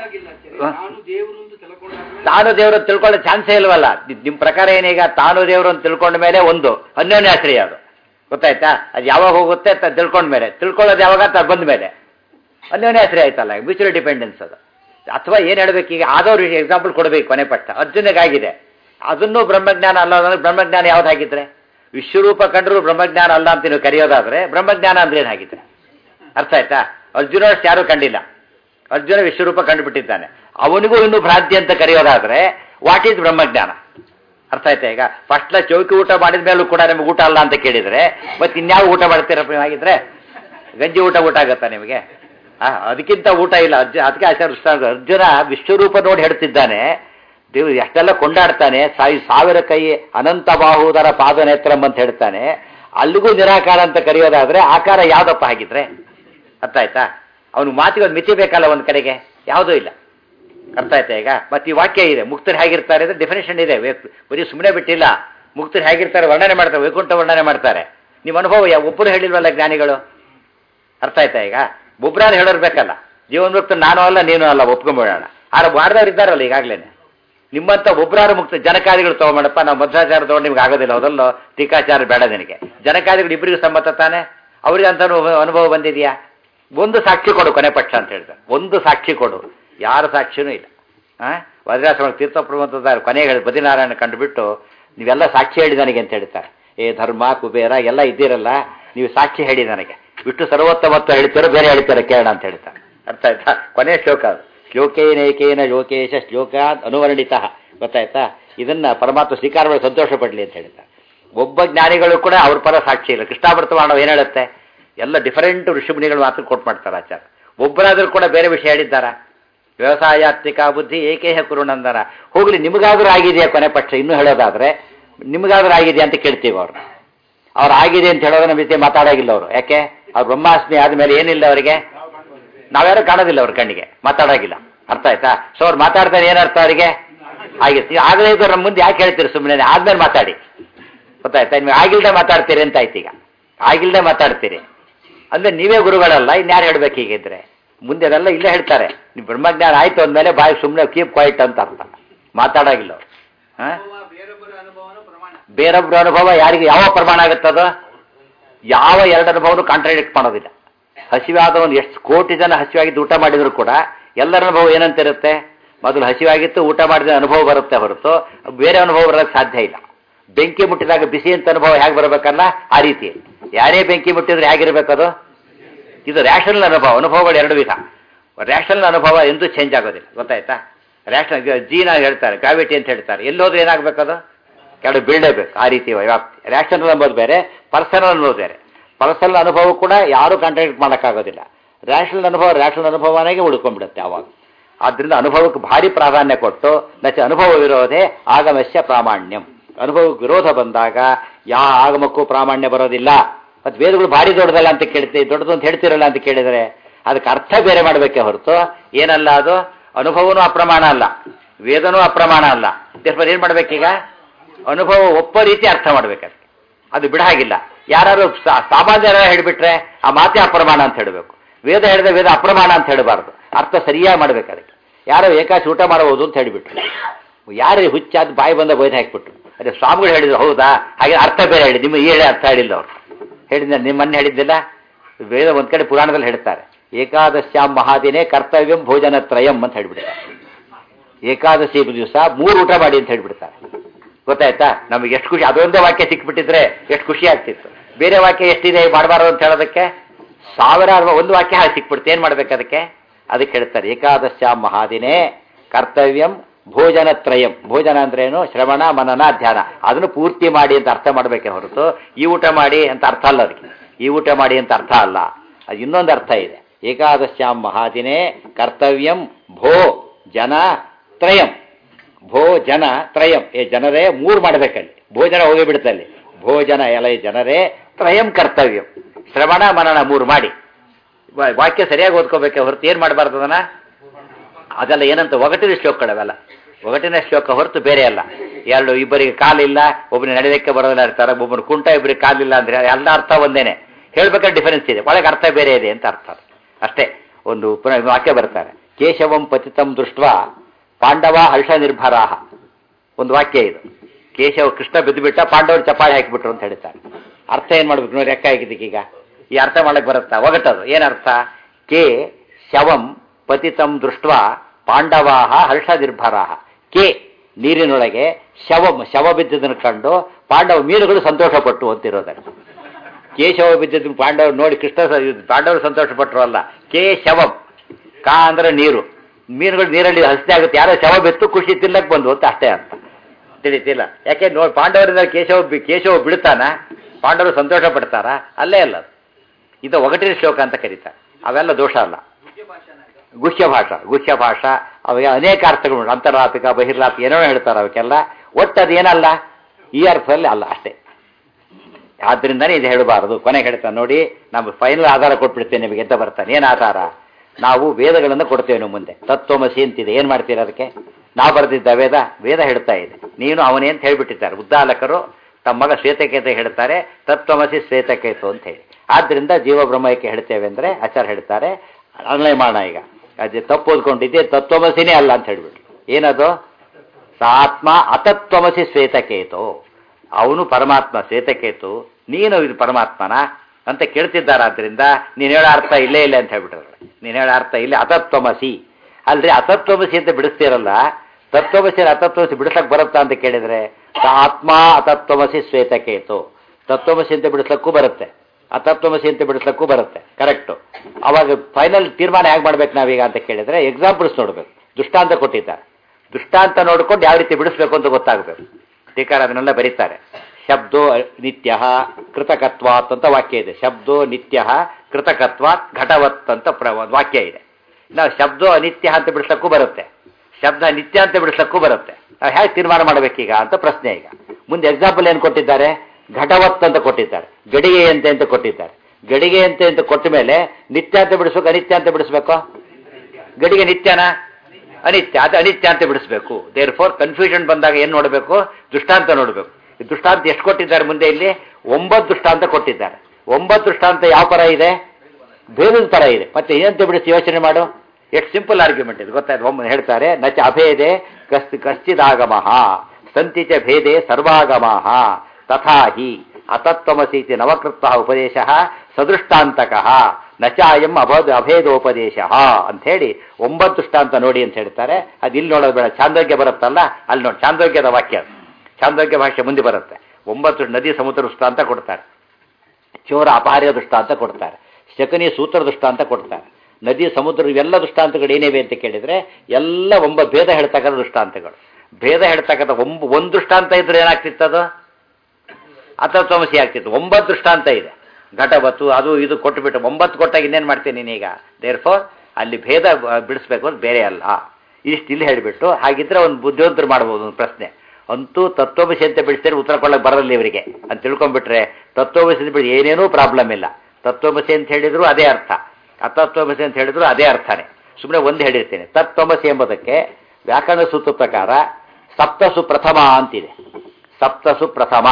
ತಾನು ದೇವರು ತಿಳ್ಕೊಳ್ಳೋ ಚಾನ್ಸೇ ಇಲ್ವಲ್ಲ. ನಿಮ್ಮ ಪ್ರಕಾರ ಏನೀಗ? ತಾನು ದೇವರು ಅಂತ ತಿಳ್ಕೊಂಡ ಮೇಲೆ ಒಂದು ಅನ್ಯೋನ್ಯ ಆಶ್ರಯ ಅದು. ಗೊತ್ತಾಯ್ತಾ? ಅದು ಯಾವಾಗ ಹೋಗುತ್ತೆ ಅಂತ ತಿಳ್ಕೊಂಡ ಮೇಲೆ, ತಿಳ್ಕೊಳ್ಳೋದು ಯಾವಾಗ ಅದು ಬಂದ ಮೇಲೆ ಅನ್ಯೋನ್ಯ ಆಶ್ರಯ ಆಯ್ತಲ್ಲ, ಮ್ಯೂಚುವಲ್ ಡಿಪೆಂಡೆನ್ಸ್ ಅದು. ಅಥವಾ ಏನು ಹೇಳಬೇಕು ಈಗ? ಆದವ್ರು ಎಕ್ಸಾಂಪಲ್ ಕೊಡಬೇಕು. ಕೊನೆ ಪಟ್ಟ ಅರ್ಜುನಿಗಾಗಿದೆ, ಅದನ್ನು ಬ್ರಹ್ಮಜ್ಞಾನ ಅಲ್ಲ ಅಂದ್ರೆ ಬ್ರಹ್ಮಜ್ಞಾನ ಯಾವ್ದಾಗಿದ್ರೆ? ವಿಶ್ವರೂಪ ಕಂಡ್ರು ಬ್ರಹ್ಮಜ್ಞಾನ ಅಲ್ಲ ಅಂತ ನೀವು ಕರೆಯೋದಾದ್ರೆ ಬ್ರಹ್ಮಜ್ಞಾನ ಅಂದ್ರೆ ಏನಾಗಿದ್ರೆ? ಅರ್ಥ ಆಯ್ತಾ? ಅರ್ಜುನ ಅಷ್ಟು ಯಾರೂ ಕಂಡಿಲ್ಲ, ಅರ್ಜುನ ವಿಶ್ವರೂಪ ಕಂಡುಬಿಟ್ಟಿದ್ದಾನೆ. ಅವನಿಗೂ ಇನ್ನೂ ಭ್ರಾಂತಿ ಅಂತ ಕರೆಯೋದಾದ್ರೆ ವಾಟ್ ಈಸ್ ಬ್ರಹ್ಮಜ್ಞಾನ? ಅರ್ಥ ಆಯ್ತಾ? ಈಗ ಫಸ್ಟ್ಲ ಚೌಕಿ ಊಟ ಮಾಡಿದ ಮೇಲೂ ಕೂಡ ನಿಮ್ಗೆ ಊಟ ಅಲ್ಲ ಅಂತ ಕೇಳಿದರೆ ಮತ್ತೆ ಇನ್ಯಾವ ಊಟ ಮಾಡ್ತೀರಪ್ಪ ನೀವಾಗಿದ್ರೆ? ಗಂಜಿ ಊಟ ಊಟ ಆಗುತ್ತಾ ನಿಮಗೆ? ಅದಕ್ಕಿಂತ ಊಟ ಇಲ್ಲ. ಅರ್ಜುನ ಅದಕ್ಕೆ ಆಚಾರ್ಯ ಅರ್ಜುನ ವಿಶ್ವರೂಪ ನೋಡಿ ಹೇಳ್ತಿದ್ದಾನೆ, ದೇವರು ಎಷ್ಟೆಲ್ಲ ಕೊಂಡಾಡ್ತಾನೆ, ಸಾಯಿ ಸಾವಿರ ಕೈ ಅನಂತ ಬಾಹುದರ ಪಾದನೇತ್ರಂ ಅಂತ ಹೇಳ್ತಾನೆ. ಅಲ್ಲಿಗೂ ನಿರಾಕಾರ ಅಂತ ಕರೆಯೋದಾದ್ರೆ ಆಕಾರ ಯಾವ್ದಪ್ಪ ಹಾಗಿದ್ರೆ? ಅರ್ಥ ಆಯ್ತಾ? ಅವನು ಮಾತಿಗೆ ಒಂದು ಮಿತಿ ಬೇಕಲ್ಲ ಒಂದು ಕಡೆಗೆ, ಯಾವುದೂ ಇಲ್ಲ. ಅರ್ಥ ಆಯ್ತಾ? ಈಗ ಮತ್ತೆ ಈ ವಾಕ್ಯ ಇದೆ, ಮುಕ್ತರು ಹೇಗಿರ್ತಾರೆ ಅಂದರೆ ಡೆಫಿನೇಷನ್ ಇದೆ. ಬರೀ ಸುಮ್ಮನೆ ಬಿಟ್ಟಿಲ್ಲ, ಮುಕ್ತರು ಹೇಗಿರ್ತಾರೆ ವರ್ಣನೆ ಮಾಡ್ತಾರೆ, ವೈಕುಂಠ ವರ್ಣನೆ ಮಾಡ್ತಾರೆ. ನಿಮ್ಮ ಅನುಭವ ಯಾವ ಒಬ್ಬರು ಹೇಳಿಲ್ವಲ್ಲ ಜ್ಞಾನಿಗಳು? ಅರ್ಥ ಆಯ್ತಾ? ಈಗ ಒಬ್ಬರಾರು ಹೇಳಿರ್ಬೇಕಲ್ಲ, ಜೀವನ್ಮುಕ್ತ ನಾನು ಅಲ್ಲ ನೀನು ಅಲ್ಲ ಒಪ್ಕೊಂಬಿಡೋಣ. ಆದ್ರೆ ಮಾಡಿದವ್ರು ಇದ್ದಾರಲ್ಲ ಈಗಾಗಲೇ. ನಿಮ್ಮಂಥ ಒಬ್ಬರಾರು ಮುಕ್ತ ಜನಕಾದಿಗಳು ತೊಗೊಂಬೇಡಪ್ಪ, ನಾವು ಮಧ್ವಾಚಾರ ತೊಗೊಂಡು ನಿಮ್ಗೆ ಆಗೋದಿಲ್ಲ, ಹೌದಲ್ಲೋ? ಟೀಕಾಚಾರ ಬೇಡ ನಿನಗೆ. ಜನಕಾದಿಗಳು ಇಬ್ಬರಿಗೂ ಸಮ್ಮತ ತಾನೆ? ಅವ್ರಿಗೆ ಅಂತ ಅನುಭವ ಬಂದಿದೆಯಾ? ಒಂದು ಸಾಕ್ಷಿ ಕೊಡು ಕೊನೆ ಪಕ್ಷ ಅಂತ ಹೇಳ್ತಾರೆ. ಒಂದು ಸಾಕ್ಷಿ ಕೊಡು. ಯಾರ ಸಾಕ್ಷಿನೂ ಇಲ್ಲ. ಹಾಂ, ವಜ್ರಾಶ್ರಮ ತೀರ್ಥಪ್ರಬಂಧದ ಕೊನೆಗೆ ಬದಿನಾರಾಯಣ ಕಂಡುಬಿಟ್ಟು ನೀವೆಲ್ಲ ಸಾಕ್ಷಿ ಹೇಳಿ ನನಗೆ ಅಂತ ಹೇಳ್ತಾರೆ. ಏ ಧರ್ಮ ಕುಬೇರ ಎಲ್ಲ ಇದ್ದೀರಲ್ಲ, ನೀವು ಸಾಕ್ಷಿ ಹೇಳಿ ನನಗೆ. ಬಿಟ್ಟು ಸರ್ವೋತ್ತಮತ್ವ ಹೇಳ್ತೀರೋ ಬೇರೆ ಹೇಳ್ತಾರೆ ಕೇಳೋಣ ಅಂತ ಹೇಳ್ತಾರೆ. ಅರ್ಥ ಆಯ್ತಾ? ಕೊನೆಯ ಶ್ಲೋಕ ಅದು. ಶ್ಲೋಕೇನೈಕೇನ ಲೋಕೇಶ ಶ್ಲೋಕಾತ್ ಅನುವರ್ಣಿತ. ಗೊತ್ತಾಯ್ತಾ? ಇದನ್ನ ಪರಮಾತ್ಮ ಸ್ವೀಕಾರ ಮಾಡಿ ಸಂತೋಷ ಪಡಲಿ ಅಂತ ಹೇಳ್ತಾರೆ. ಒಬ್ಬ ಜ್ಞಾನಿಗಳು ಕೂಡ ಅವ್ರ ಪರ ಸಾಕ್ಷಿ ಇಲ್ಲ. ಕೃಷ್ಣಾಮೃತ ಮಾಡೋ ಏನು ಹೇಳುತ್ತೆ? ಎಲ್ಲ ಡಿಫರೆಂಟ್ ಋಷಿಮುನಿಗಳು ಮಾತ್ರ ಕೊಟ್ಟು ಮಾಡ್ತಾರೆ ಆಚಾರ. ಒಬ್ಬರಾದರೂ ಕೂಡ ಬೇರೆ ವಿಷಯ ಹೇಳಿದ್ದಾರ? ವ್ಯವಸಾಯಾತ್ಮಿಕ ಬುದ್ಧಿ ಏಕೇಹ ಕುರುನಂದನ. ಹೋಗ್ಲಿ, ನಿಮಗಾದ್ರೂ ಆಗಿದೆಯಾ ಕೊನೆ ಪಕ್ಷ? ಇನ್ನೂ ಹೇಳೋದಾದ್ರೆ ನಿಮಗಾದ್ರೂ ಆಗಿದೆಯಾ ಅಂತ ಕೇಳ್ತೀವಿ. ಅವ್ರು ಅವ್ರು ಆಗಿದೆ ಅಂತ ಹೇಳೋದು ನಮ್ಮ ಜೊತೆ ಮಾತಾಡೋಗಿಲ್ಲ ಅವರು. ಯಾಕೆ? ಅವ್ರು ಬ್ರಹ್ಮಾಸ್ಮಿ ಆದಮೇಲೆ ಏನಿಲ್ಲ ಅವರಿಗೆ, ನಾವ್ಯಾರು ಕಾಣೋದಿಲ್ಲ ಅವ್ರ ಕಣ್ಣಿಗೆ, ಮಾತಾಡೋಗಿಲ್ಲ. ಅರ್ಥ ಆಯ್ತಾ? ಸೊ ಅವ್ರು ಮಾತಾಡ್ತಾರೆ ಏನರ್ಥ ಅವರಿಗೆ? ಆಗಿರ್ತೀವಿ. ಆಗಲೇ ಇದ್ದವ್ರು ನಮ್ಮ ಮುಂದೆ ಯಾಕೆ ಹೇಳ್ತೀರಿ? ಸುಮ್ಮನೆ ಆದ್ಮೇಲೆ ಮಾತಾಡಿ. ಗೊತ್ತಾಯ್ತಾ? ನೀವು ಆಗಿಲ್ದೆ ಮಾತಾಡ್ತೀರಿ ಅಂತ ಆಯ್ತು. ಈಗ ಆಗಿಲ್ದೆ ಮಾತಾಡ್ತೀರಿ ಅಂದರೆ ನೀವೇ ಗುರುಗಳಲ್ಲ, ಇನ್ಯಾರು ಹೇಳ್ಬೇಕು? ಹೀಗಿದ್ರೆ ಮುಂದೆ ಅದೆಲ್ಲ ಇಲ್ಲೇ ಹೇಳ್ತಾರೆ. ನೀವು ಬ್ರಹ್ಮಜ್ಞಾನ ಆಯಿತು ಅಂದಮೇಲೆ ಬಾಯಿ ಸುಮ್ಮನೆ ಕೀಪ್ ಕ್ವೈಟ್ ಅಂತ ಅರ್ಥ. ಮಾತಾಡೋಗಿಲ್ಲ ಅವ್ರು. ಹಾಂ, ಬೇರೊಬ್ಬರ ಅನುಭವ ಯಾರಿಗೆ ಯಾವ ಪ್ರಮಾಣ ಆಗುತ್ತದೋ? ಯಾವ ಎರಡು ಅನುಭವನೂ ಕಾಂಟ್ರಾಡಿಕ್ಟ್ ಮಾಡೋದಿಲ್ಲ. ಹಸಿವಾದವನು ಎಷ್ಟು ಕೋಟಿ ಜನ ಹಸಿವಾಗಿದ್ದು ಊಟ ಮಾಡಿದ್ರು ಕೂಡ ಎಲ್ಲರ ಅನುಭವ ಏನಂತಿರುತ್ತೆ? ಮೊದಲು ಹಸಿವಾಗಿತ್ತು ಊಟ ಮಾಡಿದ ಅನುಭವ ಬರುತ್ತೆ ಹೊರತು ಬೇರೆ ಅನುಭವ ಬರೋಕ್ಕೆ ಸಾಧ್ಯ ಇಲ್ಲ. ಬೆಂಕಿ ಮುಟ್ಟಿದಾಗ ಬಿಸಿ ಅಂತ ಅನುಭವ ಹೇಗೆ ಬರಬೇಕಲ್ಲ ಆ ರೀತಿ. ಯಾರೇ ಬೆಂಕಿ ಮುಟ್ಟಿದ್ರೆ ಹೇಗಿರ್ಬೇಕದು? ಇದು ರ್ಯಾಷನಲ್ ಅನುಭವ. ಅನುಭವಗಳು ಎರಡು ವಿಧ. ರ್ಯಾಷನಲ್ ಅನುಭವ ಎಂದೂ ಚೇಂಜ್ ಆಗೋದಿಲ್ಲ, ಗೊತ್ತಾಯ್ತಾ? ರ್ಯಾಷನಲ್ ಜೀನ ಹೇಳ್ತಾರೆ, ಗ್ರಾವಿಟಿ ಅಂತ ಹೇಳ್ತಾರೆ, ಎಲ್ಲೋದ್ರೂ ಏನಾಗಬೇಕದು ಕೆಲವು ಬೀಳಲೇಬೇಕು, ಆ ರೀತಿ ವ್ಯಾಪ್ತಿ. ರ್ಯಾಷನಲ್ ಅನ್ನೋದು ಬೇರೆ, ಪರ್ಸನಲ್ ಅನ್ನೋದು ಬೇರೆ. ಪರ್ಸನಲ್ ಅನುಭವ ಕೂಡ ಯಾರೂ ಕಾಂಟ್ರಾಕ್ಟ್ ಮಾಡೋಕ್ಕಾಗೋದಿಲ್ಲ. ರ್ಯಾಷನಲ್ ಅನುಭವ ರ್ಯಾಷನಲ್ ಅನುಭವನಾಗೆ ಉಳ್ಕೊಂಡ್ಬಿಡುತ್ತೆ ಆವಾಗ. ಆದ್ದರಿಂದ ಅನುಭವಕ್ಕೆ ಭಾರಿ ಪ್ರಾಧಾನ್ಯ ಕೊಟ್ಟು ನಚ ಅನುಭವ ವಿರೋಧೇ ಆಗಮಸ್ಯ ಪ್ರಾಮಾಣ್ಯಂ. ಅನುಭವಕ್ಕೆ ವಿರೋಧ ಬಂದಾಗ ಯಾವ ಆಗಮಕ್ಕೂ ಪ್ರಾಮಾಣ್ಯ ಬರೋದಿಲ್ಲ. ಮತ್ತು ವೇದಗಳು ಭಾರಿ ದೊಡ್ಡದಲ್ಲ ಅಂತ ಕೇಳ್ತೀವಿ, ದೊಡ್ಡದು ಅಂತ ಹೇಳ್ತಿರಲ್ಲ ಅಂತ ಕೇಳಿದರೆ ಅದಕ್ಕೆ ಅರ್ಥ ಬೇರೆ ಮಾಡಬೇಕೇ ಹೊರತು ಏನಲ್ಲ, ಅದು ಅನುಭವನೂ ಅಪ್ರಮಾಣ ಅಲ್ಲ, ವೇದನೂ ಅಪ್ರಮಾಣ ಅಲ್ಲ. ದೇವ್ರು ಏನು ಮಾಡಬೇಕೀಗ? ಅನುಭವ ಒಪ್ಪೋ ರೀತಿ ಅರ್ಥ ಮಾಡಬೇಕಾದ್ರೆ ಅದು ಬಿಡ ಹಾಗಿಲ್ಲ. ಯಾರು ಸಾಮಾನ್ಯರ ಹೇಳಿಬಿಟ್ರೆ ಆ ಮಾತೆ ಅಪ್ರಮಾಣ ಅಂತ ಹೇಳಬೇಕು. ವೇದ ಹೇಳಿದ ವೇದ ಅಪ್ರಮಾಣ ಅಂತ ಹೇಳಬಾರ್ದು, ಅರ್ಥ ಸರಿಯಾಗಿ ಮಾಡ್ಬೇಕು. ಅದಕ್ಕೆ ಯಾರೋ ಏಕಾಶಿ ಊಟ ಮಾಡಬಹುದು ಅಂತ ಹೇಳಿಬಿಟ್ರು, ಯಾರು ಹುಚ್ಚಾದ ಬಾಯಿ ಬಂದ ಬೈದು ಹಾಕಿಬಿಟ್ರು. ಅದೇ ಸ್ವಾಮಿಗಳು ಹೇಳಿದ್ರು, ಹೌದಾ? ಹಾಗೆ ಅರ್ಥ ಬೇರೆ ಹೇಳಿ, ನಿಮ್ಮ ಈ ಹೇಳಿ ಅರ್ಥ ಹೇಳಿಲ್ಲ ಅವರು ಹೇಳಿದ್ದ, ನಿಮ್ಮನ್ನೇ ಹೇಳಿದ್ದಿಲ್ಲ. ವೇದ ಒಂದ್ ಕಡೆ ಪುರಾಣದಲ್ಲಿ ಹೇಳ್ತಾರೆ, ಏಕಾದಶ್ಯಾಂ ಮಹಾದಿನೇ ಕರ್ತವ್ಯಂ ಭೋಜನ ತ್ರಯಂ ಅಂತ ಹೇಳ್ಬಿಡ್ತಾರೆ. ಏಕಾದಶಿ ದಿವಸ ಮೂರು ಊಟ ಮಾಡಿ ಅಂತ ಹೇಳ್ಬಿಡ್ತಾರೆ. ಗೊತ್ತಾಯ್ತಾ? ನಮಗೆ ಎಷ್ಟು ಖುಷಿ, ಅದೊಂದೇ ವಾಕ್ಯ ಸಿಕ್ಬಿಟ್ಟಿದ್ರೆ ಎಷ್ಟು ಖುಷಿ ಆಗ್ತಿತ್ತು. ಬೇರೆ ವಾಕ್ಯ ಎಷ್ಟಿದೆ ಮಾಡಬಾರ್ದು ಅಂತ ಹೇಳೋದಕ್ಕೆ ಸಾವಿರಾರು ಒಂದು ವಾಕ್ಯ ಹಾಗೆ ಸಿಕ್ಬಿಡುತ್ತೆ. ಏನು ಮಾಡ್ಬೇಕು ಅದಕ್ಕೆ? ಅದಕ್ಕೆ ಹೇಳ್ತಾರೆ ಏಕಾದಶ್ಯಾಂ ಮಹಾದಿನೇ ಕರ್ತವ್ಯಂ ಭೋಜನ ತ್ರಯಂ. ಭೋಜನ ಅಂದ್ರೇನು? ಶ್ರವಣ ಮನನ ಧ್ಯಾನ. ಅದನ್ನು ಪೂರ್ತಿ ಮಾಡಿ ಅಂತ ಅರ್ಥ ಮಾಡಬೇಕೆ ಹೊರತು ಈ ಊಟ ಮಾಡಿ ಅಂತ ಅರ್ಥ ಅಲ್ಲ. ಅದಕ್ಕೆ ಈ ಊಟ ಮಾಡಿ ಅಂತ ಅರ್ಥ ಅಲ್ಲ, ಅದು ಇನ್ನೊಂದು ಅರ್ಥ ಇದೆ. ಏಕಾದಶ್ಯಾಂ ಮಹಾದಿನೇ ಕರ್ತವ್ಯಂ ಭೋ ಜನ ತ್ರಯಂ. ಭೋ ಜನ ತ್ರಯಂ, ಏ ಜನರೇ ಮೂರು ಮಾಡಬೇಕಲ್ಲಿ. ಭೋಜನ ಹೋಗಿ ಬಿಡುತ್ತಲ್ಲಿ, ಭೋಜನ ಎಲೆ ಜನರೇ ತ್ರಯಂ ಕರ್ತವ್ಯಂ. ಶ್ರವಣ ಮನನ ಮೂರು ಮಾಡಿ. ವಾಕ್ಯ ಸರಿಯಾಗಿ ಓದ್ಕೋಬೇಕೆ ಹೊರತು ಏನು ಮಾಡಬಾರ್ದು ಅದನ್ನ. ಅದೆಲ್ಲ ಏನಂತ ಒಗಟಿನ ಶ್ಲೋಕಗಳವೆಲ್ಲ, ಒಗಟಿನ ಶ್ಲೋಕ ಹೊರತು ಬೇರೆ ಅಲ್ಲ. ಎರಡು ಇಬ್ಬರಿಗೆ ಕಾಲಿಲ್ಲ, ಒಬ್ಬನಿಗೆ ನಡೆಯೋಕ್ಕೆ ಬರೋದಿಲ್ಲ ಇರ್ತಾರೆ, ಒಬ್ಬರು ಕುಂಟ ಇಬ್ಬರಿಗೆ ಕಾಲಿಲ್ಲ ಅಂದ್ರೆ ಎಲ್ಲ ಅರ್ಥ ಒಂದೇನೆ. ಹೇಳ್ಬೇಕಾದ್ರೆ ಡಿಫರೆನ್ಸ್ ಇದೆ, ಒಳಗೆ ಅರ್ಥ ಬೇರೆ ಇದೆ ಅಂತ ಅರ್ಥ ಅಷ್ಟೇ. ಒಂದು ವಾಕ್ಯ ಬರ್ತಾರೆ, ಕೇಶವಂ ಪತಿತಂ ದೃಷ್ಟ ಪಾಂಡವ ಹರ್ಷ ನಿರ್ಭರಾಹ. ಒಂದು ವಾಕ್ಯ ಇದು. ಕೇಶವ ಕೃಷ್ಣ ಬಿದ್ದುಬಿಟ್ಟ, ಪಾಂಡವರು ಚಪ್ಪಾಳೆ ಹಾಕಿಬಿಟ್ರು ಅಂತ ಹೇಳ್ತಾರೆ. ಅರ್ಥ ಏನು ಮಾಡ್ಬೇಕು ನೋಡಿ, ಲೆಕ್ಕ ಆಗಿದ್ದಕ್ಕೀಗ ಈ ಅರ್ಥ ಮಾಡಕ್ಕೆ ಬರುತ್ತಾ? ಒಗಟದು ಏನರ್ಥ? ಕೇ ಶವಂ ಪತಿತಂ ದೃಷ್ಟ ಪಾಂಡವಾಹ ಹರ್ಷ ನಿರ್ಭರಾಹ. ಕೆ ನೀರಿನೊಳಗೆ, ಶವಂ ಶವ ಬಿದ್ದದನ್ನು ಕಂಡು ಪಾಂಡವ ಮೀನುಗಳು ಸಂತೋಷಪಟ್ಟು ಅಂತಿರೋದನ್ನು. ಕೇಶವ ಬಿದ್ದದನ್ನು ಪಾಂಡವರು ನೋಡಿ ಕೃಷ್ಣ ಪಾಂಡವರು ಸಂತೋಷಪಟ್ಟರು ಅಲ್ಲ. ಕೆ ಶವಂ, ಕಾ ಅಂದ್ರೆ ನೀರು, ಮೀನುಗಳು ನೀರಲ್ಲಿ ಹಸಿದೆ ಆಗುತ್ತೆ, ಯಾರೋ ಶವ ಬಿತ್ತು ಖುಷಿ ತಿನ್ನಕ್ಕೆ ಬಂದು ಅಂತ ಅಷ್ಟೇ ಅಂತ ತಿಳಿತಿಲ್ಲ. ಯಾಕೆ ನೋಡಿ, ಪಾಂಡವರಿಂದ ಕೇಶವ ಕೇಶವ ಬಿಡ್ತಾನ, ಪಾಂಡವರು ಸಂತೋಷ ಪಡ್ತಾರ? ಅಲ್ಲೇ ಅಲ್ಲ, ಇದು ಒಗಟಿನ ಶ್ಲೋಕ ಅಂತ ಕರೀತಾರೆ. ಅವೆಲ್ಲ ದೋಷ ಅಲ್ಲ. ಗುಹ್ಯ ಭಾಷಾ, ಗುಹ್ಯ ಭಾಷಾ ಅವಾಗ ಅನೇಕ ಅರ್ಥಗಳು, ಅಂತರ್ಲಾಪಿಕ ಬಹಿರ್ಲಾಪಿಕ ಏನೋ ಹೇಳ್ತಾರೆ. ಅವಕ್ಕೆಲ್ಲ ಒಟ್ಟು ಅದೇನಲ್ಲ, ಈ ಅರ್ಥದಲ್ಲಿ ಅಲ್ಲ ಅಷ್ಟೇ. ಆದ್ರಿಂದನೇ ಇದು ಹೇಳಬಾರದು. ಕೊನೆಗೆ ಹೇಳ್ತಾನೆ ನೋಡಿ, ನಾವು ಫೈನಲ್ ಆಧಾರ ಕೊಟ್ಬಿಡ್ತೇನೆ ನಿಮಗೆ ಅಂತ ಬರ್ತಾನೆ. ಏನು ಆಧಾರ? ನಾವು ವೇದಗಳನ್ನು ಕೊಡ್ತೇವೆ ನೀವು ಮುಂದೆ. ತತ್ವಮಸಿ ಅಂತಿದೆ, ಏನು ಮಾಡ್ತೀರ ಅದಕ್ಕೆ? ನಾವು ಬರೆದಿದ್ದ ವೇದ ವೇದ ಹೇಳ್ತಾ ಇದೆ, ನೀನು ಅವನೇ ಅಂತ ಹೇಳ್ಬಿಟ್ಟಿದ್ದಾರೆ. ಉದ್ದಾಲಕರು ತಮ್ಮ ಮಗ ಶ್ವೇತಕೇತ ಹೇಳ್ತಾರೆ, ತತ್ವಮಸಿ ಶ್ವೇತಕೇತು ಅಂತ ಹೇಳಿ. ಆದ್ದರಿಂದ ಜೀವ ಬ್ರಹ್ಮಕ್ಕೆ ಹೇಳ್ತೇವೆ ಅಂದರೆ ಆಚಾರ್ಯ ಹೇಳ್ತಾರೆ, ಅನ್ವಯ ಮಾಡೋಣ. ಈಗ ಅದೇ ತಪ್ಪು ಓದ್ಕೊಂಡಿದ್ದೆ, ತತ್ವಮಸಿನೇ ಅಲ್ಲ ಅಂತ ಹೇಳ್ಬಿಟ್ಟು. ಏನದು? ಸಾತ್ಮ ಅತತ್ವಮಸಿ ಶ್ವೇತಕೇತು. ಅವನು ಪರಮಾತ್ಮ ಶ್ವೇತಕೇತು, ನೀನು ಇದು ಪರಮಾತ್ಮನ ಅಂತ ಕೇಳ್ತಿದ್ದಾರೆ. ಆದ್ದರಿಂದ ನೀನು ಹೇಳೋ ಅರ್ಥ ಇಲ್ಲೇ ಇಲ್ಲ ಅಂತ ಹೇಳ್ಬಿಟ್ರೆ, ನೀನು ಹೇಳೋ ಅರ್ಥ ಇಲ್ಲೇ ಅತತ್ವಮಸಿ ಅಲ್ರಿ. ಅತತ್ವಮಸಿ ಅಂತ ಬಿಡಿಸ್ತೀರಲ್ಲ, ತತ್ವಮಸಿ ಅತತ್ವಮಸಿ ಬಿಡಿಸಕ್ಕೆ ಬರುತ್ತಾ ಅಂತ ಕೇಳಿದರೆ, ಆತ್ಮ ಅತತ್ವಮಸಿ ಶ್ವೇತಕೇತು. ತತ್ವಮಸಿ ಅಂತ ಬಿಡಿಸ್ಲಕ್ಕೂ ಬರುತ್ತೆ, ಅತತ್ವಮಸಿ ಅಂತ ಬಿಡಿಸ್ಲಕ್ಕೂ ಬರುತ್ತೆ. ಕರೆಕ್ಟು. ಅವಾಗ ಫೈನಲ್ ತೀರ್ಮಾನ ಹೇಗೆ ಮಾಡ್ಬೇಕು ನಾವೀಗ ಅಂತ ಕೇಳಿದರೆ, ಎಕ್ಸಾಂಪಲ್ಸ್ ನೋಡ್ಬೇಕು. ದೃಷ್ಟಾಂತ ಕೊಟ್ಟಿದ್ದಾರೆ, ದೃಷ್ಟಾಂತ ನೋಡ್ಕೊಂಡು ಯಾವ ರೀತಿ ಬಿಡಿಸ್ಬೇಕು ಅಂತ ಗೊತ್ತಾಗಬೇಕು. ಟೀಕಾರ ಅದನ್ನೆಲ್ಲ ಬರೀತಾರೆ. ಶಬ್ದೋ ನಿತ್ಯ ಕೃತಕತ್ವಾತ್ ಅಂತ ವಾಕ್ಯ ಇದೆ. ಶಬ್ದೋ ನಿತ್ಯ ಕೃತಕತ್ವಾತ್ ಘಟವತ್ ಅಂತ ಪ್ರ ವಾಕ್ಯ ಇದೆ. ನಾವು ಶಬ್ದೋ ಅನಿತ್ಯ ಅಂತ ಬಿಡಿಸ್ಲಕ್ಕೂ ಬರುತ್ತೆ, ಶಬ್ದ ನಿತ್ಯ ಅಂತ ಬಿಡಿಸ್ಲಕ್ಕೂ ಬರುತ್ತೆ. ಹೇಗೆ ತೀರ್ಮಾನ ಮಾಡಬೇಕೀಗ ಅಂತ ಪ್ರಶ್ನೆ. ಈಗ ಮುಂದೆ ಎಕ್ಸಾಂಪಲ್ ಏನು ಕೊಟ್ಟಿದ್ದಾರೆ? ಘಟವತ್ ಅಂತ ಕೊಟ್ಟಿದ್ದಾರೆ, ಗಡಿಗೆಯಂತೆ ಅಂತ ಕೊಟ್ಟಿದ್ದಾರೆ. ಗಡಿಗೆಯಂತೆ ಅಂತ ಕೊಟ್ಟ ಮೇಲೆ ನಿತ್ಯ ಅಂತ ಬಿಡಿಸ್ಬೇಕು, ಅನಿತ್ಯ ಅಂತ ಬಿಡಿಸ್ಬೇಕು? ಗಡಿಗೆ ನಿತ್ಯನಾ ಅನಿತ್ಯ? ಅದು ಅನಿತ್ಯ ಅಂತ ಬಿಡಿಸ್ಬೇಕು. ದೇರ್ ಫೋರ್ ಕನ್ಫ್ಯೂಷನ್ ಬಂದಾಗ ಏನು ನೋಡಬೇಕು? ದೃಷ್ಟಾಂತ ನೋಡಬೇಕು. ಈ ದೃಷ್ಟಾಂತ ಎಷ್ಟು ಕೊಟ್ಟಿದ್ದಾರೆ ಮುಂದೆ? ಇಲ್ಲಿ ಒಂಬತ್ತು ದೃಷ್ಟಾಂತ ಕೊಟ್ಟಿದ್ದಾರೆ. ಒಂಬತ್ತು ದೃಷ್ಟಾಂತ ಯಾವ ಪರ ಇದೆ? ಭೇದದ ಪರ ಇದೆ. ಮತ್ತೆ ಏನಂತ ಬಿಡಿಸಿ ಯೋಚನೆ ಮಾಡು. ಎಷ್ಟು ಸಿಂಪಲ್ ಆರ್ಗ್ಯುಮೆಂಟ್ ಇದು, ಗೊತ್ತಾಯ್ತು? ಒಮ್ಮೆ ಹೇಳ್ತಾರೆ, ನಚ ಅಭೇದೆ ಕಸ್ತಿ ಕಶ್ಚಿದಾಗಮಃ ಸಂತಿಚ ಭೇದೆ ಸರ್ವಾಗಮಃ ತಥಾ ಹಿ ಅತತ್ವಮಸೀತಿ ನವಕೃತ ಉಪದೇಶ ಸದೃಷ್ಟಾಂತಕಃ ನಚಾಯಂ ಅಭದ ಅಭೇದೋಪದೇಶ ಅಂಥೇಳಿ ಒಂಬತ್ತು ದೃಷ್ಟಾಂತ ನೋಡಿ ಅಂತ ಹೇಳ್ತಾರೆ. ಅದು ಇಲ್ಲಿ ನೋಡೋದು ಬೇಡ, ಚಾಂದೋಗ್ಯ ಬರುತ್ತಲ್ಲ ಅಲ್ಲಿ ನೋಡಿ, ಚಾಂದೋಗ್ಯದ ವಾಕ್ಯ, ಚಾಂದೋಗ್ಯ ಭಾಷೆ ಮುಂದೆ ಬರುತ್ತೆ. ಒಂಬತ್ತು ನದಿ ಸಮುದ್ರ ದೃಷ್ಟಾಂತ ಕೊಡ್ತಾರೆ, ಚೋರ ಅಪಹಾರ್ಯ ದೃಷ್ಟಾಂತ ಕೊಡ್ತಾರೆ, ಶಕನಿ ಸೂತ್ರ ದೃಷ್ಟಾಂತ ಕೊಡ್ತಾರೆ. ನದಿ ಸಮುದ್ರ ಇವೆಲ್ಲ ದೃಷ್ಟಾಂತಗಳು ಏನಿವೆ ಅಂತ ಕೇಳಿದರೆ ಎಲ್ಲ ಒಂಬ ಭೇದ ಹೇಳ್ತಕ್ಕಂಥ ದೃಷ್ಟಾಂತಗಳು. ಭೇದ ಹೇಳ್ತಕ್ಕಂಥ ಒಂಬ ಒಂದು ದೃಷ್ಟಾಂತ ಇದ್ರೆ ಏನಾಗ್ತಿತ್ತದು ಅತತ್ವಮಸಿ ಆಗ್ತಿತ್ತು. ಒಂಬತ್ತು ದೃಷ್ಟಾಂತ ಇದೆ, ಘಟವತ್ತು ಅದು ಇದು ಕೊಟ್ಟುಬಿಟ್ಟು ಒಂಬತ್ತು ಕೊಟ್ಟಾಗ ಇನ್ನೇನು ಮಾಡ್ತೀನಿ ನೀನೀಗ. ದೇರ್ ಫೋರ್ ಅಲ್ಲಿ ಭೇದ ಬಿಡಿಸ್ಬೇಕು ಅಂತ ಬೇರೆ ಅಲ್ಲ. ಇಷ್ಟು ಇಲ್ಲಿ ಹೇಳಿಬಿಟ್ಟು ಹಾಗಿದ್ರೆ ಒಂದು ಬುದ್ಧಿವಂತರು ಮಾಡ್ಬೋದು ಒಂದು ಪ್ರಶ್ನೆ. ಅಂತೂ ತತ್ವಮಸಿ ಅಂತ ಬಿಡಿಸಿದ್ರೆ ಉತ್ತರ ಕೊಡೋಕೆ ಬರಲ್ಲ ಇವರಿಗೆ ಅಂತ ತಿಳ್ಕೊಂಡ್ಬಿಟ್ರೆ ತತ್ವಮಸಿ ಅಂತ ಬಿಡಿ ಏನೇನೂ ಪ್ರಾಬ್ಲಮ್ ಇಲ್ಲ. ತತ್ವಮಸಿ ಅಂತ ಹೇಳಿದ್ರು ಅದೇ ಅರ್ಥ, ಅತತ್ವಮಸಿ ಅಂತ ಹೇಳಿದ್ರು ಅದೇ ಅರ್ಥನೇ. ಸುಮ್ಮನೆ ಒಂದು ಹೇಳಿರ್ತೇನೆ. ತತ್ವಮಸಿ ಎಂಬುದಕ್ಕೆ ವ್ಯಾಕರಣ ಸೂತ್ರ ಪ್ರಕಾರ ಸಪ್ತಸು ಪ್ರಥಮ ಅಂತಿದೆ. ಸಪ್ತಸು ಪ್ರಥಮ,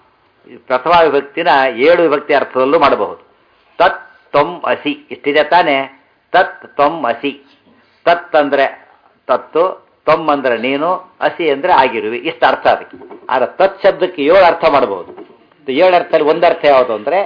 ಪ್ರಥಮ ವಿಭಕ್ತಿನ ಏಳು ವಿಭಕ್ತಿ ಅರ್ಥದಲ್ಲೂ ಮಾಡಬಹುದು. ತತ್ ತ್ವಂ ಅಸಿ ಇಷ್ಟಿದೆ ತಾನೇ. ತತ್ ತ್ವಂ ಅಸಿ, ತತ್ ಅಂದರೆ ತತ್ತು, ತ್ವಂ ಅಂದರೆ ನೀನು, ಅಸಿ ಅಂದರೆ ಆಗಿರುವಿ, ಇಷ್ಟು ಅರ್ಥ ಅದಕ್ಕೆ. ಆದರೆ ತತ್ ಶಬ್ದಕ್ಕೆ ಏಳು ಅರ್ಥ ಮಾಡಬಹುದು. ಏಳು ಅರ್ಥದಲ್ಲಿ ಒಂದು ಅರ್ಥ ಯಾವುದು ಅಂದರೆ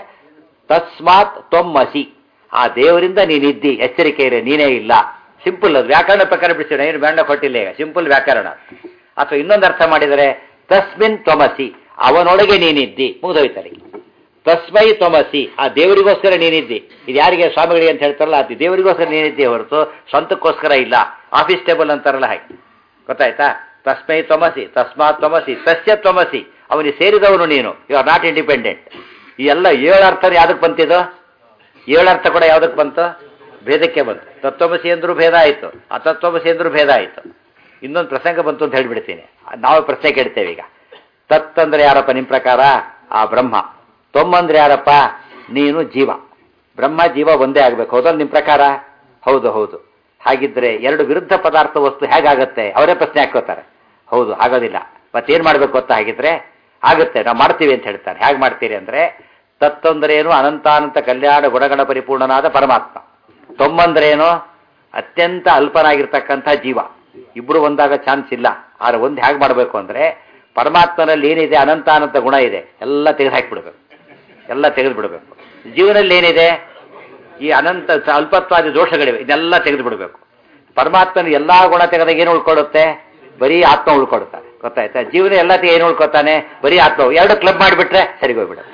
ತಸ್ಮಾತ್ ತ್ವಂ ಅಸಿ, ಆ ದೇವರಿಂದ ನೀನಿದ್ದಿ, ಎಚ್ಚರಿಕೆ ಇದೆ, ನೀನೇ ಇಲ್ಲ. ಸಿಂಪಲ್, ಅದು ವ್ಯಾಕರಣ ಪ್ರಕಾರ ಬಿಡಿಸೋಣ, ಏನು ಬೇಡ ಕೊಟ್ಟಿಲ್ಲ ಈಗ, ಸಿಂಪಲ್ ವ್ಯಾಕರಣ. ಅಥವಾ ಇನ್ನೊಂದು ಅರ್ಥ ಮಾಡಿದರೆ ತಸ್ಮಿನ್ ತ್ವಮಸಿ, ಅವನೊಳಗೆ ನೀನಿದ್ದಿ, ಮುಗಿದೋಯ್ತಾರೆ. ತಸ್ಮೈ ತ್ವಮಸಿ, ಆ ದೇವರಿಗೋಸ್ಕರ ನೀನಿದ್ದಿ. ಇದು ಯಾರಿಗೆ ಸ್ವಾಮಿಗಳಿಗೆ ಅಂತ ಹೇಳ್ತಾರಲ್ಲ, ಅದು ದೇವರಿಗೋಸ್ಕರ ನೀನಿದ್ದಿ ಹೊರತು ಸ್ವಂತಕ್ಕೋಸ್ಕರ ಇಲ್ಲ. ಆಫೀಸ್ ಟೇಬಲ್ ಅಂತಾರಲ್ಲ ಹಾಗೆ, ಗೊತ್ತಾಯ್ತಾ. ತಸ್ಮೈ ತ್ವಮಸಿ, ತಸ್ಮಾತ್ ತ್ವಮಸಿ, ತಸ್ಯ ತ್ವಮಸಿ, ಅವನಿಗೆ ಸೇರಿದವನು ನೀನು, ಯು ಆರ್ ನಾಟ್ ಇಂಡಿಪೆಂಡೆಂಟ್. ಈ ಎಲ್ಲ ಏಳು ಅರ್ಥ ಯಾವ್ದಕ್ಕೆ ಬಂತಿದ್ದು? ಏಳು ಅರ್ಥ ಕೂಡ ಯಾವುದಕ್ಕೆ ಬಂತು? ಭೇದಕ್ಕೆ ಬಂತು. ತತ್ವಮಸಿ ಅಂದ್ರೂ ಭೇದ ಆಯಿತು, ಅತತ್ವಮಸಿ ಅಂದ್ರೂ ಭೇದ ಆಯಿತು. ಇನ್ನೊಂದು ಪ್ರಸಂಗ ಬಂತು ಅಂತ ಹೇಳಿಬಿಡ್ತೀನಿ. ನಾವು ಪ್ರಶ್ನೆ ಕೇಳ್ತೇವೆ ಈಗ. ತತ್ ಅಂದ್ರೆ ಯಾರಪ್ಪ ನಿಮ್ಮ ಪ್ರಕಾರ? ಆ ಬ್ರಹ್ಮ. ತೊಂಬಂದ್ರೆ ಯಾರಪ್ಪ? ನೀನು ಜೀವ. ಬ್ರಹ್ಮ ಜೀವ ಒಂದೇ ಆಗಬೇಕು, ಹೌದಲ್ಲ ನಿಮ್ಮ ಪ್ರಕಾರ? ಹೌದು ಹೌದು. ಹಾಗಿದ್ರೆ ಎರಡು ವಿರುದ್ಧ ಪದಾರ್ಥ ವಸ್ತು ಹೇಗಾಗತ್ತೆ? ಅವರೇ ಪ್ರಶ್ನೆ ಹಾಕೋತಾರೆ. ಹೌದು, ಆಗೋದಿಲ್ಲ. ಮತ್ತೇನು ಮಾಡಬೇಕು ಗೊತ್ತಾ? ಹಾಗಿದ್ರೆ ಆಗುತ್ತೆ, ನಾವು ಮಾಡ್ತೀವಿ ಅಂತ ಹೇಳ್ತಾರೆ. ಹೇಗೆ ಮಾಡ್ತೀರಿ ಅಂದರೆ, ತತ್ತೊಂದರೇನು ಅನಂತಾನಂತ ಕಲ್ಯಾಣ ಗುಣಗಣ ಪರಿಪೂರ್ಣನಾದ ಪರಮಾತ್ಮ. ತೊಂಬಂದ್ರೇನು ಅತ್ಯಂತ ಅಲ್ಪನಾಗಿರ್ತಕ್ಕಂಥ ಜೀವ. ಇಬ್ಬರು ಒಂದಾಗ ಚಾನ್ಸ್ ಇಲ್ಲ. ಆದರೆ ಒಂದು ಹೇಗೆ ಮಾಡಬೇಕು ಅಂದರೆ, ಪರಮಾತ್ಮನಲ್ಲಿ ಏನಿದೆ ಅನಂತಾನಂತ ಗುಣ ಇದೆ ಎಲ್ಲ ತೆಗೆದು ಹಾಕಿಬಿಡ್ಬೇಕು, ಎಲ್ಲ ತೆಗೆದು ಬಿಡಬೇಕು. ಜೀವನದಲ್ಲಿ ಏನಿದೆ ಈ ಅನಂತ ಅಲ್ಪತ್ವಾದಿ ದೋಷಗಳಿವೆ, ಇದೆಲ್ಲ ತೆಗೆದು ಬಿಡಬೇಕು. ಪರಮಾತ್ಮನ ಎಲ್ಲ ಗುಣ ತೆಗೆದಾಗ ಏನು ಉಳ್ಕೊಳ್ಳುತ್ತೆ? ಬರೀ ಆತ್ಮ ಉಳ್ಕೊಳ್ತಾನೆ, ಗೊತ್ತಾಯ್ತಾ? ಜೀವನ ಎಲ್ಲ ಏನು ಉಳ್ಕೊತಾನೆ? ಬರೀ ಆತ್ಮ. ಎರಡು ಕ್ಲಬ್ ಮಾಡಿಬಿಟ್ರೆ ಸರಿಗೋಗ್ಬಿಡುತ್ತೆ.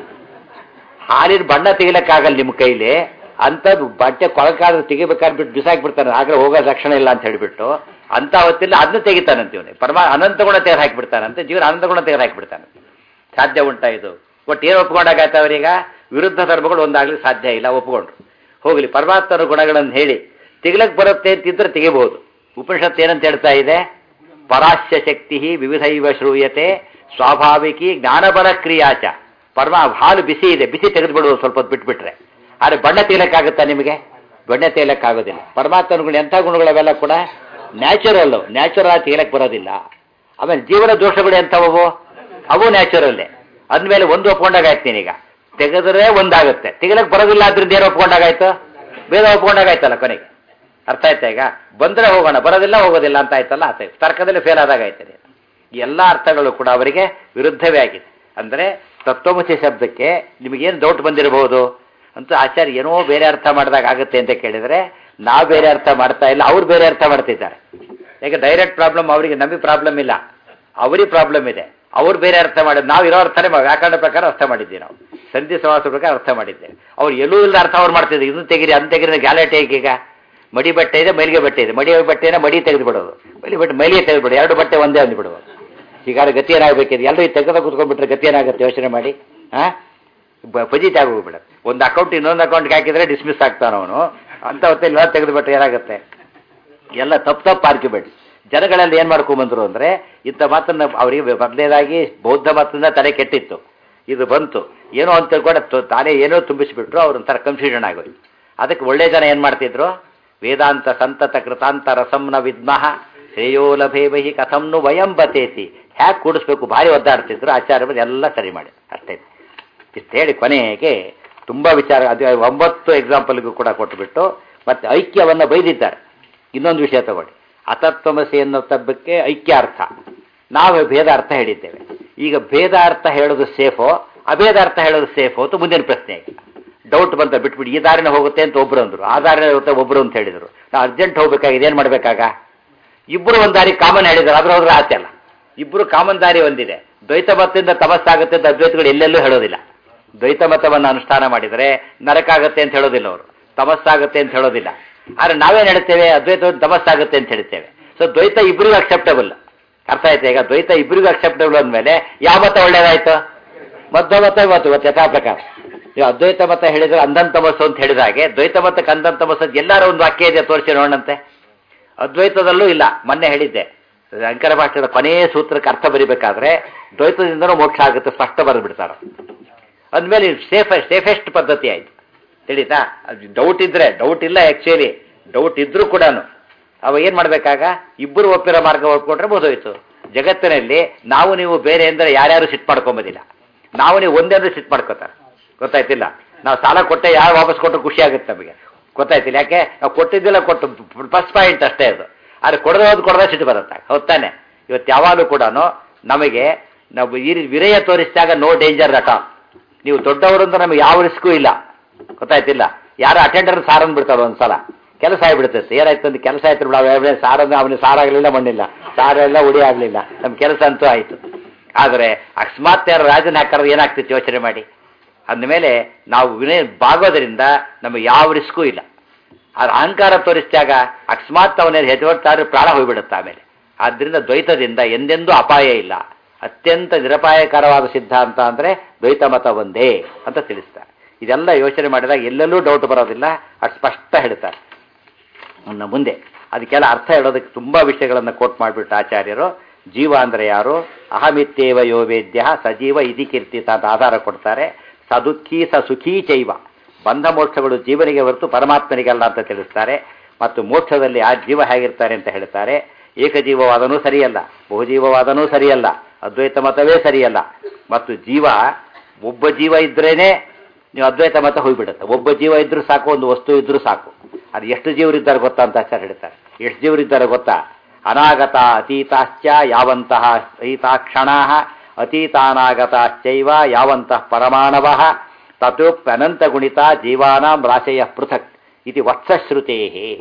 ಹಾಲಿನ ಬಣ್ಣ ತೆಗಿಲಕ್ಕಾಗಲ್ಲ ನಿಮ್ಮ ಕೈಲಿ, ಅಂಥದ್ದು ಬಟ್ಟೆ ಕೊಳಕಾದ್ರೆ ತೆಗಿಬೇಕಾದ್ರೆ ಬಿಟ್ಟು ಬಿಸಾಕ್ಬಿಡ್ತಾನೆ, ಆಗಲೇ ಹೋಗೋ ಲಕ್ಷಣ ಇಲ್ಲ ಅಂತ ಹೇಳಿಬಿಟ್ಟು ಅಂತ ಹೊತ್ತಿಲ್ಲ ಅದನ್ನ ತೆಗಿತಾನಂತ ಇವನೇ. ಪರಮ ಅನಂತ ಗುಣ ತೆಗೆದು ಹಾಕಿಬಿಡ್ತಾನಂತೆ, ಜೀವನ ಅನಂತ ಗುಣ ತೆಗೆದು ಹಾಕಿಬಿಡ್ತಾನಂತೆ. ಸಾಧ್ಯ ಉಂಟಾ ಇದು? ಒಟ್ಟು ಏನು ಒಪ್ಕೊಂಡಾಗಾಯ್ತು ಅವರೀಗ? ವಿರುದ್ಧ ಧರ್ಮಗಳು ಒಂದಾಗಲಿ ಸಾಧ್ಯ ಇಲ್ಲ, ಒಪ್ಕೊಂಡ್ರು. ಹೋಗಲಿ, ಪರಮಾತ್ಮನ ಗುಣಗಳನ್ನು ಹೇಳಿ ತೆಗಿಲಕ್ಕೆ ಬರುತ್ತೆ ಅಂತಿದ್ರೆ ತೆಗಿಬಹುದು. ಉಪನಿಷತ್ತು ಏನಂತ ಹೇಳ್ತಾ ಇದೆ? ಪರಾಶ್ಯ ಶಕ್ತಿ ವಿವಿಧೈವ ಶ್ರೂಯತೆ ಸ್ವಾಭಾವಿಕಿ ಜ್ಞಾನಬಲ ಕ್ರಿಯಾಚ. ಪರಮ ಹಾಲು ಬಿಸಿ ಇದೆ, ಬಿಸಿ ತೆಗೆದು ಬಿಡುವುದು ಸ್ವಲ್ಪ ಹೊತ್ತು ಬಿಟ್ಬಿಟ್ರೆ. ಆದರೆ ಬಣ್ಣ ತೆಗಿಲಕ್ಕಾಗುತ್ತಾ ನಿಮಗೆ? ಬಣ್ಣ ತೆಗಿಲಕ್ಕಾಗೋದಿಲ್ಲ. ಪರಮಾತ್ಮನ ಗುಣ ಎಂಥ ಗುಣಗಳವೆಲ್ಲ ಕೂಡ ನ್ಯಾಚುರಲ್ಲು, ನ್ಯಾಚುರಲ್ ಆಗಿ ತೆಗಿಲಕ್ಕೆ ಬರೋದಿಲ್ಲ. ಆಮೇಲೆ ಜೀವನ ದೋಷಗಳು ಎಂಥವು? ಅವು ನ್ಯಾಚುರಲ್ಲೇ. ಅಂದಮೇಲೆ ಒಂದು ಒಪ್ಕೊಂಡಾಗಾಯ್ತು. ಈಗ ತೆಗೆದ್ರೆ ಒಂದಾಗುತ್ತೆ, ತೆಗಿಲಕ್ಕೆ ಬರೋದಿಲ್ಲ, ಆದ್ರಿಂದ ಏನು ಒಪ್ಕೊಂಡಾಗಾಯ್ತು? ಬೇರೆ ಒಪ್ಕೊಂಡಾಗಾಯ್ತಲ್ಲ ಕೊನೆಗೆ. ಅರ್ಥ ಆಯ್ತಾ? ಈಗ ಬಂದರೆ ಹೋಗೋಣ, ಬರೋದಿಲ್ಲ ಹೋಗೋದಿಲ್ಲ ಅಂತ ಆಯ್ತಲ್ಲ, ಆತ ತರ್ಕದಲ್ಲಿ ಫೇಲ್ ಆದಾಗ ಆಯ್ತದೆ. ಈ ಎಲ್ಲ ಅರ್ಥಗಳು ಕೂಡ ಅವರಿಗೆ ವಿರುದ್ಧವೇ ಆಗಿದೆ. ಅಂದರೆ ತತ್ವಮಸಿ ಶಬ್ದಕ್ಕೆ ನಿಮಗೇನು ಡೌಟ್ ಬಂದಿರಬಹುದು ಅಂತ, ಆಚಾರ್ಯ ಏನೋ ಬೇರೆ ಅರ್ಥ ಮಾಡಿದಾಗ ಆಗುತ್ತೆ ಅಂತ ಕೇಳಿದರೆ, ನಾವು ಬೇರೆ ಅರ್ಥ ಮಾಡ್ತಾ ಇಲ್ಲ, ಅವ್ರು ಬೇರೆ ಅರ್ಥ ಮಾಡ್ತಿದ್ದಾರೆ. ಯಾಕೆ ಡೈರೆಕ್ಟ್ ಪ್ರಾಬ್ಲಮ್ ಅವರಿಗೆ, ನಮಗೆ ಪ್ರಾಬ್ಲಮ್ ಇಲ್ಲ, ಅವರಿಗೆ ಪ್ರಾಬ್ಲಮ್ ಇದೆ. ಅವ್ರು ಬೇರೆ ಅರ್ಥ ಮಾಡಿದ್ದು, ನಾವು ಇರೋ ಅರ್ಥನೇ ವ್ಯಾಕರಣ ಪ್ರಕಾರ ಅರ್ಥ ಮಾಡಿದ್ದೀವಿ, ನಾವು ಸಂಧಿ ಸಮಾಸ ಪ್ರಕಾರ ಅರ್ಥ ಮಾಡಿದ್ದೇವೆ. ಅವ್ರು ಎಲ್ಲೂ ಇಲ್ಲ ಅರ್ಥ ಅವ್ರು ಮಾಡ್ತಿದ್ರು. ಇದನ್ನು ತೆಗಿರಿ ಅಂತ ತೆಗಿರಿ, ಗ್ಯಾಲೆಟ್ ಹೇಗೆ? ಈಗ ಮಡಿ ಬಟ್ಟೆ ಇದೆ, ಮೈಲಿಗೆ ಬಟ್ಟೆ ಇದೆ. ಮಡಿ ಬಟ್ಟೆನ ಮಡಿ ತೆಗೆದು ಬಿಡೋದು, ಮೈಲಿ ಬಟ್ಟೆ ಮೈಲಿಗೆ ತೆಗೆದು ಬಿಡೋದು, ಎರಡು ಬಟ್ಟೆ ಒಂದೇ ಅಂದು ಬಿಡೋದು. ಹೀಗಾದ್ರೆ ಗತಿ ಏನಾಗಬೇಕಿದೆ? ಎಲ್ಲರೂ ತೆಗೆದ ಕೂತ್ಕೊಂಡ್ಬಿಟ್ರೆ ಗತಿ ಏನಾಗುತ್ತೆ ಯೋಚನೆ ಮಾಡಿ. ಹಾಂ, ಫಜಿತಿ ಆಗೋಗ್ಬಿಡೋದು. ಒಂದು ಅಕೌಂಟ್ ಇನ್ನೊಂದು ಅಕೌಂಟ್ಗೆ ಹಾಕಿದರೆ ಡಿಸ್ಮಿಸ್ ಆಗ್ತಾನೆ ಅವನು. ಅಂತ ಹೊತ್ತಲ್ಲಿ ಎಲ್ಲ ತೆಗೆದು ಬಿಟ್ಟರೆ ಏನಾಗುತ್ತೆ? ಎಲ್ಲ ತಪ್ಪು ತಪ್ಪು ಆರ್ಗ್ಯುಮೆಂಟ್ಸ್. ಜನಗಳೆಲ್ಲ ಏನು ಮಾಡ್ಕೊಂಬಂದರು ಅಂದರೆ, ಇಂಥ ಮಾತನ್ನು ಅವರಿಗೆ ಮೊದಲೇದಾಗಿ ಬೌದ್ಧ ಮತದಿಂದ ತಲೆ ಕೆಟ್ಟಿತ್ತು. ಇದು ಬಂತು ಏನೋ ಅಂತ ತಿಳ್ಕೊಂಡು ತಾನೇ ಏನೋ ತುಂಬಿಸಿಬಿಟ್ರು. ಅವ್ರು ಒಂಥರ ಕನ್ಫ್ಯೂಷನ್ ಆಗೋಯ್ತು. ಅದಕ್ಕೆ ಒಳ್ಳೆ ಜನ ಏನು ಮಾಡ್ತಿದ್ರು? ವೇದಾಂತ ಸಂತತ ಕೃತಾಂತ ರಸಂನ ವಿದ್ಮಃ ಶ್ರೇಯೋ ಲಭೇಮಹಿ ಕಥಂನು ವಯಂ ಬತೇತಿ. ಹ್ಯಾಕೆ ಕೂಡಿಸ್ಬೇಕು ಭಾರಿ ಒದ್ದಾಡ್ತಿದ್ರು. ಆಚಾರ್ಯ ಬಂದು ಎಲ್ಲ ಸರಿ ಮಾಡಿ ಅಷ್ಟೇ. ಇಷ್ಟು ಹೇಳಿ ಕೊನೆಗೆ ತುಂಬ ವಿಚಾರ, ಅದು ಒಂಬತ್ತು ಎಕ್ಸಾಂಪಲ್ಗೂ ಕೂಡ ಕೊಟ್ಟುಬಿಟ್ಟು ಮತ್ತೆ ಐಕ್ಯವನ್ನು ಬೈದಿದ್ದಾರೆ. ಇನ್ನೊಂದು ವಿಷಯ ತಗೊಳ್ಳಿ, ಅತತ್ವಮಸಿ ಅನ್ನೋ ತಬ್ಬಕ್ಕೆ ಐಕ್ಯ ಅರ್ಥ, ನಾವು ಭೇದ ಅರ್ಥ ಹೇಳಿದ್ದೇವೆ. ಈಗ ಭೇದ ಅರ್ಥ ಹೇಳೋದು ಸೇಫೋ, ಅಭೇದ ಅರ್ಥ ಹೇಳೋದು ಸೇಫೋ ಅಂತ ಮುಂದಿನ ಪ್ರಶ್ನೆ. ಡೌಟ್ ಬಂತ ಬಿಟ್ಬಿಟ್ಟು ಈ ದಾರಿನ ಹೋಗುತ್ತೆ ಅಂತ ಒಬ್ರು ಅಂದರು, ಆ ದಾರಿನ ಹೋಗುತ್ತೆ ಒಬ್ರು ಅಂತ ಹೇಳಿದರು. ನಾವು ಅರ್ಜೆಂಟ್ ಹೋಗ್ಬೇಕಾಗಿದೆ, ಏನು ಮಾಡಬೇಕಾಗ? ಇಬ್ಬರು ಒಂದು ದಾರಿ ಕಾಮನ್ ಹೇಳಿದ್ರು, ಅದ್ರ ಹೋದ್ರೆ ಆಚೆ ಅಲ್ಲ. ಇಬ್ಬರು ಕಾಮನ್ ದಾರಿ ಒಂದಿದೆ. ದ್ವೈತ ಮತದಿಂದ ತಮಸ್ಸಾಗುತ್ತೆ ಅಂತ ಅದ್ವೈತಗಳು ಎಲ್ಲೆಲ್ಲೂ ಹೇಳೋದಿಲ್ಲ. ದ್ವೈತ ಮತವನ್ನು ಅನುಷ್ಠಾನ ಮಾಡಿದರೆ ನರಕ ಆಗುತ್ತೆ ಅಂತ ಹೇಳೋದಿಲ್ಲ ಅವರು. ತಮಸ್ಸಾಗುತ್ತೆ ಅಂತ ಹೇಳೋದಿಲ್ಲ. ಆದರೆ ನಾವೇನು ಹೇಳ್ತೇವೆ, ಅದ್ವೈತ ತಮಸ್ಸಾಗುತ್ತೆ ಅಂತ ಹೇಳ್ತೇವೆ. ಸೊ ದ್ವೈತ ಇಬ್ಬರಿಗೂ ಅಕ್ಸೆಪ್ಟಬಲ್. ಅರ್ಥ ಆಯ್ತಾ? ಈಗ ದ್ವೈತ ಇಬ್ಬರಿಗೂ ಅಕ್ಸೆಪ್ಟಬಲ್ ಅಂದಮೇಲೆ ಯಾವ ಮತ ಒಳ್ಳೇದಾಯ್ತು? ಮಧ್ವ ಮತ ಇವತ್ತು ಇವತ್ತು ಯಥಾ ಪ್ರಕಾರ ನೀವು ಅದ್ವೈತ ಮತ ಹೇಳಿದ್ರೆ ಅಂಧನ್ ತಮಸ್ಸು ಅಂತ ಹೇಳಿದ ಹಾಗೆ ದ್ವೈತ ಮತಕ್ಕೆ ಅಂಧನ್ ತಮಸ್ಸು ಎಲ್ಲಾರು ಒಂದು ವಾಕ್ಯ ಇದೆ, ತೋರಿಸಿ ನೋಡಂತೆ. ಅದ್ವೈತದಲ್ಲೂ ಇಲ್ಲ. ಮೊನ್ನೆ ಹೇಳಿದ್ದೆ, ಅಂಕರ ಭಾಷೆಯ ಕೊನೆಯ ಸೂತ್ರಕ್ಕೆ ಅರ್ಥ ಬರಿಬೇಕಾದ್ರೆ ದ್ವೈತದಿಂದನೂ ಮೋಕ್ಷ ಆಗುತ್ತೆ ಸ್ಪಷ್ಟ ಬರೆದ್ಬಿಡ್ತಾರೆ. ಅಂದಮೇಲೆ ಸೇಫ್ ಸೇಫೆಸ್ಟ್ ಪದ್ಧತಿ ಆಯಿತು. ತಿಳಿತಾ? ಡೌಟ್ ಇದ್ರೆ, ಡೌಟ್ ಇಲ್ಲ ಆ್ಯಕ್ಚುಲಿ, ಡೌಟ್ ಇದ್ರೂ ಕೂಡ ಅವ ಏನು ಮಾಡಬೇಕಾಗ ಇಬ್ಬರು ಒಪ್ಪಿರೋ ಮಾರ್ಗ ಒಪ್ಕೊಂಡ್ರೆ ಬೋಧೋಯ್ತು. ಜಗತ್ತಿನಲ್ಲಿ ನಾವು ನೀವು ಬೇರೆ ಅಂದರೆ ಯಾರ್ಯಾರು ಸಿಟ್ಟು ಮಾಡ್ಕೊಂಬೋದಿಲ್ಲ. ನಾವು ನೀವು ಒಂದೇ ಅಂದ್ರೆ ಸಿಟ್ಟು ಮಾಡ್ಕೋತಾರೆ. ಗೊತ್ತಾಯ್ತಿಲ್ಲ? ನಾವು ಸಾಲ ಕೊಟ್ಟೆ ಯಾರು ವಾಪಸ್ ಕೊಟ್ಟರು ಖುಷಿ ಆಗುತ್ತೆ ನಮಗೆ. ಗೊತ್ತಾಯ್ತಿಲ್ಲ? ಯಾಕೆ ನಾವು ಕೊಟ್ಟಿದ್ದಿಲ್ಲ, ಕೊಟ್ಟು ಪ್ಲಸ್ ಪಾಯಿಂಟ್ ಅಷ್ಟೇ ಅದು. ಆದರೆ ಕೊಡದೆ ಹೋದ್ ಕೊಡದೆ ಸಿಟ್ಟು ಬರುತ್ತೆ. ಹೊತ್ತಾನೆ ಇವತ್ತು ಯಾವಾಗಲೂ ಕೂಡ ನಮಗೆ ನಾವು ಈ ವಿರಯ ತೋರಿಸಿದಾಗ ನೋ ಡೇಂಜರ್ ಅಟ. ನೀವು ದೊಡ್ಡವರು ಅಂತ ನಮಗೆ ಯಾವ ರಿಸ್ಕು ಇಲ್ಲ. ಗೊತ್ತಾಯ್ತಿಲ್ಲ? ಯಾರು ಅಟೆಂಡರ್ ಸಾರನ್ನು ಬಿಡ್ತಾರೆ, ಒಂದು ಸಲ ಕೆಲಸ ಆಗಿಬಿಡ್ತೈತೆ. ಏನಾಯ್ತು ಅಂದ್ರೆ ಕೆಲಸ ಆಯ್ತು ಬಿಡ, ಸಾರನ್ನು ಅವನಿಗೆ ಸಾರಾಗಲಿಲ್ಲ, ಮಣ್ಣಿಲ್ಲ, ಸಾರೆಲ್ಲ ಉಡಿ ಆಗಲಿಲ್ಲ, ನಮ್ಮ ಕೆಲಸ ಅಂತೂ ಆಯಿತು. ಆದರೆ ಅಕಸ್ಮಾತ್ ಯಾರು ರಾಜನ ಹಾಕೋದು ಏನಾಗ್ತಿತ್ತು ಯೋಚನೆ ಮಾಡಿ. ಅಂದಮೇಲೆ ನಾವು ವಿನಯ ಬಾಗೋದ್ರಿಂದ ನಮಗೆ ಯಾವ ರಿಸ್ಕು ಇಲ್ಲ. ಆದ್ರೆ ಅಹಂಕಾರ ತೋರಿಸಿದಾಗ ಅಕಸ್ಮಾತ್ ಅವನೇನು ಹೆಜ್ಜೆ ಪ್ರಾಣ ಹೋಗಿಬಿಡುತ್ತೆ ಆಮೇಲೆ. ಆದ್ದರಿಂದ ದ್ವೈತದಿಂದ ಎಂದೆಂದೂ ಅಪಾಯ ಇಲ್ಲ. ಅತ್ಯಂತ ನಿರಪಾಯಕರವಾದ ಸಿದ್ಧಾಂತ ಅಂದರೆ ದ್ವೈತ ಮತ ಒಂದೇ ಅಂತ ತಿಳಿಸ್ತಾರೆ. ಇದೆಲ್ಲ ಯೋಚನೆ ಮಾಡಿದಾಗ ಎಲ್ಲೆಲ್ಲೂ ಡೌಟ್ ಬರೋದಿಲ್ಲ, ಅದು ಸ್ಪಷ್ಟ ಹೇಳ್ತಾರೆ. ಇನ್ನು ಮುಂದೆ ಅದಕ್ಕೆಲ್ಲ ಅರ್ಥ ಹೇಳೋದಕ್ಕೆ ತುಂಬ ವಿಷಯಗಳನ್ನು ಕೋಟ್ ಮಾಡಿಬಿಟ್ಟು ಆಚಾರ್ಯರು ಜೀವ ಅಂದರೆ ಯಾರು, ಅಹಮಿತ್ಯೇವ ಯೋ ವೇದ್ಯ ಸಜೀವ ಇತಿ ಕೀರ್ತಿತ ಅಂತ ಆಧಾರ ಕೊಡ್ತಾರೆ. ಸದುಃಖಿ ಸ ಸುಖೀ ಚೈವ, ಬಂಧ ಮೋಕ್ಷಗಳು ಜೀವನಿಗೆ ಹೊರತು ಪರಮಾತ್ಮನಿಗಲ್ಲ ಅಂತ ತಿಳಿಸ್ತಾರೆ. ಮತ್ತು ಮೋಕ್ಷದಲ್ಲಿ ಆ ಜೀವ ಹೇಗಿರ್ತಾರೆ ಅಂತ ಹೇಳ್ತಾರೆ. ಏಕಜೀವವಾದನೂ ಸರಿಯಲ್ಲ, ಬಹುಜೀವವಾದನೂ ಸರಿಯಲ್ಲ, ಅದ್ವೈತ ಮತವೇ ಸರಿಯಲ್ಲ. ಮತ್ತು ಜೀವ ಒಬ್ಬ ಜೀವ ಇದ್ರೇನೆ ನೀವು ಅದ್ವೈತ ಮತ ಹೋಗಿಬಿಡುತ್ತೆ. ಒಬ್ಬ ಜೀವ ಇದ್ರೂ ಸಾಕು, ಒಂದು ವಸ್ತು ಇದ್ರೂ ಸಾಕು. ಅದು ಎಷ್ಟು ಜೀವರಿದ್ದಾರೆ ಗೊತ್ತಾ ಅಂತ ಆಚಾರ್ಯ ಹೇಳ್ತಾರೆ. ಎಷ್ಟು ಜೀವರಿದ್ದಾರೆ ಗೊತ್ತಾ? ಅನಾಗತ ಅತೀತಾಶ್ಚ ಯಾವಂತಹ ಅತೀತಾಕ್ಷಣ ಅತೀತಾನಾಗತಾಶ್ಚೈವ ಯಾವಂತಹ ಪರಮಾಣವ ತಥೋಪ್ಯನಂತ ಗುಣಿತ ಜೀವಾನಾಂ ರಾಶಯ ಪೃಥಕ್ ಇತಿ ವತ್ಸಶ್ರುತೇ.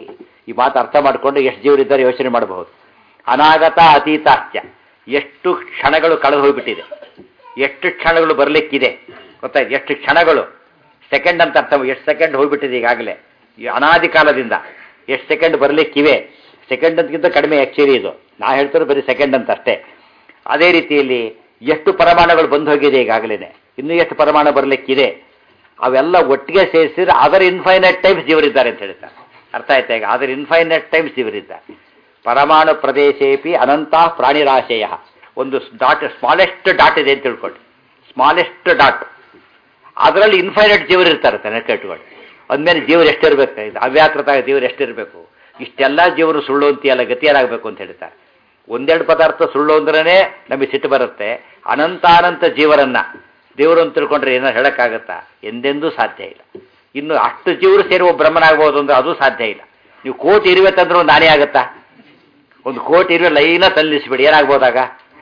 ಈ ಮಾತು ಅರ್ಥ ಮಾಡಿಕೊಂಡು ಎಷ್ಟು ಜೀವರಿದ್ದಾರೆ ಯೋಚನೆ ಮಾಡಬಹುದು. ಅನಾಗತ ಅತೀತಾಶ್ಚ, ಎಷ್ಟು ಕ್ಷಣಗಳು ಕಳೆದು ಹೋಗಿಬಿಟ್ಟಿದೆ, ಎಷ್ಟು ಕ್ಷಣಗಳು ಬರಲಿಕ್ಕಿದೆ. ಗೊತ್ತಾಯ್ತು? ಎಷ್ಟು ಕ್ಷಣಗಳು, ಸೆಕೆಂಡ್ ಅಂತ ಅರ್ಥ. ಎಷ್ಟು ಸೆಕೆಂಡ್ ಹೋಗ್ಬಿಟ್ಟಿದೆ ಈಗಾಗಲೇ ಅನಾದಿ ಕಾಲದಿಂದ. ಎಷ್ಟು ಸೆಕೆಂಡ್ ಬರಲಿಕ್ಕಿವೆ, ಸೆಕೆಂಡ್ ಅಂತಕ್ಕಿಂತ ಕಡಿಮೆ ಆ್ಯಕ್ಚುಲಿ ಇದು. ನಾ ಹೇಳ್ತಾರೆ ಬರೀ ಸೆಕೆಂಡ್ ಅಂತ ಅಷ್ಟೇ. ಅದೇ ರೀತಿಯಲ್ಲಿ ಎಷ್ಟು ಪರಮಾಣುಗಳು ಬಂದು ಹೋಗಿದೆ ಈಗಾಗಲೇ, ಇನ್ನೂ ಎಷ್ಟು ಪರಮಾಣು ಬರಲಿಕ್ಕಿದೆ. ಅವೆಲ್ಲ ಒಟ್ಟಿಗೆ ಸೇರಿಸಿದ್ರೆ ಅದರ್ ಇನ್ಫೈನೈಟ್ ಟೈಮ್ಸ್ ಜೀವರಿದ್ದಾರೆ ಅಂತ ಹೇಳ್ತಾರೆ. ಅರ್ಥ ಆಯ್ತಾ? ಈಗ ಅದರ್ ಇನ್ಫೈನೈಟ್ ಟೈಮ್ಸ್ ಜೀವರಿದ್ದಾರೆ. ಪರಮಾಣು ಪ್ರದೇಶೇಪಿ ಅನಂತ ಪ್ರಾಣಿರಾಶಯ. ಒಂದು ಡಾಟ್, ಸ್ಮಾಲೆಸ್ಟ್ ಡಾಟ್ ಇದೆ ಅಂತ ತಿಳ್ಕೊಳ್ಳಿ, ಸ್ಮಾಲೆಸ್ಟ್ ಡಾಟ್. ಅದರಲ್ಲಿ ಇನ್ಫೈನೈಟ್ ಜೀವರಿರ್ತಾರೆ ನೆನಪಿಟ್ಕೊಳ್ಳಿ. ಅಂದಮೇಲೆ ಜೀವರು ಎಷ್ಟಿರಬೇಕು, ಇದು ಅವ್ಯಾಕೃತ ಜೀವರು ಎಷ್ಟಿರಬೇಕು. ಇಷ್ಟೆಲ್ಲ ಜೀವರು ಸುಳ್ಳು ಅಂತೀಯಲ್ಲ, ಗತಿಯರಾಗಬೇಕು ಅಂತ ಹೇಳ್ತಾರೆ. ಒಂದೆರಡು ಪದಾರ್ಥ ಸುಳ್ಳು ಅಂದ್ರೇ ನಮಗೆ ಸಿಟ್ಟು ಬರುತ್ತೆ. ಅನಂತಾನಂತ ಜೀವರನ್ನ ದೇವರು ಅಂತ ತಿಳ್ಕೊಂಡ್ರೆ ಏನೋ ಹೇಳೋಕ್ಕಾಗತ್ತಾ? ಎಂದೆಂದೂ ಸಾಧ್ಯ ಇಲ್ಲ. ಇನ್ನು ಅಷ್ಟು ಜೀವರು ಸೇರಿ ಒಬ್ಬ ಬ್ರಹ್ಮನಾಗ್ಬೋದು ಅಂದ್ರೆ ಅದು ಸಾಧ್ಯ ಇಲ್ಲ. ನೀವು ಕೋಟಿ ಇರುವೆ ತಂದ್ರೆ ಒಂದು ಆನೆ ಆಗುತ್ತಾ? ಒಂದು ಕೋಟಿ ಇರುವೆ ಲೈನ ತಲ್ಲಿಸ್ಬಿಡಿ, ಏನಾಗ್ಬೋದಾಗ?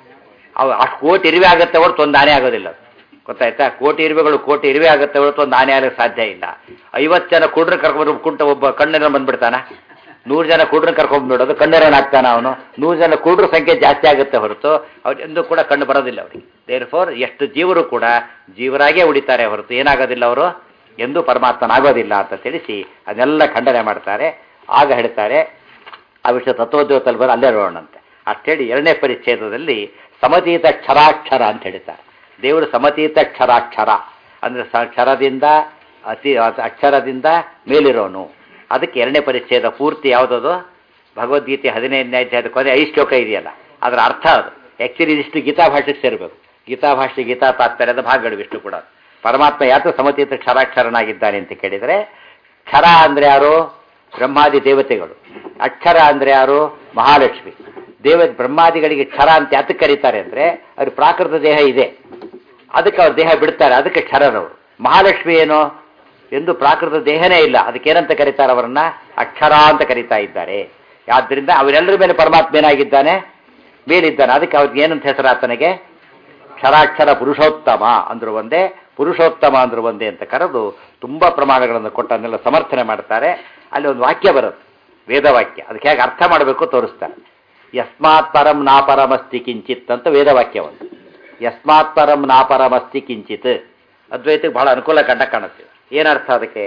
ಅವು ಅಷ್ಟು ಕೋಟಿ ಇರುವೆ ಆಗುತ್ತೆ ಹೊರತು ಒಂದು ಆನೆ ಆಗೋದಿಲ್ಲ. ಗೊತ್ತಾಯ್ತಾ? ಕೋಟಿ ಇರುವೆಗಳು ಕೋಟಿ ಇರುವೆ ಆಗುತ್ತೆ ಹೊರತು ಒಂದು ಆನೆ ಆಗಕ್ಕೆ ಸಾಧ್ಯ ಇಲ್ಲ. ಐವತ್ತು ಜನ ಕುಡ್ರೆ ಕರ್ಕೊಂಡು ಕುಂಟ ಒಬ್ಬ ಕಣ್ಣೇನ ಬಂದ್ಬಿಡ್ತಾನ, ನೂರು ಜನ ಕುಡ್ರನ್ನ ಕರ್ಕೊಂಡ್ಬಿಡೋದು, ಕಣ್ಣೇರನ್ ಆಗ್ತಾನ ಅವನು. ನೂರು ಜನ ಕುಡ್ರ ಸಂಖ್ಯೆ ಜಾಸ್ತಿ ಆಗುತ್ತೆ ಹೊರತು ಅವ್ರೆಂದೂ ಕೂಡ ಕಣ್ಣು ಬರೋದಿಲ್ಲ ಅವರಿಗೆ. ದೇರ್ ಫೋರ್ ಎಷ್ಟು ಜೀವರು ಕೂಡ ಜೀವರಾಗೇ ಉಳಿತಾರೆ ಹೊರತು ಏನಾಗೋದಿಲ್ಲ, ಅವರು ಎಂದೂ ಪರಮಾತ್ಮನಾಗೋದಿಲ್ಲ ಅಂತ ತಿಳಿಸಿ ಅದನ್ನೆಲ್ಲ ಖಂಡನೆ ಮಾಡ್ತಾರೆ. ಆಗ ಹೇಳ್ತಾರೆ ಆ ವಿಷಯ ತತ್ವೋದ್ಯೋಗದಲ್ಲಿ ಬರೋ ಅಲ್ಲೇ ನೋಡೋಣಂತೆ. ಅಷ್ಟೇಳಿ ಎರಡನೇ ಪರಿಚ್ಛೇದದಲ್ಲಿ ಸಮತೀತ ಕ್ಷರಾಕ್ಷರ ಅಂತ ಹೇಳ್ತಾರೆ. ದೇವರು ಸಮತೀತ ಕ್ಷರಾಕ್ಷರ ಅಂದರೆ ಕ್ಷರದಿಂದ ಅತಿ ಅಕ್ಷರದಿಂದ ಮೇಲಿರೋನು. ಅದಕ್ಕೆ ಎರಡನೇ ಪರಿಚ್ಛೇದ ಪೂರ್ತಿ ಯಾವುದದು? ಭಗವದ್ಗೀತೆ ಹದಿನೈದನೇ ಅಧ್ಯಾಯದ ಕೊನೆ ಐದು ಶ್ಲೋಕ ಇದೆಯಲ್ಲ, ಅದರ ಅರ್ಥ ಅದು. ಆ್ಯಕ್ಚುಲಿ ಇದಿಷ್ಟು ಗೀತಾ ಭಾಷೆಗೆ ಸೇರಬೇಕು. ಗೀತಾ ಭಾಷೆ, ಗೀತಾ ತಾತ್ಪರ್ಯದ ಭಾಗಗಳು ಇಷ್ಟು ಕೂಡ. ಪರಮಾತ್ಮ ಯಾಕೆ ಸಮತೀತ ಕ್ಷರಾಕ್ಷರನಾಗಿದ್ದಾನೆ ಅಂತ ಕೇಳಿದರೆ, ಕ್ಷರ ಅಂದರೆ ಯಾರು? ಬ್ರಹ್ಮಾದಿ ದೇವತೆಗಳು. ಅಕ್ಷರ ಅಂದರೆ ಯಾರು? ಮಹಾಲಕ್ಷ್ಮಿ. ದೇವ ಬ್ರಹ್ಮಾದಿಗಳಿಗೆ ಕ್ಷರ ಅಂತ ಯಾತಕ್ಕೆ ಕರೀತಾರೆ ಅಂದರೆ ಅವ್ರ ಪ್ರಾಕೃತ ದೇಹ ಇದೆ, ಅದಕ್ಕೆ ಅವ್ರ ದೇಹ ಬಿಡ್ತಾರೆ, ಅದಕ್ಕೆ ಕ್ಷರನವರು. ಮಹಾಲಕ್ಷ್ಮಿ ಏನು? ಎಂದು ಪ್ರಾಕೃತ ದೇಹನೇ ಇಲ್ಲ, ಅದಕ್ಕೇನಂತ ಕರೀತಾರೆ ಅವರನ್ನ? ಅಕ್ಷರ ಅಂತ ಕರೀತಾ ಇದ್ದಾರೆ. ಆದ್ದರಿಂದ ಅವರೆಲ್ಲರ ಮೇಲೆ ಪರಮಾತ್ಮ ಏನಾಗಿದ್ದಾನೆ? ಮೇಲಿದ್ದಾನೆ. ಅದಕ್ಕೆ ಅವ್ರಿಗೆ ಏನಂತ ಹೆಸರು ಆತನಿಗೆ? ಕ್ಷರಾಕ್ಷರ ಪುರುಷೋತ್ತಮ ಅಂದ್ರು ಒಂದೇ, ಪುರುಷೋತ್ತಮ ಅಂದ್ರು ಒಂದೇ ಅಂತ ಕರೆದು ತುಂಬ ಪ್ರಮಾಣಗಳನ್ನು ಕೊಟ್ಟನ್ನೆಲ್ಲ ಸಮರ್ಥನೆ ಮಾಡ್ತಾರೆ. ಅಲ್ಲಿ ಒಂದು ವಾಕ್ಯ ಬರುತ್ತೆ, ವೇದವಾಕ್ಯ. ಅದಕ್ಕೆ ಹೇಗೆ ಅರ್ಥ ಮಾಡಬೇಕು ತೋರಿಸ್ತಾರೆ. ಯಸ್ಮಾತ್ ಪರಂ ನಾಪರಮಸ್ತಿ ಕಿಂಚಿತ್ ಅಂತ ವೇದವಾಕ್ಯ ಒಂದು. ಯಸ್ಮಾತ್ ಪರಂ ನಾಪರಮಸ್ತಿ ಕಿಂಚಿತ್ ಅದ್ವೈತಕ್ಕೆ ಬಹಳ ಅನುಕೂಲ ಕಂಡ ಕಾಣುತ್ತೆ. ಏನರ್ಥ ಅದಕ್ಕೆ?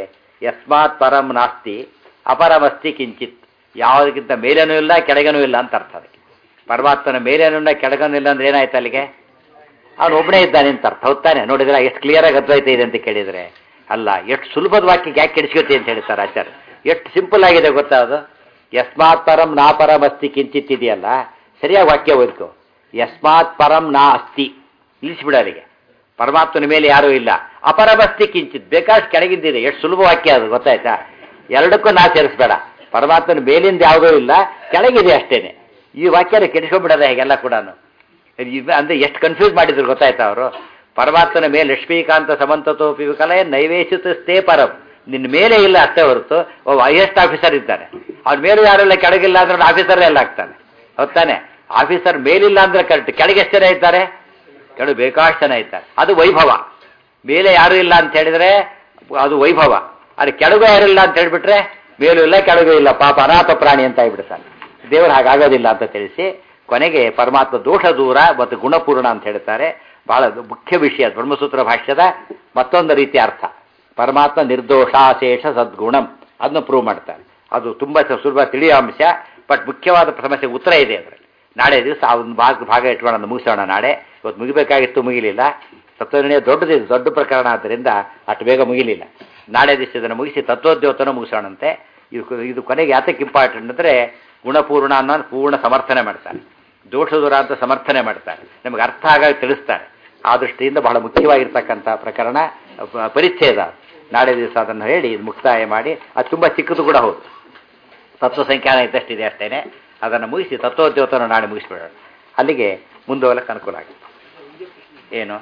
ಯಸ್ಮಾತ್ ಪರಂ ನಾಸ್ತಿ ಅಪರಮಸ್ತಿ ಕಿಂಚಿತ್, ಯಾವುದಕ್ಕಿಂತ ಮೇಲೇನೂ ಇಲ್ಲ ಕೆಳಗನೂ ಇಲ್ಲ ಅಂತ ಅರ್ಥ. ಅದಕ್ಕೆ ಪರಮಾತ್ಮನ ಮೇಲೇನೂ ಇಲ್ಲ ಕೆಳಗನೂ ಇಲ್ಲ ಅಂದ್ರೆ ಏನಾಯ್ತು ಅಲ್ಲಿಗೆ? ಅವನು ಒಬ್ಬನೇ ಇದ್ದಾನೆ ಅಂತ ಅರ್ಥ. ಹೊತ್ತಾನೆ ನೋಡಿದ್ರೆ ಎಷ್ಟು ಕ್ಲಿಯರಾಗಿ ಅದ್ವೈತ ಇದೆ ಅಂತ ಕೇಳಿದರೆ ಅಲ್ಲ, ಎಷ್ಟು ಸುಲಭದ ವಾಕ್ಯಕ್ಕೆ ಯಾಕೆ ಕೆಡಿಸ್ಕೊತಿ ಅಂತ ಹೇಳ್ತಾರೆ ಆಚಾರ್ಯ. ಎಷ್ಟು ಸಿಂಪಲ್ ಆಗಿದೆ ಗೊತ್ತಾ ಅದು. ಯಸ್ಮಾತ್ ಪರಂ ನಾ ಪರಮಸ್ತಿ ಕಿಂಚಿತ್ ಇದೆಯಲ್ಲ, ಸರಿಯಾಗಿ ವಾಕ್ಯ ಓದ್ಕೋ. ಯಸ್ಮಾತ್ ಪರಂ ನಾ ಅಸ್ತಿ ನಿಲ್ಲಿಸ್ಬಿಡ ಅಲ್ಲಿಗೆ. ಪರಮಾತ್ಮನ ಮೇಲೆ ಯಾರೂ ಇಲ್ಲ. ಅಪರಮಸ್ತಿ ಕಿಂಚಿತ್ ಬೇಕಾಷ್ಟು ಕೆಳಗಿಂದಿದೆ. ಎಷ್ಟು ಸುಲಭ ವಾಕ್ಯ ಅದು ಗೊತ್ತಾಯ್ತಾ. ಎರಡಕ್ಕೂ ನಾ ಸೇರಿಸ್ಬೇಡ. ಪರಮಾತ್ಮನ ಮೇಲಿಂದ ಯಾವುದೂ ಇಲ್ಲ, ಕೆಳಗಿದೆ ಅಷ್ಟೇನೆ. ಈ ವಾಕ್ಯನ ಕೆಡಿಸ್ಕೊಂಡ್ಬಿಡೋದ ಹೇಗೆಲ್ಲ ಕೂಡ ಅಂದ್ರೆ ಎಷ್ಟು ಕನ್ಫ್ಯೂಸ್ ಮಾಡಿದ್ರು ಗೊತ್ತಾಯ್ತಾ ಅವರು. ಪರಮಾತ್ಮನ ಮೇಲೆ ಲಕ್ಷ್ಮೀಕಾಂತ ಸಮಂತತೋಪಿ ವಿಕಲಯ ನೈವೇಶಿತ ಸ್ಥೇ ಪರಂ, ನಿನ್ನ ಮೇಲೆ ಇಲ್ಲ ಅಷ್ಟೇ ಹೊರತು ಒಬ್ಬ ಐ ಎಸ್ ಆಫೀಸರ್ ಇದ್ದಾನೆ, ಅವ್ರ ಮೇಲೂ ಯಾರೆಲ್ಲ ಕೆಳಗಿಲ್ಲ ಅಂದ್ರೆ ಆಫೀಸರೇ ಎಲ್ಲ ಆಗ್ತಾನೆ. ಹೊತ್ತಾನೆ ಆಫೀಸರ್ ಮೇಲಿಲ್ಲ ಅಂದ್ರೆ ಕರೆಕ್ಟ್, ಕೆಳಗೆ ಎಷ್ಟು ಜನ ಇದ್ದಾರೆ? ಕೆಳಗೆ ಬೇಕಾಷ್ಟು ಜನ ಇದ್ದಾರೆ. ಅದು ವೈಭವ. ಮೇಲೆ ಯಾರೂ ಇಲ್ಲ ಅಂತ ಹೇಳಿದ್ರೆ ಅದು ವೈಭವ. ಅದು ಕೆಳಗೂ ಯಾರಿಲ್ಲ ಅಂತ ಹೇಳಿಬಿಟ್ರೆ ಮೇಲೂ ಇಲ್ಲ ಕೆಳಗೂ ಇಲ್ಲ, ಪಾಪ ಅನಾಥ ಪ್ರಾಣಿ ಅಂತ ಹೇಳ್ಬಿಡ್ತಾನೆ. ದೇವರು ಹಾಗಾಗೋದಿಲ್ಲ ಅಂತ ತಿಳಿಸಿ ಕೊನೆಗೆ ಪರಮಾತ್ಮ ದೋಷ ದೂರ ಮತ್ತು ಗುಣಪೂರ್ಣ ಅಂತ ಹೇಳ್ತಾರೆ. ಬಹಳ ಮುಖ್ಯ ವಿಷಯ ಬ್ರಹ್ಮಸೂತ್ರ ಭಾಷ್ಯದ ಮತ್ತೊಂದು ರೀತಿಯ ಅರ್ಥ. ಪರಮಾತ್ಮ ನಿರ್ದೋಷಾಶೇಷ ಸದ್ಗುಣಂ ಅದನ್ನು ಪ್ರೂವ್ ಮಾಡ್ತಾರೆ. ಅದು ತುಂಬ ಸುಲಭ ತಿಳಿಯೋ ಅಂಶ, ಬಟ್ ಮುಖ್ಯವಾದ ಸಮಸ್ಯೆಗೆ ಉತ್ತರ ಇದೆ ಅದರಲ್ಲಿ. ನಾಳೆ ದಿವಸ ಆ ಒಂದು ಭಾಗ ಭಾಗ ಇಟ್ಕೊಂಡು ಮುಗಿಸೋಣ. ನಾಳೆ ಇವತ್ತು ಮುಗಿಬೇಕಾಗಿತ್ತು, ಮುಗಿಲಿಲ್ಲ. ತತ್ವನಿರ್ಣಯ ದೊಡ್ಡದಿದೆ, ದೊಡ್ಡ ಪ್ರಕರಣ ಆದ್ದರಿಂದ ಅಷ್ಟು ಬೇಗ ಮುಗಿಲಿಲ್ಲ. ನಾಳೆ ದಿವಸ ಇದನ್ನು ಮುಗಿಸಿ ತತ್ವೋದ್ಯೋತನ ಮುಗಿಸೋಣಂತೆ. ಇದು ಇದು ಕೊನೆಗೆ ಯಾತಕ್ಕೆ ಇಂಪಾರ್ಟೆಂಟ್ ಅಂದರೆ ಗುಣಪೂರ್ಣ ಅನ್ನೋದು ಪೂರ್ಣ ಸಮರ್ಥನೆ ಮಾಡ್ತಾರೆ, ದೋಷ ದೂರ ಅಂತ ಸಮರ್ಥನೆ ಮಾಡ್ತಾರೆ, ನಮಗೆ ಅರ್ಥ ಆಗಾಗಿ ತಿಳಿಸ್ತಾರೆ. ಆ ದೃಷ್ಟಿಯಿಂದ ಬಹಳ ಮುಖ್ಯವಾಗಿರ್ತಕ್ಕಂಥ ಪ್ರಕರಣ ಪರಿಚ್ಛೇದ. ನಾಳೆ ದಿವಸ ಅದನ್ನು ಹೇಳಿ ಇದು ಮುಕ್ತಾಯ ಮಾಡಿ, ಅದು ತುಂಬ ಚಿಕ್ಕದು ಕೂಡ ಹೌದು, ತತ್ವ ಸಂಖ್ಯಾನ ಇದ್ದಷ್ಟಿದೆ ಅಷ್ಟೇನೆ. ಅದನ್ನು ಮುಗಿಸಿ ತತ್ವೋದ್ಯೋತನ ನಾಳೆ ಮುಗಿಸ್ಬಿಡೋಣ. ಅಲ್ಲಿಗೆ ಮುಂದುವಲಕ್ಕೆ ಅನುಕೂಲ ಆಗಿದೆ. ಏನು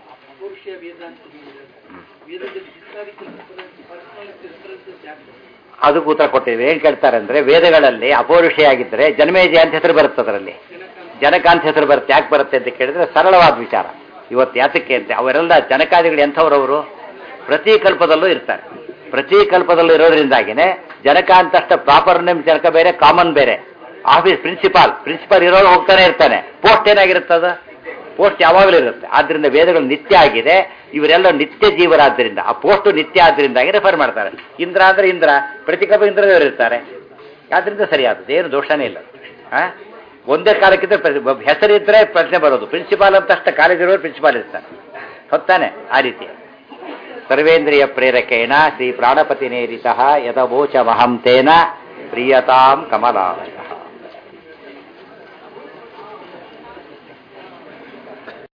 ಅದಕ್ಕೂ ಉತ್ತರ ಕೊಟ್ಟಿದ್ದೀವಿ. ಏನು ಕೇಳ್ತಾರೆ ಅಂದರೆ, ವೇದಗಳಲ್ಲಿ ಅಪೌರುಷೆಯಾಗಿದ್ದರೆ ಜನ್ಮೇಜಯ ಅಂತ ಹೆಸರು ಬರುತ್ತೆ, ಅದರಲ್ಲಿ ಜನಕ ಅಂತ ಹೆಸರು ಬರುತ್ತೆ. ಯಾಕೆ ಬರುತ್ತೆ ಅಂತ ಕೇಳಿದರೆ ಸರಳವಾದ ವಿಚಾರ. ಇವತ್ತು ಯಾತಕ್ಕೆ ಅಂತ, ಅವರೆಲ್ಲ ಜನಕಾದಿಗಳು ಎಂಥವ್ರವರು ಪ್ರತಿ ಕಲ್ಪದಲ್ಲೂ ಇರ್ತಾರೆ. ಪ್ರತಿ ಕಲ್ಪದಲ್ಲೂ ಇರೋದ್ರಿಂದಾಗಿನೇ ಜನಕ ಅಂತಷ್ಟ ಪ್ರಾಪರ್ ನೇಮ್ ಜನಕ ಬೇರೆ, ಕಾಮನ್ ಬೇರೆ. ಆಫೀಸ್ ಪ್ರಿನ್ಸಿಪಾಲ್ ಪ್ರಿನ್ಸಿಪಾಲ್ ಇರೋರು ಹೋಗ್ತಾನೆ ಇರ್ತಾನೆ. ಪೋಸ್ಟ್ ಏನಾಗಿರುತ್ತದ, ಪೋಸ್ಟ್ ಯಾವಾಗಲೂ ಇರುತ್ತೆ. ಆದ್ದರಿಂದ ವೇದಗಳು ನಿತ್ಯ ಆಗಿದೆ, ಇವರೆಲ್ಲ ನಿತ್ಯ ಜೀವರಾದ್ದರಿಂದ ಆ ಪೋಸ್ಟು ನಿತ್ಯ ಆದ್ದರಿಂದಾಗಿ ರೆಫರ್ ಮಾಡ್ತಾರೆ. ಇಂದ್ರ ಅಂದರೆ ಇಂದ್ರ, ಪ್ರತಿ ಕಲ್ಪ ಇಂದ್ರದೇವರು ಇರ್ತಾರೆ. ಆದ್ದರಿಂದ ಸರಿಯಾದದ್ದು, ಏನು ದೋಷನೇ ಇಲ್ಲ. ಹಾಂ, ಒಂದೇ ಕಾಲಕ್ಕಿಂತ ಹೆಸರಿದ್ದರೆ ಪ್ರಶ್ನೆ ಬರೋದು. ಪ್ರಿನ್ಸಿಪಾಲ್ ಅಂತಷ್ಟ ಕಾಲೇಜ್ ಇರೋರು ಪ್ರಿನ್ಸಿಪಾಲ್ ಇರ್ತಾರೆ, ಹೊತ್ತಾನೆ. ಆ ರೀತಿ ಸರ್ವೇಂದ್ರಿಯ ಪ್ರೇರಕೇಣ ಶ್ರೀ ಪ್ರಾಣಪತಿ ನೇರಿತಃ ಯದವೋಚ ಮಹಂತೇನ ಪ್ರಿಯತಾಂ ಕಮಲಾಲಯ.